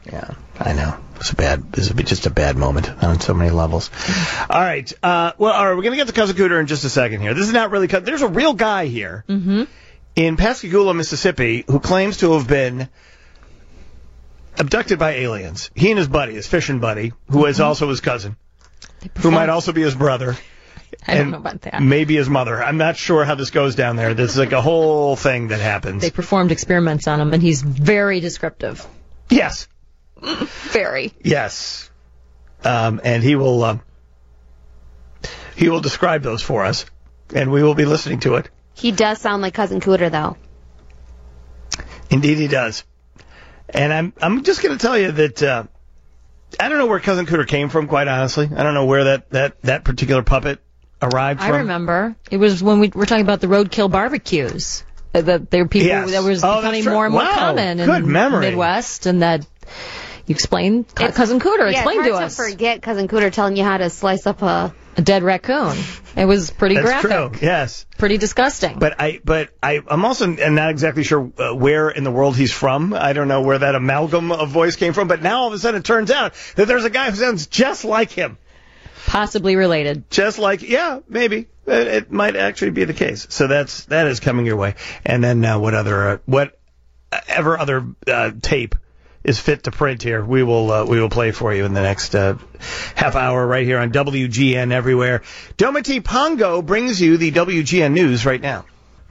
Yeah, I know. It's a bad. This is just a bad moment on so many levels. All right. Uh, well, all right. We're gonna get to Cousin Cooter in just a second here. This is not really. There's a real guy here Mm-hmm. in Pascagoula, Mississippi, who claims to have been abducted by aliens. He and his buddy, his fishing buddy, who is also his cousin, who might also be his brother. I don't and know about that. Maybe his mother. I'm not sure how this goes down there. This is like a whole thing that happens. They performed experiments on him, and he's very descriptive. Yes. Very. Yes. Um, and he will uh, he will describe those for us, and we will be listening to it. He does sound like Cousin Cooter, though. Indeed, he does. And I'm I'm just going to tell you that uh, I don't know where Cousin Cooter came from, quite honestly. I don't know where that, that, that particular puppet arrived I from. remember. It was when we were talking about the roadkill barbecues. Uh, That there were people Yes. that was Oh, becoming that's right. more and more Wow. common in Good memory. the Midwest, and that you explain. It's- Cousin Cooter, yeah, explain it's to hard us. to forget Cousin Cooter telling you how to slice up a... A dead raccoon. It was pretty That's graphic. true. Yes. Pretty disgusting. But I, but I, I'm also not exactly sure uh, where in the world he's from. I don't know where that amalgam of voice came from. But now all of a sudden it turns out that there's a guy who sounds just like him. Possibly related. Just like, yeah, maybe it, it might actually be the case. So that's that is coming your way. And then uh, what other, uh, whatever other uh, tape is fit to print here, we will uh, we will play for you in the next uh, half hour right here on W G N Everywhere. Dometi Pongo brings you the W G N News right now.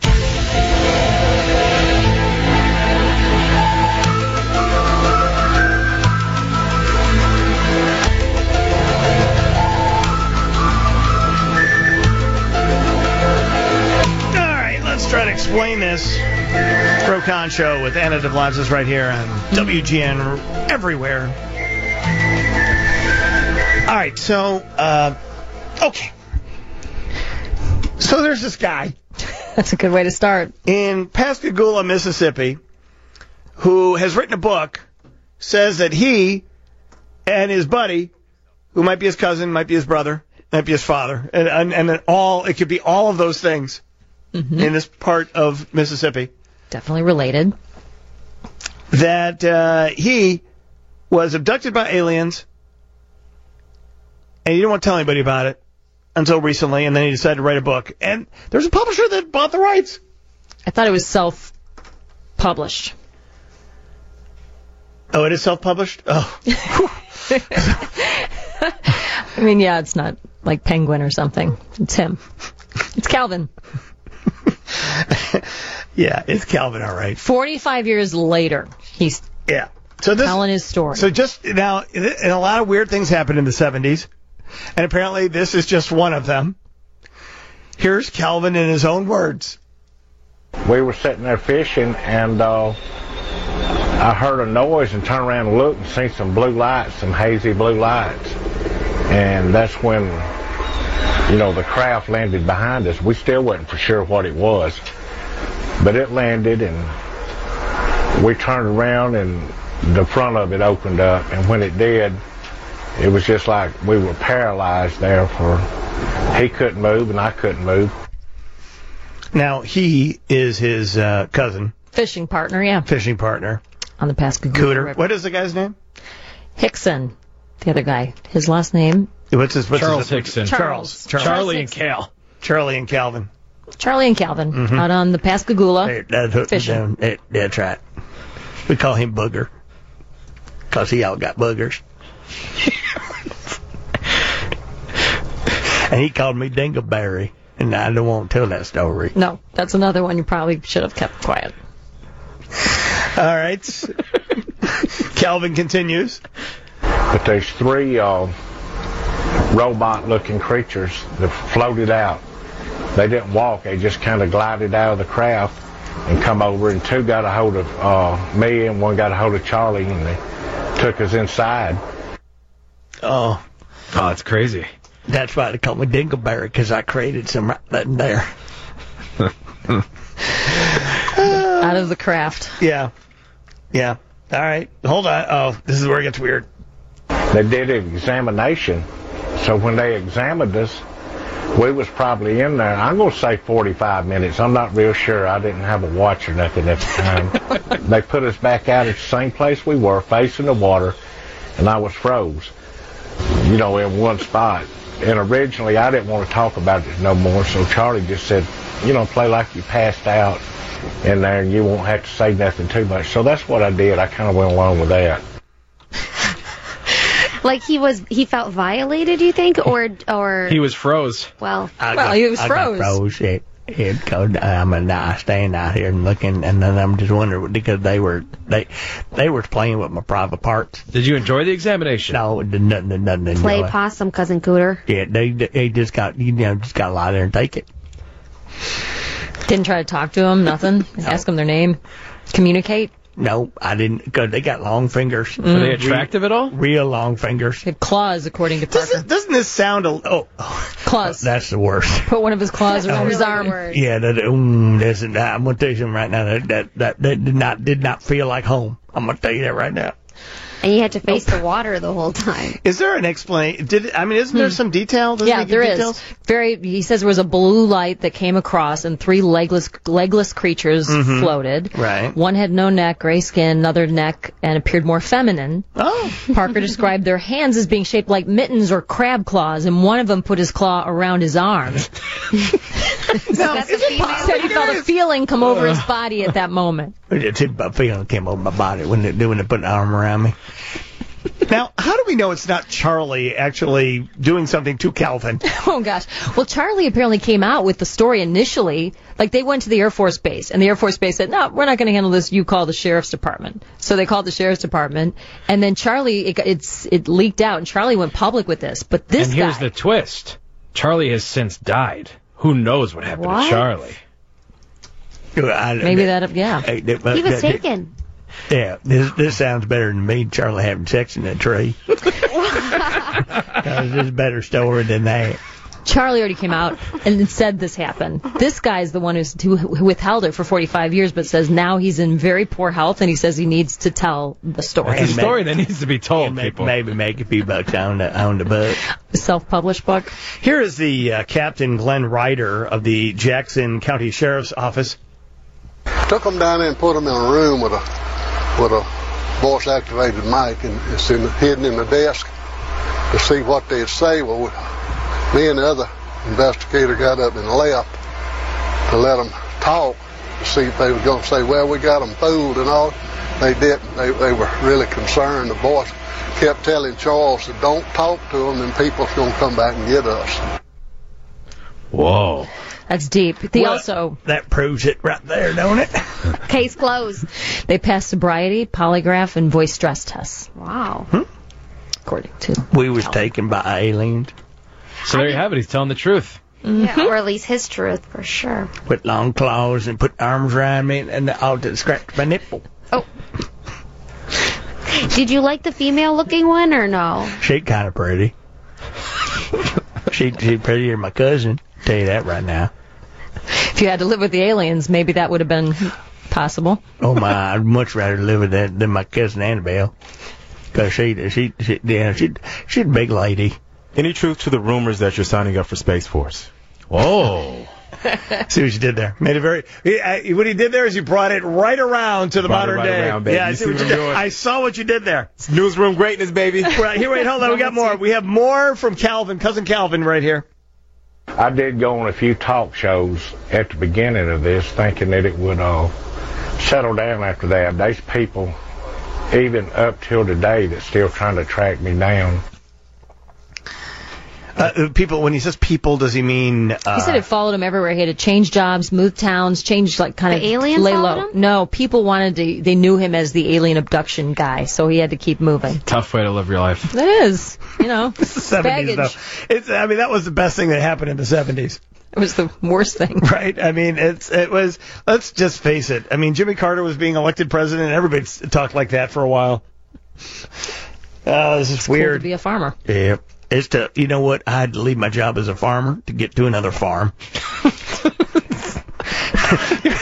All right, let's try to explain this. Pro-Con Show with Anna DeVlantis right here on W G N Everywhere. All right, so, uh, okay. So there's this guy. That's a good way to start. In Pascagoula, Mississippi, who has written a book, says that he and his buddy, who might be his cousin, might be his brother, might be his father, and, and, and then all, it could be all of those things Mm-hmm. in this part of Mississippi. Definitely related. That uh, he was abducted by aliens, and he didn't want to tell anybody about it until recently, and then he decided to write a book. And there's a publisher that bought the rights. I thought it was self-published. Oh, it is self-published? Oh. I mean, yeah, it's not like Penguin or something. It's him. It's Calvin. Yeah, it's Calvin, all right. forty-five years later, he's yeah. So this, telling his story. So just now, and a lot of weird things happened in the seventies, and apparently this is just one of them. Here's Calvin in his own words. We were sitting there fishing, and uh, I heard a noise and turned around and looked and seen some blue lights, some hazy blue lights. And that's when, you know, the craft landed behind us. We still wasn't for sure what it was. But it landed, and we turned around, and the front of it opened up. And when it did, it was just like we were paralyzed there for, he couldn't move and I couldn't move. Now, he is his uh, cousin. Fishing partner, yeah. Fishing partner. On the Pascagoula Cooter. River. What is the guy's name? Hickson, the other guy. His last name? What's his, what's Charles his, Hickson. Charles. Charles. Charlie and Cal. Charlie and Calvin. Charlie and Calvin, Mhm. out on the Pascagoula Hey, that's hooked fishing. down. That- That's right. We call him Booger. Because he all got boogers. And he called me Dingleberry. And I don't want to tell that story. No, that's another one you probably should have kept quiet. All right. Calvin continues. But there's three uh, robot-looking creatures that floated out. They didn't walk. They just kind of glided out of the craft and come over, and two got a hold of uh, me and one got a hold of Charlie, and they took us inside. Oh. Oh, that's crazy. That's why they call me Dingleberry, because I created some right then and there. Out of the craft. Yeah. Yeah. All right. Hold on. Oh, this is where it gets weird. They did an examination, so when they examined us, We was probably in there, I'm going to say forty-five minutes. I'm not real sure. I didn't have a watch or nothing at the time. They put us back out at the same place we were, facing the water, and I was froze, you know, in one spot. And originally, I didn't want to talk about it no more, so Charlie just said, you know, play like you passed out in there, and you won't have to say nothing too much. So that's what I did. I kind of went along with that. Like he was, he felt violated, you think, or or He was froze. well, I Well, got- he was I froze. got froze. It, it, cause I'm a I stand out here and looking, and then I'm just wondering because they were they they were playing with my private parts. Did you enjoy the examination? No, it did nothing, nothing. to play enjoy. possum, cousin Cooter. Yeah, they they just got you know just got to lie there and take it. Didn't try to talk to him, nothing. Ask them their name, communicate. No, I didn't, because they got long fingers. Were they attractive at all? Real long fingers. They have claws, according to Parker. Doesn't, doesn't this sound a oh, oh Claws. that's the worst. Put one of his claws around his arm. Yeah, that, um, that's, I'm gonna tell you something right now. That, that that that did not did not feel like home. I'm gonna tell you that right now. And you had to face the water the whole time. Is there an explanation? Did it, I mean, isn't there some detail? Doesn't Yeah, it give there is. details? Very. He says there was a blue light that came across, and three legless legless creatures Mhm. floated. Right. One had no neck, gray skin, another neck, and appeared more feminine. Oh. Parker described their hands as being shaped like mittens or crab claws, and one of them put his claw around his arm. Now, Said he felt a feeling come over his body at that moment. It's a feeling came over my body when they when they put an arm around me. Now, how do we know it's not Charlie actually doing something to Calvin? Oh, gosh. Well, Charlie apparently came out with the story initially. Like, they went to the Air Force Base, and the Air Force Base said, no, we're not going to handle this. You call the Sheriff's Department. So they called the Sheriff's Department, and then Charlie, it, got- it's, it leaked out, and Charlie went public with this. But this and guy... here's the twist. Charlie has since died. Who knows what happened What? to Charlie? Maybe that, yeah. Hey, that- but He was that- taken. Yeah, this this sounds better than me, Charlie having sex in that tree. Because it's a better story than that. Charlie already came out and said this happened. This guy's the one who's, who, who withheld it for forty-five years, but says now he's in very poor health, and he says he needs to tell the story. It's a story that needs to be told, Maybe, people. maybe make a few bucks on the, on the book. Self-published book. Here is the uh, Captain Glenn Ryder of the Jackson County Sheriff's Office. Took them down there and put them in a room with a with a voice-activated mic, and it's in, hidden in the desk to see what they'd say. Well, we, me and the other investigator got up and left to let them talk to see if they were going to say, well, we got them fooled and all. They didn't. They, they were really concerned. The voice kept telling Charles that don't talk to them and people's going to come back and get us. Whoa. That's deep. They Well, also... That proves it right there, don't it? Case closed. They passed sobriety, polygraph, and voice stress tests. Wow. According to... We was taken by aliens So there you have it. He's telling the truth. Yeah, or at least his truth, for sure. with long claws and put arms around me and all to scratch my nipple. Oh. Did you like the female-looking one, or no? She kind of pretty. she she prettier than my cousin. Tell you that right now. If you had to live with the aliens, maybe that would have been possible. Oh my! I'd much rather live with that than my cousin Annabelle. Cause she she she yeah she she's a big lady. Any truth to the rumors that you're signing up for Space Force? Whoa. See what you did there. Made it very. He, I, what he did there is he brought it right around to the Brought it modern right day. around, baby. Yeah, I You see see what what you I'm did. doing? I saw what you did there. It's newsroom greatness, baby. Right here, wait, hold on. We got more. We have more from Calvin, cousin Calvin, right here. I did go on a few talk shows at the beginning of this, thinking that it would uh, settle down after that. There's people, even up till today, that's still trying to track me down. Uh, people, when he says people, does he mean? Uh, He said it followed him everywhere. He had to change jobs, move towns, change like kind The of aliens lay followed low. him? No, people wanted to. They knew him as the alien abduction guy, so he had to keep moving. Tough way to live your life. That is, you know, seventies baggage. though. It's. I mean, that was the best thing that happened in the seventies. It was the worst thing. Right? I mean, it's it was. Let's just face it. I mean, Jimmy Carter was being elected president. Everybody s- talked like that for a while. Oh, this is Cool to weird. be a farmer. Yeah. It's to, you know what? I had to leave my job as a farmer to get to another farm. I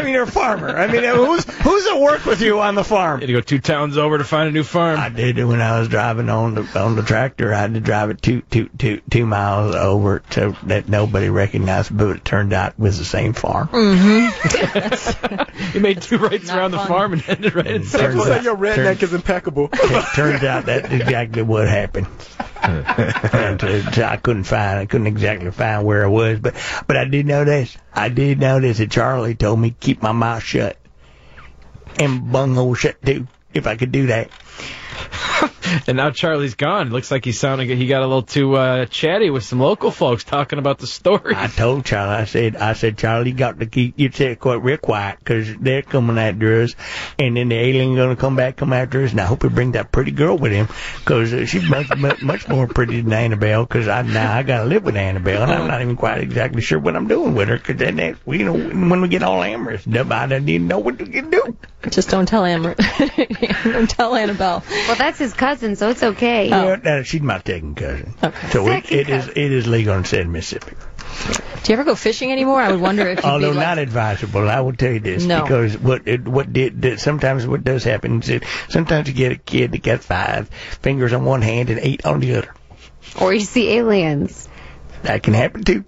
mean, you're a farmer. I mean, who's who's at work with you on the farm? Had to go two towns over to find a new farm. I did it when I was driving on the on the tractor. I had to drive it two two two two miles over to that nobody recognized, but it turned out it was the same farm. Mm-hmm. You made two rights around the farm and ended right in the same Turns place. out your redneck is impeccable. It turns out that's exactly what happened. And uh, I couldn't find, I couldn't exactly find where I was, but but I did know this. I did know this that Charlie told me to keep my mouth shut and bunghole shut too, if I could do that. And now Charlie's gone. Looks like he's sounding. He got a little too uh, chatty with some local folks talking about the story. I told Charlie, I said, I said, Charlie, you got to keep your shit quite real quiet because they're coming after us, and then the alien going to come back, come after us, and I hope he brings that pretty girl with him because uh, she's much, much much more pretty than Annabelle. Because I now I got to live with Annabelle, and I'm not even quite exactly sure what I'm doing with her. Because then that, you know, when we get all amorous, I don't even know what we can do. Just don't tell Amber. Don't tell Annabelle. Well, that's his cousin, so it's okay. Yeah, uh, she's my second cousin. Okay. So it, Second it is it is legal in the state of Mississippi. Do you ever go fishing anymore? I would wonder if you'd Although be like, not advisable, I will tell you this No. because what it, what did, did sometimes what does happen is that sometimes you get a kid that got five fingers on one hand and eight on the other. Or you see aliens. That can happen too.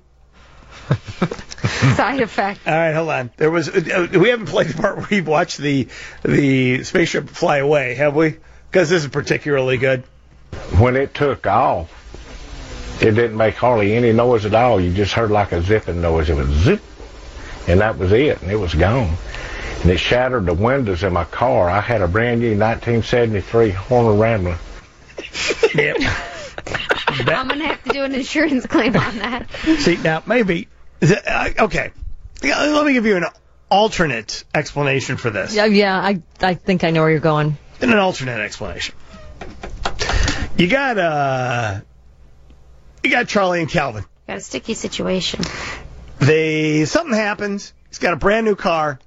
Side effect. All right, hold on. There was uh, we haven't played the part where we watched the the spaceship fly away, have we? Because this is particularly good. When it took off, it didn't make hardly any noise at all. You just heard like a zipping noise. It was zip, and that was it, and it was gone. And it shattered the windows in my car. I had a brand new nineteen seventy-three Horner Rambler. Yep. I'm going to have to do an insurance claim on that. See, now, maybe... Uh, okay. Yeah, let me give you an alternate explanation for this. Yeah, yeah, I I think I know where you're going. And an alternate explanation. You got, uh... You got Charlie and Calvin. Got a sticky situation. They... Something happens. He's got a brand new car.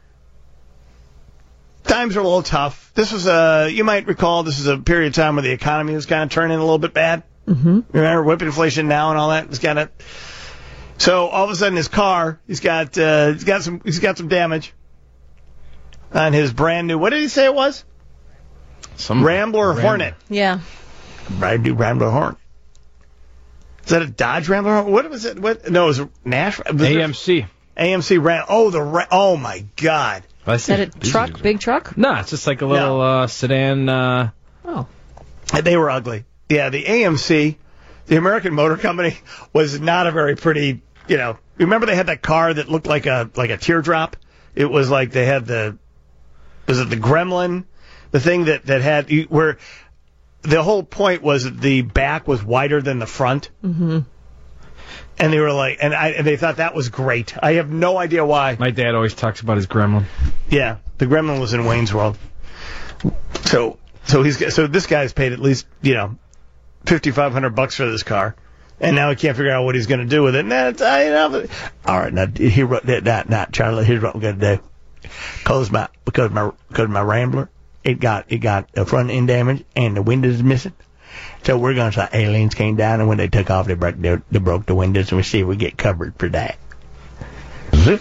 Times are a little tough. This was a... You might recall this was a period of time where the economy was kind of turning a little bit bad. Mm-hmm. Remember, whip inflation now and all that? It's got a... So all of a sudden, his car, he's got uh, he's got some he's got some damage on his brand new. What did he say it was? Some Rambler Rambler. Hornet. Yeah. Brand new Rambler Hornet. Is that a Dodge Rambler Hornet? What was it? What? No, it was a Nash. Was A M C. A M C Ram. Oh, the Ra- Oh my God. Is that a truck? Big truck? No, it's just like a little uh, sedan. Uh... Oh. They were ugly. Yeah, the A M C, the American Motor Company, was not a very pretty. You know, remember they had that car that looked like a like a teardrop? It was like they had the, was it the Gremlin? The thing that, that had, where the whole point was that the back was wider than the front. Mm-hmm. And they were like, and, I, and they thought that was great. I have no idea why. My dad always talks about his Gremlin. Yeah, the Gremlin was in Wayne's World. So, so he's so this guy's paid at least, you know, fifty-five hundred bucks for this car. And now he can't figure out what he's going to do with it. And that's, I, you know, all right, now he wrote that, that, that, Charlie. Here's what I'm going to do. Cause my because my because my Rambler, it got it got a front end damage and the windows is missing. So we're going to say aliens came down and when they took off, they broke they, they broke the windows and we see if we get covered for that. Zip.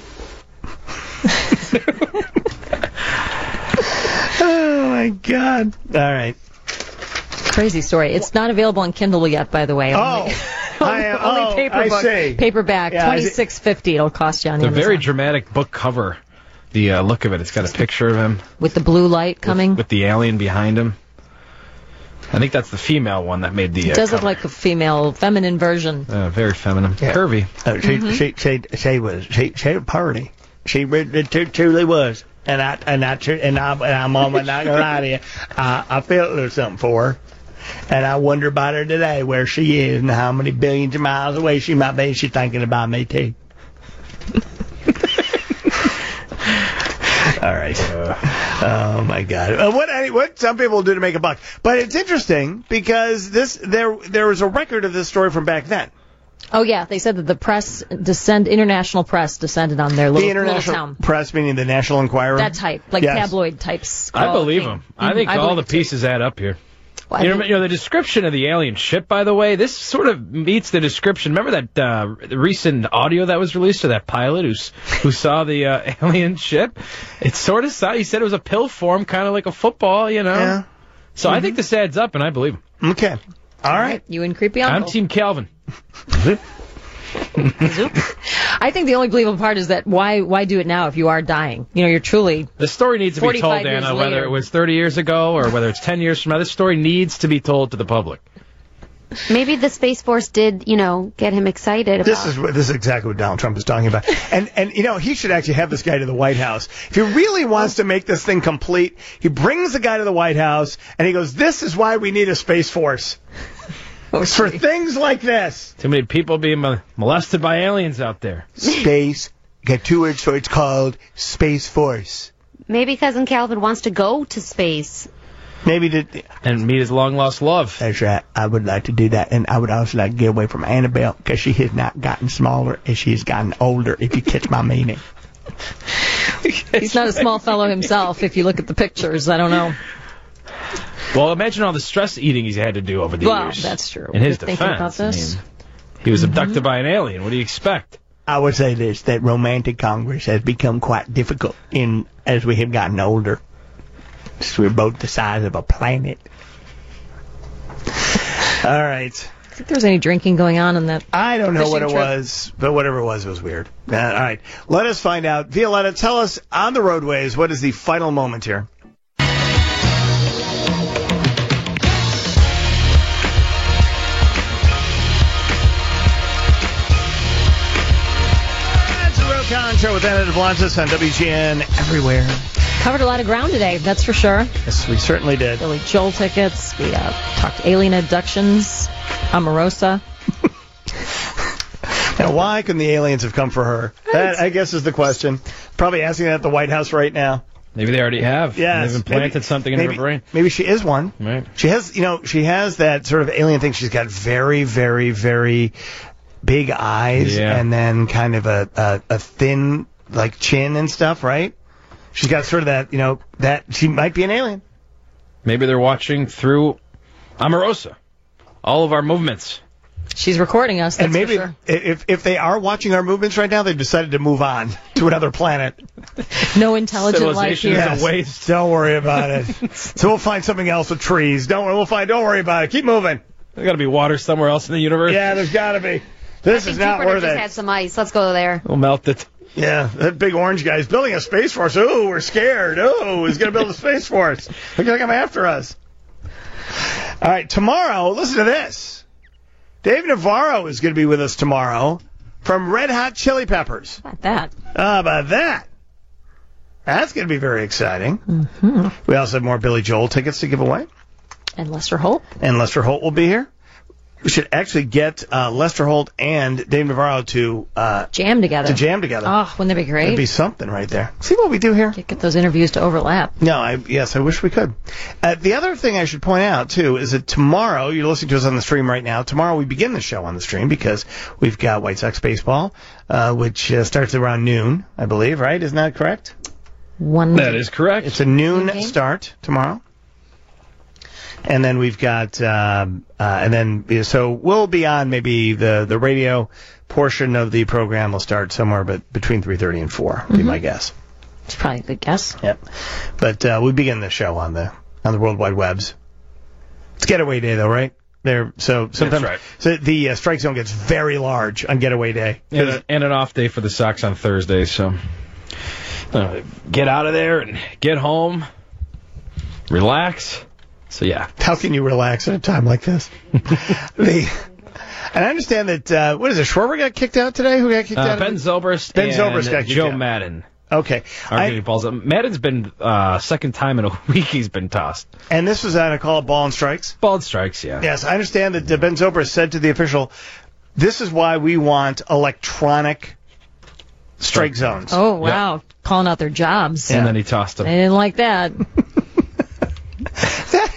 Oh my God! All right. Crazy story. It's not available on Kindle yet, by the way. Oh. I am, Only oh, paperback. I see. Paperback, Yeah, twenty six fifty. It'll cost you on It's a Amazon. very dramatic book cover. The uh, look of it. It's got a picture of him with the blue light coming. with, with the alien behind him. I think that's the female one that made the. Uh, It does look cover. like a female, feminine version. Uh, very feminine, Yeah. curvy. Uh, she, Mhm. she she she was she she was pretty. She really t- truly was, and I and I tr- and I and I'm almost not gonna lie to you. I I felt a little something for her, and I wonder about her today, where she is and how many billions of miles away she might be. She's thinking about me too. All right. Oh my God. Uh, what what some people do to make a buck, but it's interesting because this there there was a record of this story from back then. Oh yeah, they said that the press descend international press descended on their The little, little international town. press, meaning the National Enquirer. That type, like Yes. tabloid types. I all believe came. him. I Mhm, think all believe the it, too. pieces add up here. Well, you, I know, think- you know, the description of the alien ship, by the way, this sort of meets the description. Remember that uh, recent audio that was released of that pilot who's, who saw the uh, alien ship? It sort of saw, he said it was a pill form, kind of like a football, you know? Yeah. So I think this adds up, and I believe him. Okay. All right. You and creepy uncle. I'm Team Calvin. I think the only believable part is that why why do it now if you are dying? You know, you're truly. The story needs to be told, forty-five years Anna, whether later. it was thirty years ago or whether it's ten years from now. This story needs to be told to the public. Maybe the Space Force did, you know, get him excited about. This is what- this is exactly what Donald Trump is talking about, and and you know he should actually have this guy to the White House if he really wants to make this thing complete. He brings the guy to the White House and he goes, "This is why we need a Space Force for things like this." Too many people being mo- molested by aliens out there. Space get two words, so it's called Space Force. Maybe Cousin Calvin wants to go to space. Maybe to and meet his long lost love. That's right. I would like to do that, and I would also like to get away from Annabelle because she has not gotten smaller and she has gotten older. If you catch my meaning. He's not a small fellow himself. If you look at the pictures, I don't know. Well, imagine all the stress eating he's had to do over the Well, years. that's true. In his You're thinking about defense, this? I mean, he was abducted by an alien. What do you expect? I would say this, that romantic Congress has become quite difficult in as we have gotten older. So we're both the size of a planet. All right. I think there was any drinking going on in that. I don't know what it fishing trip. was, but whatever it was, it was weird. Uh, all right. Let us find out. Violetta, tell us on the roadways, what is the final moment here? It's the Road Con Show with Anna DeBlantis on W G N everywhere. Covered a lot of ground today, that's for sure. Yes, we certainly did. Billy Joel tickets. We uh, talked alien abductions, Omarosa. Now, why couldn't the aliens have come for her? That, I guess, is the question. Probably asking that at the White House right now. Maybe they already have. Yes. They've implanted Maybe- something in maybe, her brain. Maybe she is one. Right. She has, you know, she has that sort of alien thing. She's got very, very, very big eyes Yeah. and then kind of a, a, a thin, like, chin and stuff, right? She's got sort of that, you know, that she might be an alien. Maybe they're watching through Omarosa. All of our movements. She's recording us, that's And maybe for sure. if if they are watching our movements right now, they've decided to move on to another planet. No intelligent life Civilization here. is a Yes. waste. Don't worry about it. So we'll find something else with trees. Don't worry. We'll find. Don't worry about it. Keep moving. There's got to be water somewhere else in the universe. Yeah, there's got to be. This I is think not Jupiter worth just it. had some ice. Let's go there. We'll melt it. Yeah, that big orange guy's building a space force. Ooh, we're scared. Ooh, he's going to build a space force. Look like I'm after us. All right, tomorrow, listen to this. Dave Navarro is going to be with us tomorrow from Red Hot Chili Peppers. About that. How about that? That's going to be very exciting. Mm-hmm. We also have more Billy Joel tickets to give away. And Lester Holt. And Lester Holt will be here. We should actually get uh, Lester Holt and Dave Navarro to uh, Jam together. to jam together. Oh, wouldn't that be great? That'd be something right there. See what we do here? Get, get those interviews to overlap. No, I yes, I wish we could. Uh, the other thing I should point out too is that tomorrow, you're listening to us on the stream right now. Tomorrow we begin the show on the stream because we've got White Sox baseball, uh, which uh, starts around noon, I believe. Right? Isn't that correct? One. That is correct. It's a noon Okay. start tomorrow. And then we've got, um, uh, and then, so we'll be on maybe the, the radio portion of the program will start somewhere but between three thirty and four, would be my guess. It's probably a good guess. Yep. But, uh, we begin the show on the, on the World Wide Webs. It's Getaway Day though, right? There, so sometimes, right. so the uh, strike zone gets very large on Getaway Day. And, a, and an off day for the Sox on Thursday, so uh, get out of there and get home, relax. So, yeah. How can you relax at a time like this? the, and I understand that, uh, what is it, Schwarber got kicked out today? Who got kicked Uh, out? Ben Zobrist Ben and Zobrist got kicked Joe out. Madden Okay. are I- getting balls up. Madden's been uh, second time in a week he's been tossed. and this was on a call of ball and strikes? Ball and strikes, yeah. Yes, I understand that uh, Ben Zobrist said to the official, this is why we want electronic strike zones. Oh, wow. Calling out their jobs. And then he tossed They him. didn't like that. That is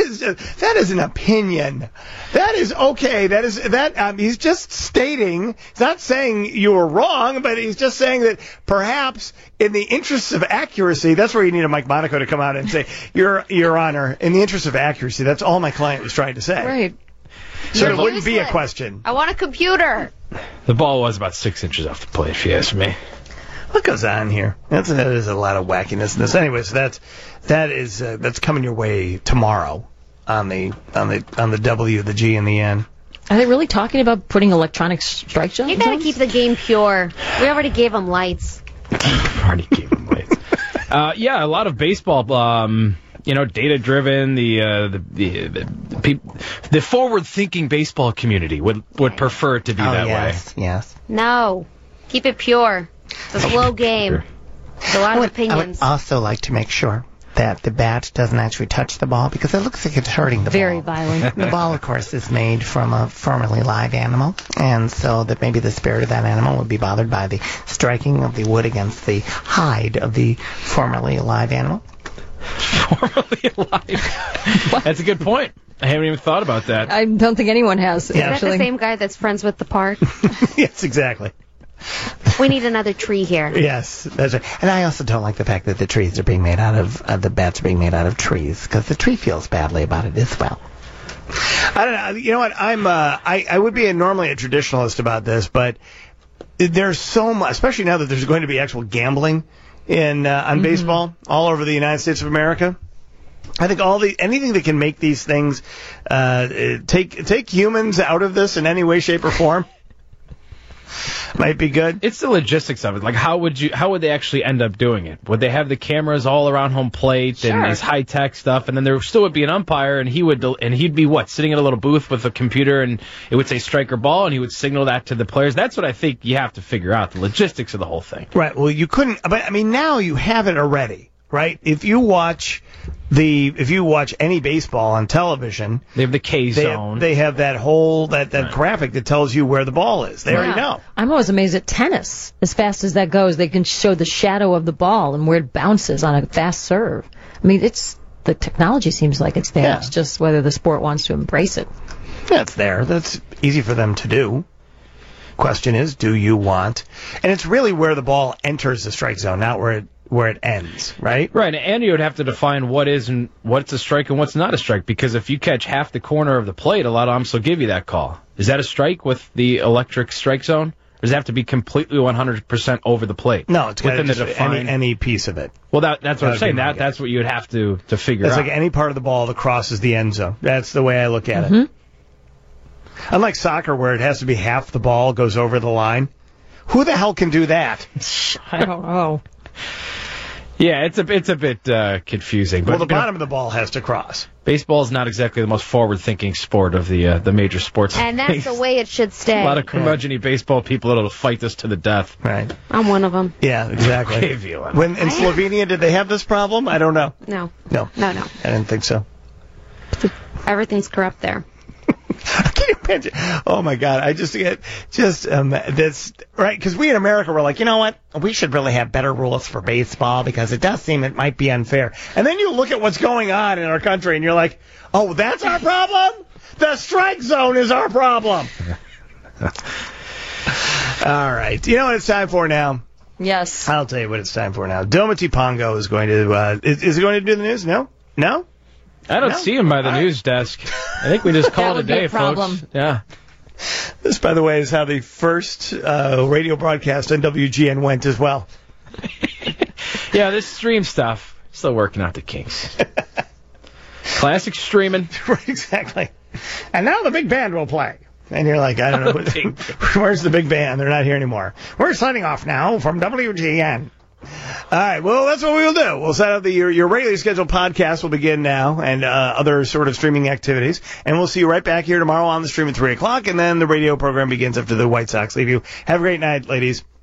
is just, that is an opinion. That is okay. That is that. Um, he's just stating. He's not saying you were wrong, but he's just saying that perhaps in the interests of accuracy, that's where you need a Mike Monaco to come out and say, Your Your Honor, in the interest of accuracy, that's all my client was trying to say. Right. So You're it wouldn't be a useless. question. I want a computer. The ball was about six inches off the plate, if you ask me. What goes on here? That's that is a lot of wackiness in this. Anyway, so that's that is uh, that's coming your way tomorrow on the on the on the W, the G, and the N. Are they really talking about putting electronic strike zones? You gotta keep the game pure. We already gave them lights. Already gave them lights. Uh, yeah, a lot of baseball. Um, you know, data-driven. The uh, the the the, peop- the forward-thinking baseball community would would prefer it to be Oh, that yes, way. Yes. No. Keep it pure. It's a slow game. There's a lot I of would, I opinions. would also like to make sure that the bat doesn't actually touch the ball because it looks like it's hurting the Very ball. violent. The ball, of course, is made from a formerly live animal, and so that maybe the spirit of that animal would be bothered by the striking of the wood against the hide of the formerly alive animal. Formerly alive. That's a good point. I haven't even thought about that. I don't think anyone has, Is that actually. the same guy that's friends with the park? Yes, exactly. We need another tree here. Yes, that's right. And I also don't like the fact that the trees are being made out of, uh, the bats are being made out of trees, because the tree feels badly about it as well. I don't know. You know what? I'm, uh, I, I would be a, normally a traditionalist about this, but there's so much, especially now that there's going to be actual gambling in uh, on Mm-hmm. baseball all over the United States of America. I think all the anything that can make these things uh, take take humans out of this in any way, shape, or form might be good. It's the logistics of it. Like, how would you? How would they actually end up doing it? Would they have the cameras all around home plate Sure. and these high tech stuff, and then there still would be an umpire, and he would and he'd be what sitting in a little booth with a computer, and it would say strike or ball, and he would signal that to the players. That's what I think you have to figure out, the logistics of the whole thing. Right. Well, you couldn't. But I mean, now you have it already, right? If you watch the, if you watch any baseball on television, they have the K they zone. Have, they have that whole that that graphic that tells you where the ball is. They already know. I'm always amazed at tennis. As fast as that goes, they can show the shadow of the ball and where it bounces on a fast serve. I mean, it's the technology seems like it's there. Yeah. It's just whether the sport wants to embrace it. That's there. That's easy for them to do. Question is, do you want? And it's really where the ball enters the strike zone, not where it where it ends, right? Right, and you would have to define what is and what's a strike and what's not a strike, because if you catch half the corner of the plate, a lot of umps will give you that call. Is that a strike with the electric strike zone? Or does it have to be completely one hundred percent over the plate? No, it's got within to the just defined. any any piece of it. Well, that that's what That I'm would saying. be my That guess. that's what you would have to to figure It's out. like any part of the ball that crosses the end zone. That's the way I look at it. Mm-hmm. Unlike soccer, where it has to be half the ball goes over the line. Who the hell can do that? I don't know. Yeah, it's a it's a bit uh, confusing. But Well, the you know, bottom of the ball has to cross. baseball is not exactly the most forward-thinking sport of the uh, the major sports. And that's the way it should stay. A lot of curmudgeon-y baseball people that'll fight this to the death. Right. I'm one of them. Yeah, exactly. Okay, Vila. When in Slovenia, did they have this problem? I don't know. No. No. No, no. I didn't think so. Everything's corrupt there. Can you imagine? Oh my God! I just get just um this right because we in America were like, you know what? We should really have better rules for baseball because it does seem it might be unfair. And then you look at what's going on in our country and you're like, oh, that's our problem. The strike zone is our problem. All right. You know what it's time for now? Yes. I'll tell you what it's time for now. Domity Pongo is going to. Uh, is, is it going to do the news? No. No. I don't No? see him by the news desk. I think we just call it a would be a day, problem. folks. Yeah. This, by the way, is how the first uh, radio broadcast on W G N went as well. Yeah, this stream stuff, still working out the kinks. Classic streaming. Right, exactly. And now the big band will play. And you're like, I don't know. Big Where's the big band? They're not here anymore. We're signing off now from W G N. All right, well, that's what we will do. We'll set up the your, your regularly scheduled podcast will begin now and uh, other sort of streaming activities. And we'll see you right back here tomorrow on the stream at three o'clock. And then the radio program begins after the White Sox leave you. Have a great night, ladies.